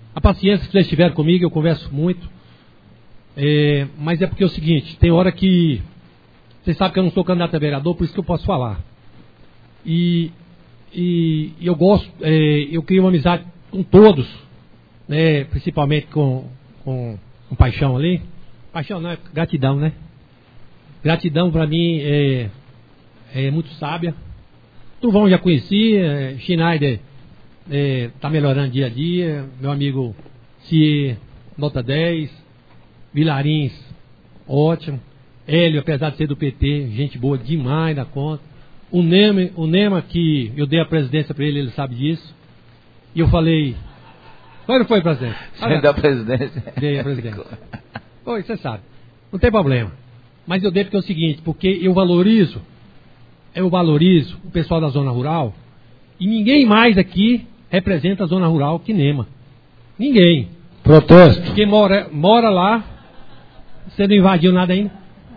a paciência que vocês tiveram comigo, eu converso muito. É, mas é porque é o seguinte, tem hora que... Vocês sabem que eu não sou candidato a vereador, por isso que eu posso falar. E, e, e eu gosto, é, eu crio uma amizade com todos, né, principalmente com, com, com Paixão ali. Paixão não, é gratidão, né? Gratidão para mim é, é muito sábia. Trovão já conheci, é, Schneider está é, melhorando dia a dia, meu amigo Cie, nota dez, Vilarins, ótimo, Hélio, apesar de ser do P T, gente boa demais da conta. O Nema, o Nema que eu dei a presidência para ele, ele sabe disso. E eu falei, foi ou não foi, presidente? Você deu a presidência? Dei a presidência. Foi, você sabe. Não tem problema. Mas eu dei porque é o seguinte, porque eu valorizo, eu valorizo o pessoal da zona rural, e ninguém mais aqui representa a zona rural que Nema. Ninguém. Protesto. Quem mora, mora lá, você não invadiu nada ainda?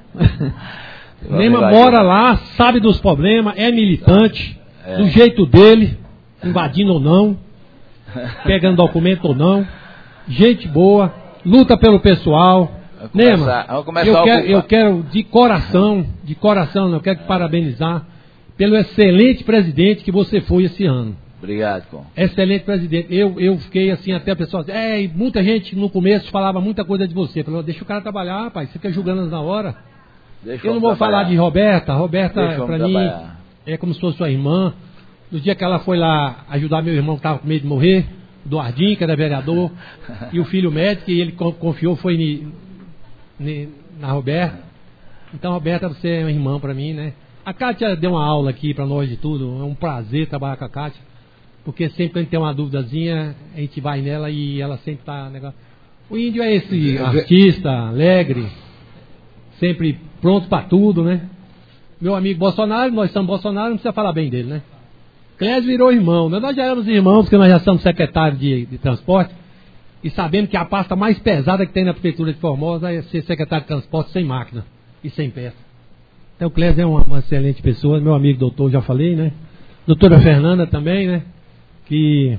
Nema mora lá, sabe dos problemas, é militante, é. do jeito dele, invadindo ou não, pegando documento ou não, gente boa, luta pelo pessoal. Vamos começar, Nema, vamos começar eu, o... quero, eu quero de coração, de coração, eu quero te parabenizar pelo excelente presidente que você foi esse ano. Obrigado, Com. Excelente presidente. Eu, eu fiquei assim, até a pessoa, é, muita gente no começo falava muita coisa de você. Falou, deixa o cara trabalhar, rapaz, você fica julgando na hora. Deixa eu não vou falar de Roberta. Roberta, pra mim, trabalhar. é como se fosse sua irmã. No dia que ela foi lá ajudar meu irmão que estava com medo de morrer, Eduardinho, que era vereador, e o filho médico, e ele confiou, foi ni, ni, na Roberta. Então, Roberta, você é uma irmã pra mim, né? A Kátia deu uma aula aqui pra nós de tudo. É um prazer trabalhar com a Kátia. Porque sempre que a gente tem uma duvidazinha, a gente vai nela e ela sempre tá... Negócio. O índio é esse artista, alegre, sempre pronto para tudo, né? Meu amigo Bolsonaro, nós somos Bolsonaro, não precisa falar bem dele, né? Clésio virou irmão, né? Nós já éramos irmãos, porque nós já somos secretários de, de transporte, e sabemos que a pasta mais pesada que tem na prefeitura de Formosa é ser secretário de transporte sem máquina e sem peça. Então o Clésio é uma, uma excelente pessoa, meu amigo doutor, já falei, né? Doutora Fernanda também, né? Que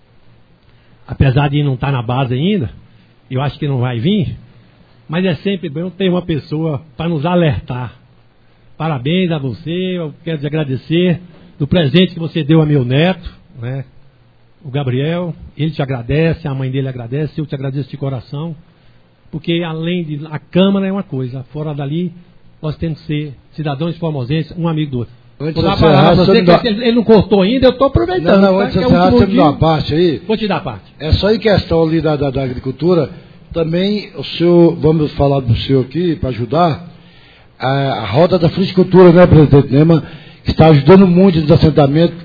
apesar de não estar na base ainda, eu acho que não vai vir, mas é sempre bom ter uma pessoa para nos alertar. Parabéns a você, eu quero te agradecer do presente que você deu a meu neto, né? O Gabriel, ele te agradece, a mãe dele agradece, eu te agradeço de coração, porque além de a Câmara é uma coisa, fora dali nós temos que ser cidadãos formosenses, um amigo do outro. Antes Vou dar de a palavra encerrar, pra você, você que ele não cortou ainda, eu estou aproveitando. Não, não, tá? antes de Que é encerrar, o você me dá uma parte aí. Vou te dar a parte. É só em questão ali da, da, da agricultura, também o senhor, vamos falar do senhor aqui, para ajudar, a, a roda da fruticultura, né, presidente Nema, que está ajudando muito nos assentamentos,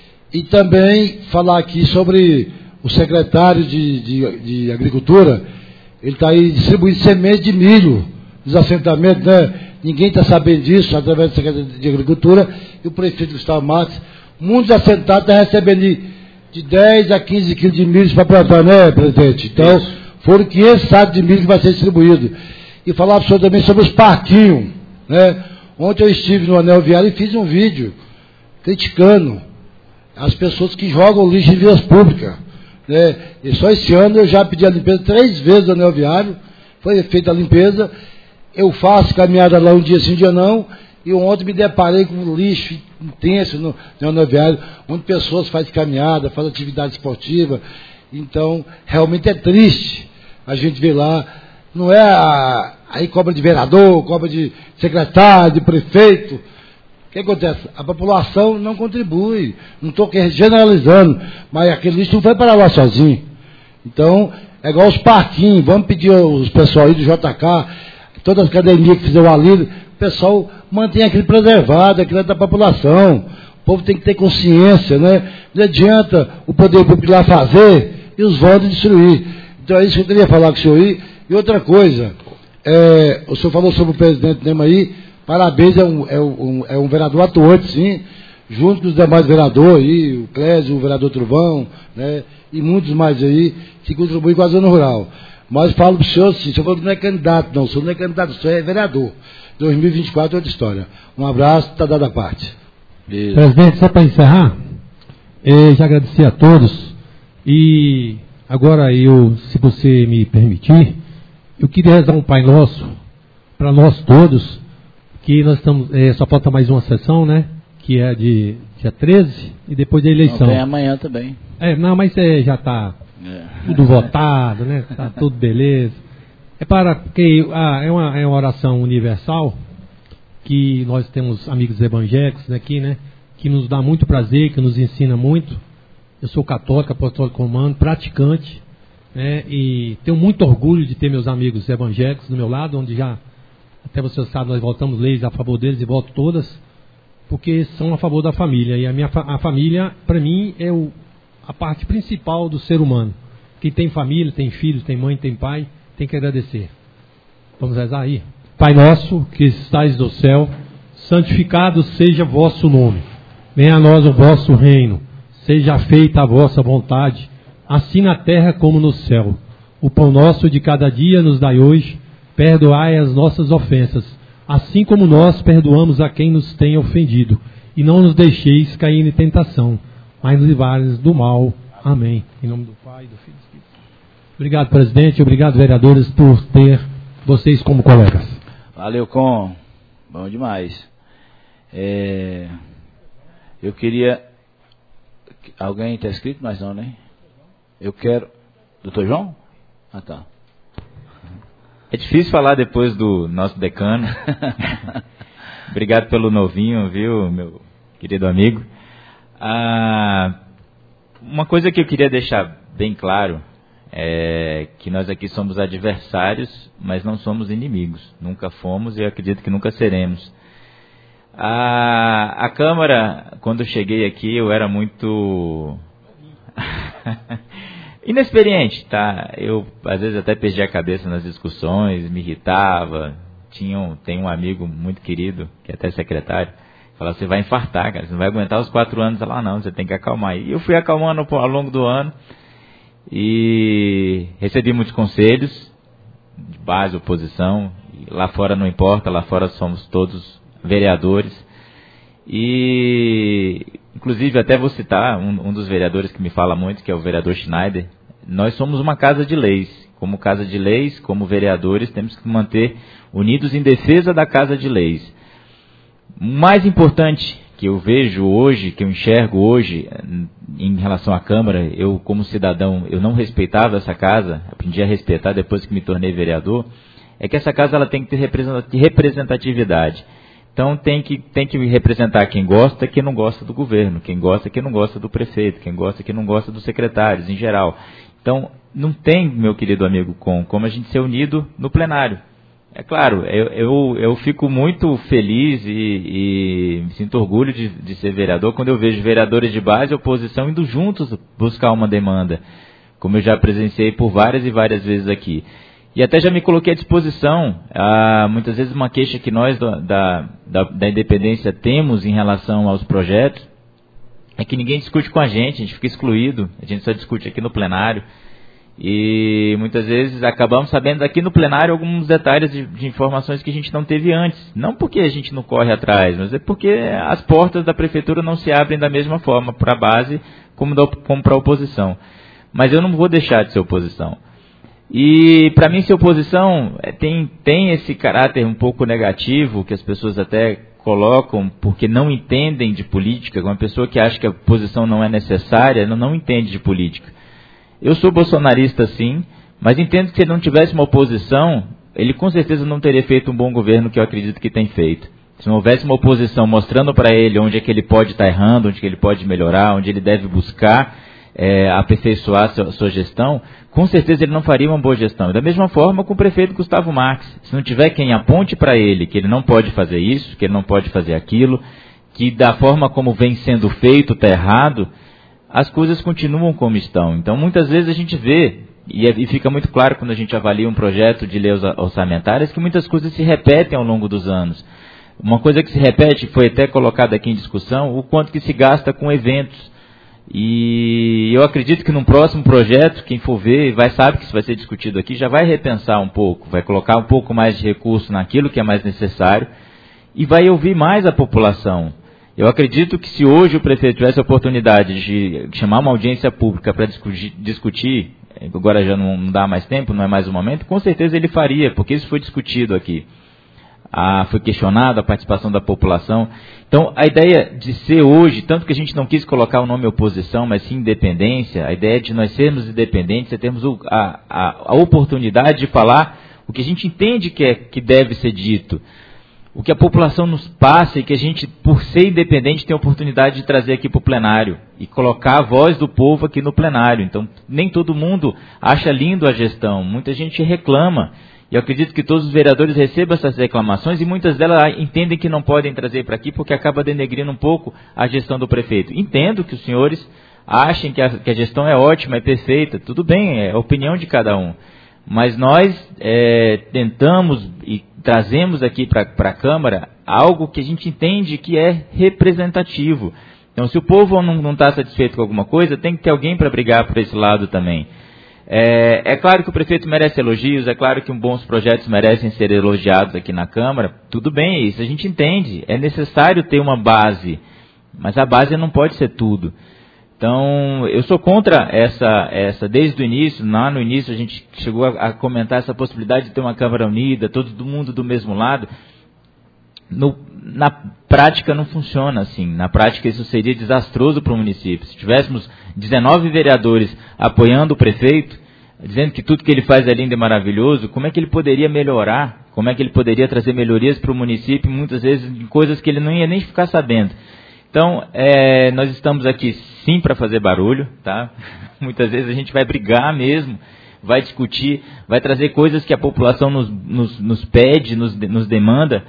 e também falar aqui sobre o secretário de, de, de agricultura, ele está aí distribuindo sementes de milho nos assentamentos, né? Ninguém está sabendo disso, através do secretário de Agricultura e o prefeito Gustavo Matos. Muitos assentados estão recebendo de, de dez a quinze quilos de milho para plantar, né, presidente? Então, foram quinhentos sacos de milho que vai ser distribuído. E falar para o senhor também sobre os parquinhos, né? Ontem eu estive no Anel Viário e fiz um vídeo criticando as pessoas que jogam lixo em vias públicas, né? E só esse ano eu já pedi a limpeza três vezes no Anel Viário, foi feita a limpeza. Eu faço caminhada lá um dia sim, um dia não, e ontem me deparei com um lixo intenso no, no Anel Viário, onde pessoas fazem caminhada, fazem atividade esportiva. Então, realmente é triste a gente ver lá, não é a, aí cobra de vereador, cobra de secretário, de prefeito. O que acontece? A população não contribui, não estou generalizando, mas aquele lixo não foi para lá sozinho. Então, é igual os parquinhos, vamos pedir aos pessoal aí do J K, todas as academias que fizeram ali, o pessoal mantém aquilo preservado, aquilo é da população. O povo tem que ter consciência, né? Não adianta o poder público lá fazer e os vândalos destruir. Então é isso que eu queria falar com o senhor aí. E outra coisa, é, o senhor falou sobre o presidente Nema aí, parabéns, é um, é um, é um vereador atuante, sim, junto com os demais vereadores aí, o Clésio, o vereador Trovão, né? E muitos mais aí, que contribuem com a zona rural. Mas falo para o senhor assim, o senhor falou que não é candidato, não, o senhor não é candidato, o senhor é vereador. dois mil e vinte e quatro é outra história. Um abraço, está dada a parte. Isso. Presidente, só para encerrar, eu já agradeci a todos e Agora, eu, se você me permitir, eu queria rezar um Pai Nosso para nós todos, que nós estamos, é, só falta mais uma sessão, né? Que é de dia treze, e depois da eleição. Não, tem amanhã também. É, não, mas é, já está é. tudo votado, né? Está tudo beleza. É para porque ah, é, uma, é uma oração universal, que nós temos amigos evangélicos aqui, né? Que nos dá muito prazer, que nos ensina muito. Eu sou católico, apostólico romano, praticante, né, e tenho muito orgulho de ter meus amigos evangélicos do meu lado, onde já, até vocês sabem, nós votamos leis a favor deles e voto todas, porque são a favor da família. E a minha a família, para mim, é o, a parte principal do ser humano. Quem tem família, tem filhos, tem mãe, tem pai, tem que agradecer. Vamos rezar aí? Pai nosso, que estais no céu, santificado seja vosso nome. Venha a nós o vosso reino. Seja feita a vossa vontade, assim na terra como no céu. O pão nosso de cada dia nos dai hoje, perdoai as nossas ofensas, assim como nós perdoamos a quem nos tem ofendido. E não nos deixeis cair em tentação, mas livrai-nos do mal. Amém. Em nome do Pai, do Filho e do Espírito. Obrigado, presidente. Obrigado, vereadores, por ter vocês como colegas. Valeu, Com. Bom demais. É... Eu queria... Alguém está escrito? Mas não, né? Eu quero... doutor João? Ah, tá. É difícil falar depois do nosso decano. Obrigado pelo novinho, viu, meu querido amigo. Ah, uma coisa que eu queria deixar bem claro é que nós aqui somos adversários, mas não somos inimigos. Nunca fomos e eu acredito que nunca seremos. A, a Câmara, quando eu cheguei aqui, eu era muito inexperiente, tá? Eu, às vezes, até perdi a cabeça nas discussões, me irritava. Tinha um, tem um amigo muito querido, que é até secretário, falava, você vai infartar, cara, você não vai aguentar os quatro anos lá não, você tem que acalmar. E eu fui acalmando ao longo do ano e recebi muitos conselhos, de base, oposição. Lá fora não importa, lá fora somos todos vereadores, e inclusive até vou citar um, um dos vereadores que me fala muito, que é o vereador Schneider. Nós somos uma casa de leis, como casa de leis, como vereadores, temos que manter unidos em defesa da casa de leis. O mais importante que eu vejo hoje, que eu enxergo hoje em relação à Câmara, eu como cidadão, eu não respeitava essa casa, aprendi a respeitar depois que me tornei vereador, é que essa casa ela tem que ter representatividade. Então tem que, tem que representar quem gosta e quem não gosta do governo, quem gosta e quem não gosta do prefeito, quem gosta e quem não gosta dos secretários, em geral. Então não tem, meu querido amigo, com, como a gente ser unido no plenário. É claro, eu, eu, eu fico muito feliz e, e me sinto orgulho de, de ser vereador quando eu vejo vereadores de base e oposição indo juntos buscar uma demanda, como eu já presenciei por várias e várias vezes aqui. E até já me coloquei à disposição, ah, muitas vezes uma queixa que nós da, da, da Independência temos em relação aos projetos, é que ninguém discute com a gente, a gente fica excluído, a gente só discute aqui no plenário. E muitas vezes acabamos sabendo aqui no plenário alguns detalhes de, de informações que a gente não teve antes. Não porque a gente não corre atrás, mas é porque as portas da prefeitura não se abrem da mesma forma para a base como, como para a oposição. Mas eu não vou deixar de ser oposição. E para mim ser oposição tem, tem esse caráter um pouco negativo que as pessoas até colocam porque não entendem de política. Uma pessoa que acha que a oposição não é necessária não, não entende de política. Eu sou bolsonarista sim, mas entendo que se ele não tivesse uma oposição, ele com certeza não teria feito um bom governo que eu acredito que tem feito. Se não houvesse uma oposição mostrando para ele onde é que ele pode estar errando, onde que ele pode melhorar, onde ele deve buscar é, aperfeiçoar a sua, sua gestão, com certeza ele não faria uma boa gestão. E da mesma forma com o prefeito Gustavo Marques. Se não tiver quem aponte para ele que ele não pode fazer isso, que ele não pode fazer aquilo, que da forma como vem sendo feito está errado, as coisas continuam como estão. Então, muitas vezes a gente vê, e, é, e fica muito claro quando a gente avalia um projeto de leis orçamentárias, que muitas coisas se repetem ao longo dos anos. Uma coisa que se repete, foi até colocada aqui em discussão, o quanto que se gasta com eventos. E eu acredito que num próximo projeto, quem for ver, vai sabe que isso vai ser discutido aqui, já vai repensar um pouco, vai colocar um pouco mais de recurso naquilo que é mais necessário e vai ouvir mais a população. Eu acredito que se hoje o prefeito tivesse a oportunidade de chamar uma audiência pública para discutir, discutir agora já não, não dá mais tempo, não é mais o momento, com certeza ele faria, porque isso foi discutido aqui. Ah, foi questionado a participação da população. Então, a ideia de ser hoje, tanto que a gente não quis colocar o nome oposição, mas sim independência, a ideia de nós sermos independentes é termos o, a, a, a oportunidade de falar o que a gente entende que, é, que deve ser dito, o que a população nos passa e que a gente, por ser independente, tem a oportunidade de trazer aqui para o plenário e colocar a voz do povo aqui no plenário. Então, nem todo mundo acha lindo a gestão, muita gente reclama. E eu acredito que todos os vereadores recebam essas reclamações e muitas delas entendem que não podem trazer para aqui porque acaba denegrindo um pouco a gestão do prefeito. Entendo que os senhores achem que a, que a gestão é ótima, é perfeita, tudo bem, é a opinião de cada um. Mas nós é, tentamos e trazemos aqui para a Câmara algo que a gente entende que é representativo. Então, se o povo não está satisfeito com alguma coisa, tem que ter alguém para brigar por esse lado também. É, é claro que o prefeito merece elogios, é claro que bons projetos merecem ser elogiados aqui na Câmara, tudo bem, isso a gente entende, é necessário ter uma base, mas a base não pode ser tudo. Então, eu sou contra essa, essa desde o início, lá no início a gente chegou a, a comentar essa possibilidade de ter uma Câmara unida, todo mundo do mesmo lado. No, na prática não funciona assim, na prática isso seria desastroso para o município. Se tivéssemos dezenove vereadores apoiando o prefeito, dizendo que tudo que ele faz é lindo e maravilhoso, como é que ele poderia melhorar? Como é que ele poderia trazer melhorias para o município, muitas vezes em coisas que ele não ia nem ficar sabendo? Então, é, nós estamos aqui sim para fazer barulho, tá? Muitas vezes a gente vai brigar mesmo, vai discutir, vai trazer coisas que a população nos, nos, nos pede, nos, nos demanda.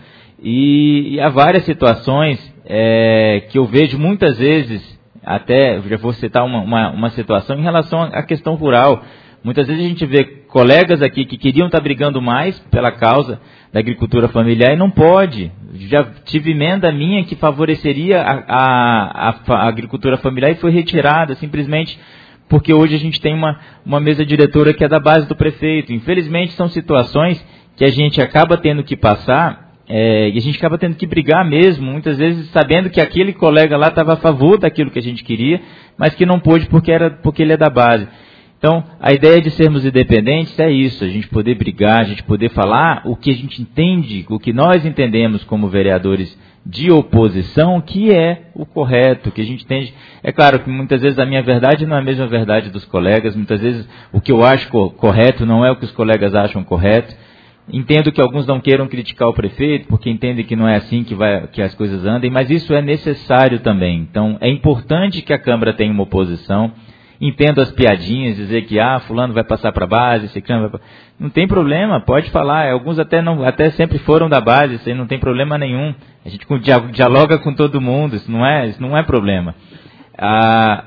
E, e há várias situações é, que eu vejo muitas vezes, até, já vou citar uma, uma, uma situação em relação à questão rural. Muitas vezes a gente vê colegas aqui que queriam estar brigando mais pela causa da agricultura familiar e não pode. Já tive emenda minha que favoreceria a, a, a, a agricultura familiar e foi retirada simplesmente porque hoje a gente tem uma, uma mesa diretora que é da base do prefeito. Infelizmente são situações que a gente acaba tendo que passar. É, e a gente acaba tendo que brigar mesmo, muitas vezes sabendo que aquele colega lá estava a favor daquilo que a gente queria, mas que não pôde porque, era, porque ele é da base. Então, a ideia de sermos independentes é isso, a gente poder brigar, a gente poder falar o que a gente entende, o que nós entendemos como vereadores de oposição, que é o correto, que a gente entende. É claro que muitas vezes a minha verdade não é a mesma verdade dos colegas, muitas vezes o que eu acho correto não é o que os colegas acham correto. Entendo que alguns não queiram criticar o prefeito, porque entendem que não é assim que, vai, que as coisas andem, mas isso é necessário também. Então, é importante que a Câmara tenha uma oposição. Entendo as piadinhas, dizer que, ah, fulano vai passar para a base, ciclano vai... Não tem problema, pode falar. Alguns até, não, até sempre foram da base, isso aí não tem problema nenhum. A gente dialoga com todo mundo, isso não é, isso não é problema. Ah,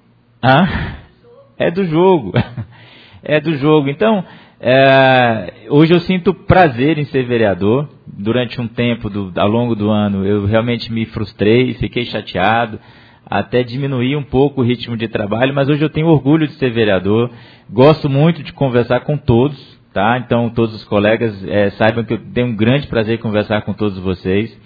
ah, é do jogo. É do jogo. Então... É, hoje eu sinto prazer em ser vereador. Durante um tempo, do, ao longo do ano, eu realmente me frustrei, fiquei chateado, até diminuí um pouco o ritmo de trabalho, mas hoje eu tenho orgulho de ser vereador, gosto muito de conversar com todos, tá? Então todos os colegas é, saibam que eu tenho um grande prazer em conversar com todos vocês,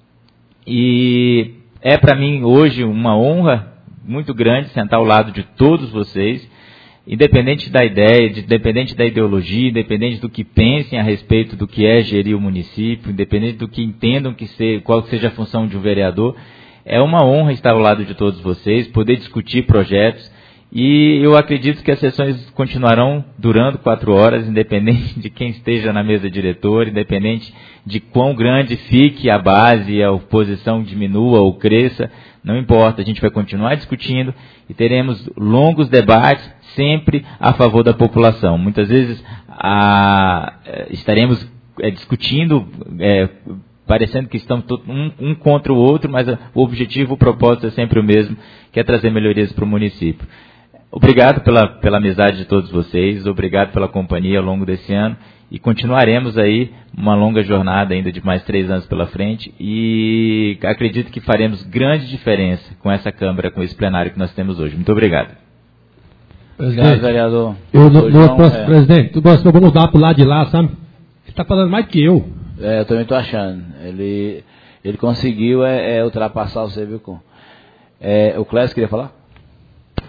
e é para mim hoje uma honra muito grande sentar ao lado de todos vocês, independente da ideia, independente da ideologia, independente do que pensem a respeito do que é gerir o município, independente do que entendam que ser, qual seja a função de um vereador, é uma honra estar ao lado de todos vocês, poder discutir projetos, e eu acredito que as sessões continuarão durando quatro horas, independente de quem esteja na mesa diretora, independente de quão grande fique a base, a oposição diminua ou cresça, não importa, a gente vai continuar discutindo e teremos longos debates, sempre a favor da população. Muitas vezes a, estaremos é, discutindo, é, parecendo que estamos um, um contra o outro, mas a, o objetivo, o propósito é sempre o mesmo, que é trazer melhorias para o município. Obrigado pela, pela amizade de todos vocês, obrigado pela companhia ao longo desse ano e continuaremos aí uma longa jornada ainda de mais três anos pela frente e acredito que faremos grande diferença com essa Câmara, com esse plenário que nós temos hoje. Muito obrigado. Presidente, vereador. Eu, no, no, João, posso, é. presidente, eu gosto, eu vou mudar pro lado de lá, sabe? Ele está falando mais que eu. É, eu também estou achando. Ele, ele conseguiu é, é, ultrapassar o Cébio com. É, o Clécio queria falar?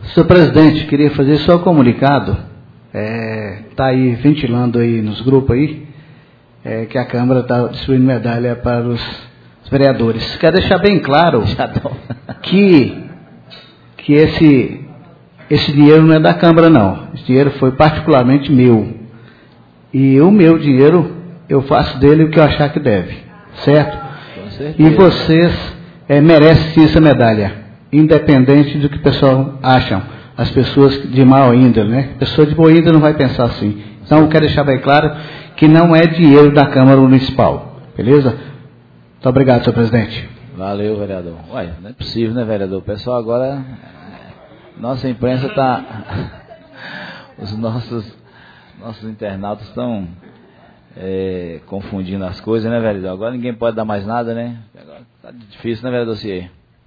Senhor presidente, queria fazer só um comunicado. Está é, aí ventilando aí nos grupos aí, é, que a Câmara está distribuindo medalha para os, os vereadores. Quero deixar bem claro que, que esse, esse dinheiro não é da Câmara, não. Esse dinheiro foi particularmente meu. E o meu dinheiro, eu faço dele o que eu achar que deve. Certo? E vocês é, merecem essa medalha, independente do que o pessoal acham. As pessoas de mau índole, né? Pessoa de boa índole não vai pensar assim. Então, eu quero deixar bem claro que não é dinheiro da Câmara Municipal. Beleza? Muito obrigado, senhor presidente. Valeu, vereador. Ué, não é possível, né, vereador? O pessoal agora... Nossa imprensa está... Os nossos, nossos internautas estão é, confundindo as coisas, né, vereador? Agora ninguém pode dar mais nada, né? Agora tá difícil, né, vereador Cier?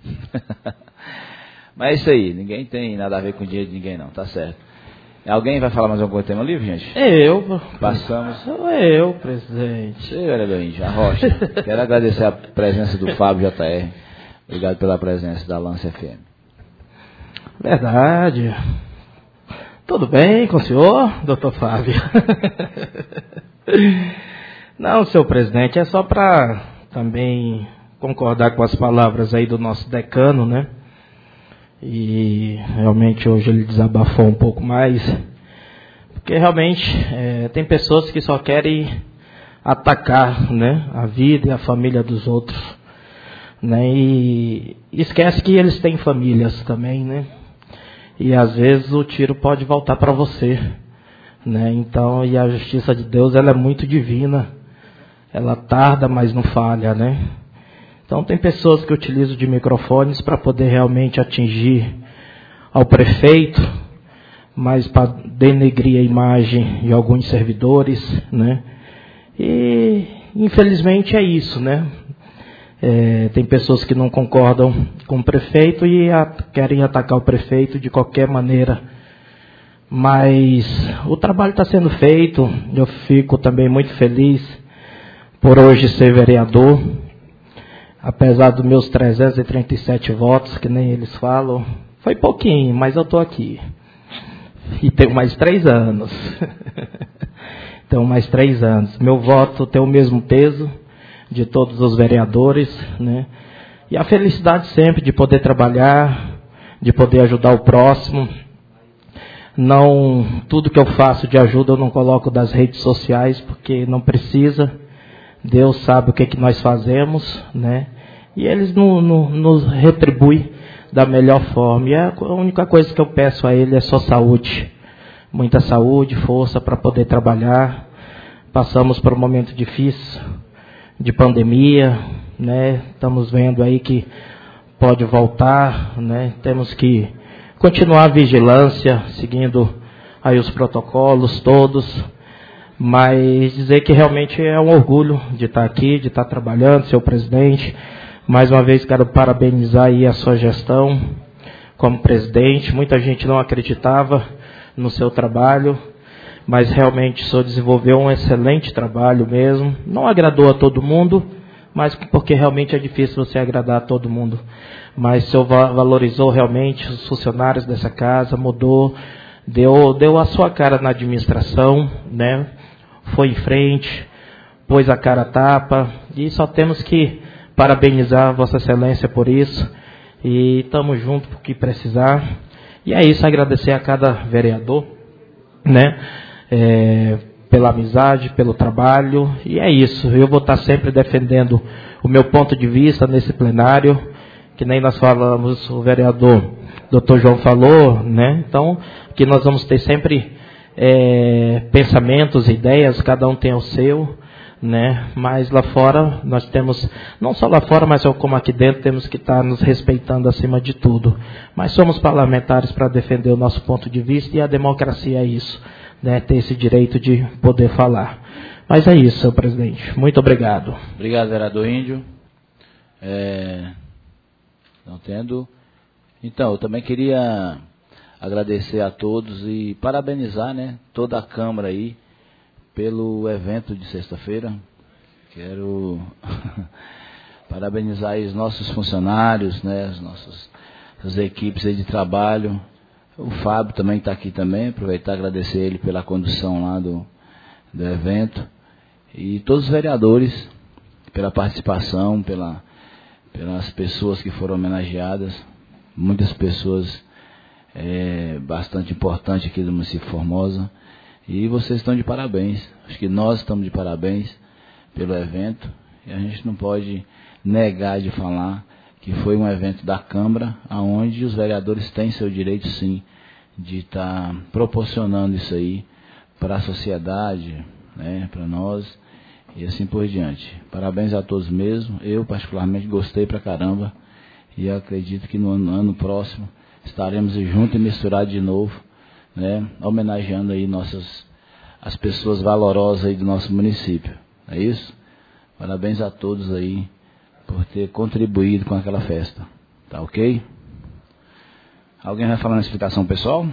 Mas é isso aí, ninguém tem nada a ver com dinheiro de ninguém, não, tá certo. Alguém vai falar mais algum tema livre, gente? Eu. Passamos. Sou eu, presidente. Sei, vereador Índio, a Rocha. Quero agradecer a presença do Fábio J R. Obrigado pela presença da Lance F M. Verdade. Tudo bem com o senhor, doutor Fábio? Não, senhor presidente, é só para também concordar com as palavras aí do nosso decano, né? E realmente hoje ele desabafou um pouco mais, porque realmente é, tem pessoas que só querem atacar, né, a vida e a família dos outros, né, e esquece que eles têm famílias também, né, e às vezes o tiro pode voltar para você, né, então, e a justiça de Deus, ela é muito divina, ela tarda, mas não falha, né. Então, tem pessoas que utilizam de microfones para poder realmente atingir ao prefeito, mas para denegrir a imagem de alguns servidores, né? E, infelizmente, é isso, né? É, tem pessoas que não concordam com o prefeito e a, querem atacar o prefeito de qualquer maneira. Mas o trabalho está sendo feito, eu fico também muito feliz por hoje ser vereador. Apesar dos meus trezentos e trinta e sete votos, que nem eles falam, foi pouquinho, mas eu estou aqui. E tenho mais três anos. Tenho mais três anos. Meu voto tem o mesmo peso de todos os vereadores, né? E a felicidade sempre de poder trabalhar, de poder ajudar o próximo. Não, tudo que eu faço de ajuda eu não coloco das redes sociais, porque não precisa. Deus sabe o que, que nós fazemos, né? E eles no, no, nos retribuem da melhor forma. E a única coisa que eu peço a ele é só saúde. Muita saúde, força para poder trabalhar. Passamos por um momento difícil de pandemia, né? Estamos vendo aí que pode voltar, né? Temos que continuar a vigilância, seguindo aí os protocolos todos. Mas dizer que realmente é um orgulho de estar aqui, de estar trabalhando, senhor presidente. Mais uma vez quero parabenizar aí a sua gestão como presidente. Muita gente não acreditava no seu trabalho, mas realmente o senhor desenvolveu um excelente trabalho mesmo. Não agradou a todo mundo, mas porque realmente é difícil você agradar a todo mundo. Mas o senhor valorizou realmente os funcionários dessa casa, mudou, deu, deu a sua cara na administração, né? Foi em frente, pôs a cara a tapa, e só temos que parabenizar Vossa Excelência por isso, e estamos juntos por que precisar. E é isso, agradecer a cada vereador, né, é, pela amizade, pelo trabalho, e é isso, eu vou estar sempre defendendo o meu ponto de vista nesse plenário, que nem nós falamos, o vereador doutor João falou, né, então, que nós vamos ter sempre É, pensamentos, ideias, cada um tem o seu, né? Mas lá fora nós temos, não só lá fora, mas como aqui dentro, temos que estar nos respeitando acima de tudo. Mas somos parlamentares para defender o nosso ponto de vista, e a democracia é isso, né? Ter esse direito de poder falar. Mas é isso, senhor presidente. Muito obrigado. Obrigado, vereador Índio. É, não tendo. Então, eu também queria agradecer a todos e parabenizar, né, toda a Câmara aí pelo evento de sexta-feira. Quero parabenizar aí os nossos funcionários, né, as nossas as equipes aí de trabalho, O Fábio também está aqui também, aproveitar e agradecer ele pela condução lá do, do evento. E todos os vereadores pela participação, pela, pelas pessoas que foram homenageadas, muitas pessoas é, bastante importantes aqui do município de Formosa. E vocês estão de parabéns. Acho que nós estamos de parabéns pelo evento. E a gente não pode negar de falar que foi um evento da Câmara, onde os vereadores têm seu direito, sim, de estar proporcionando isso aí para a sociedade, né, para nós, e assim por diante. Parabéns a todos mesmo. Eu, particularmente, gostei pra caramba. E acredito que no ano, ano próximo estaremos juntos e misturados de novo, né, homenageando aí nossas, as pessoas valorosas aí do nosso município. É isso? Parabéns a todos aí por ter contribuído com aquela festa. Tá ok? Alguém vai falar na explicação pessoal?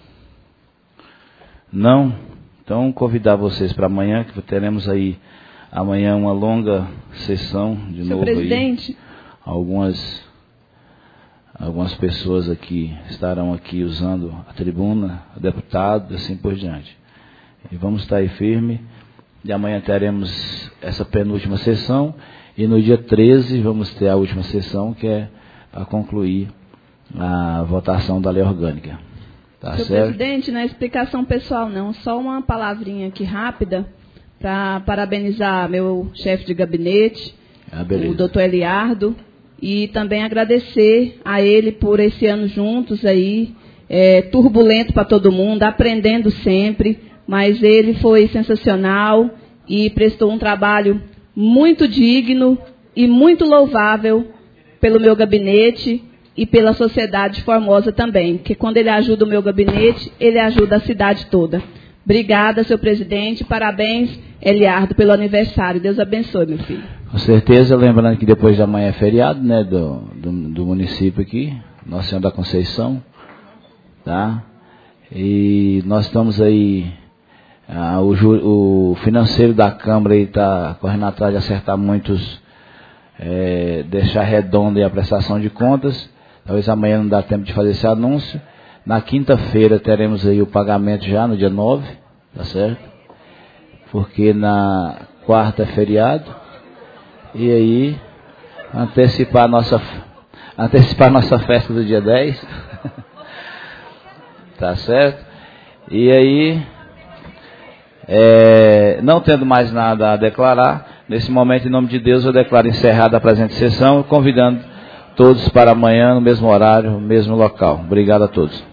Não? Então, convidar vocês para amanhã, que teremos aí amanhã uma longa sessão de Seu novo presidente. aí. Algumas, algumas pessoas aqui estarão aqui usando a tribuna, deputados, assim por diante. E vamos estar aí firme. E amanhã teremos essa penúltima sessão. E no dia treze vamos ter a última sessão, que é para concluir a votação da lei orgânica. Tá Seu certo? presidente, não é explicação pessoal não, só uma palavrinha aqui rápida para parabenizar meu chefe de gabinete, ah, o doutor Eliardo, e também agradecer a ele por esse ano juntos aí, é, turbulento para todo mundo, aprendendo sempre, mas ele foi sensacional e prestou um trabalho muito digno e muito louvável pelo meu gabinete e pela sociedade de Formosa também, porque quando ele ajuda o meu gabinete, ele ajuda a cidade toda. Obrigada, seu presidente, parabéns, Eliardo, pelo aniversário. Deus abençoe, meu filho. Com certeza, lembrando que depois de amanhã é feriado, né, do, do, do município aqui, Nossa Senhora da Conceição, tá? E nós estamos aí, ah, o, o financeiro da Câmara está correndo atrás de acertar muitos, é, deixar redonda aí a prestação de contas. Talvez amanhã não dá tempo de fazer esse anúncio. Na quinta-feira teremos aí o pagamento já no dia nove, tá certo? Porque na quarta é feriado. E aí, antecipar a nossa, antecipar a nossa festa do dia dez. Tá certo? E aí, é, não tendo mais nada a declarar, nesse momento, em nome de Deus, eu declaro encerrada a presente sessão, convidando todos para amanhã, no mesmo horário, no mesmo local. Obrigado a todos.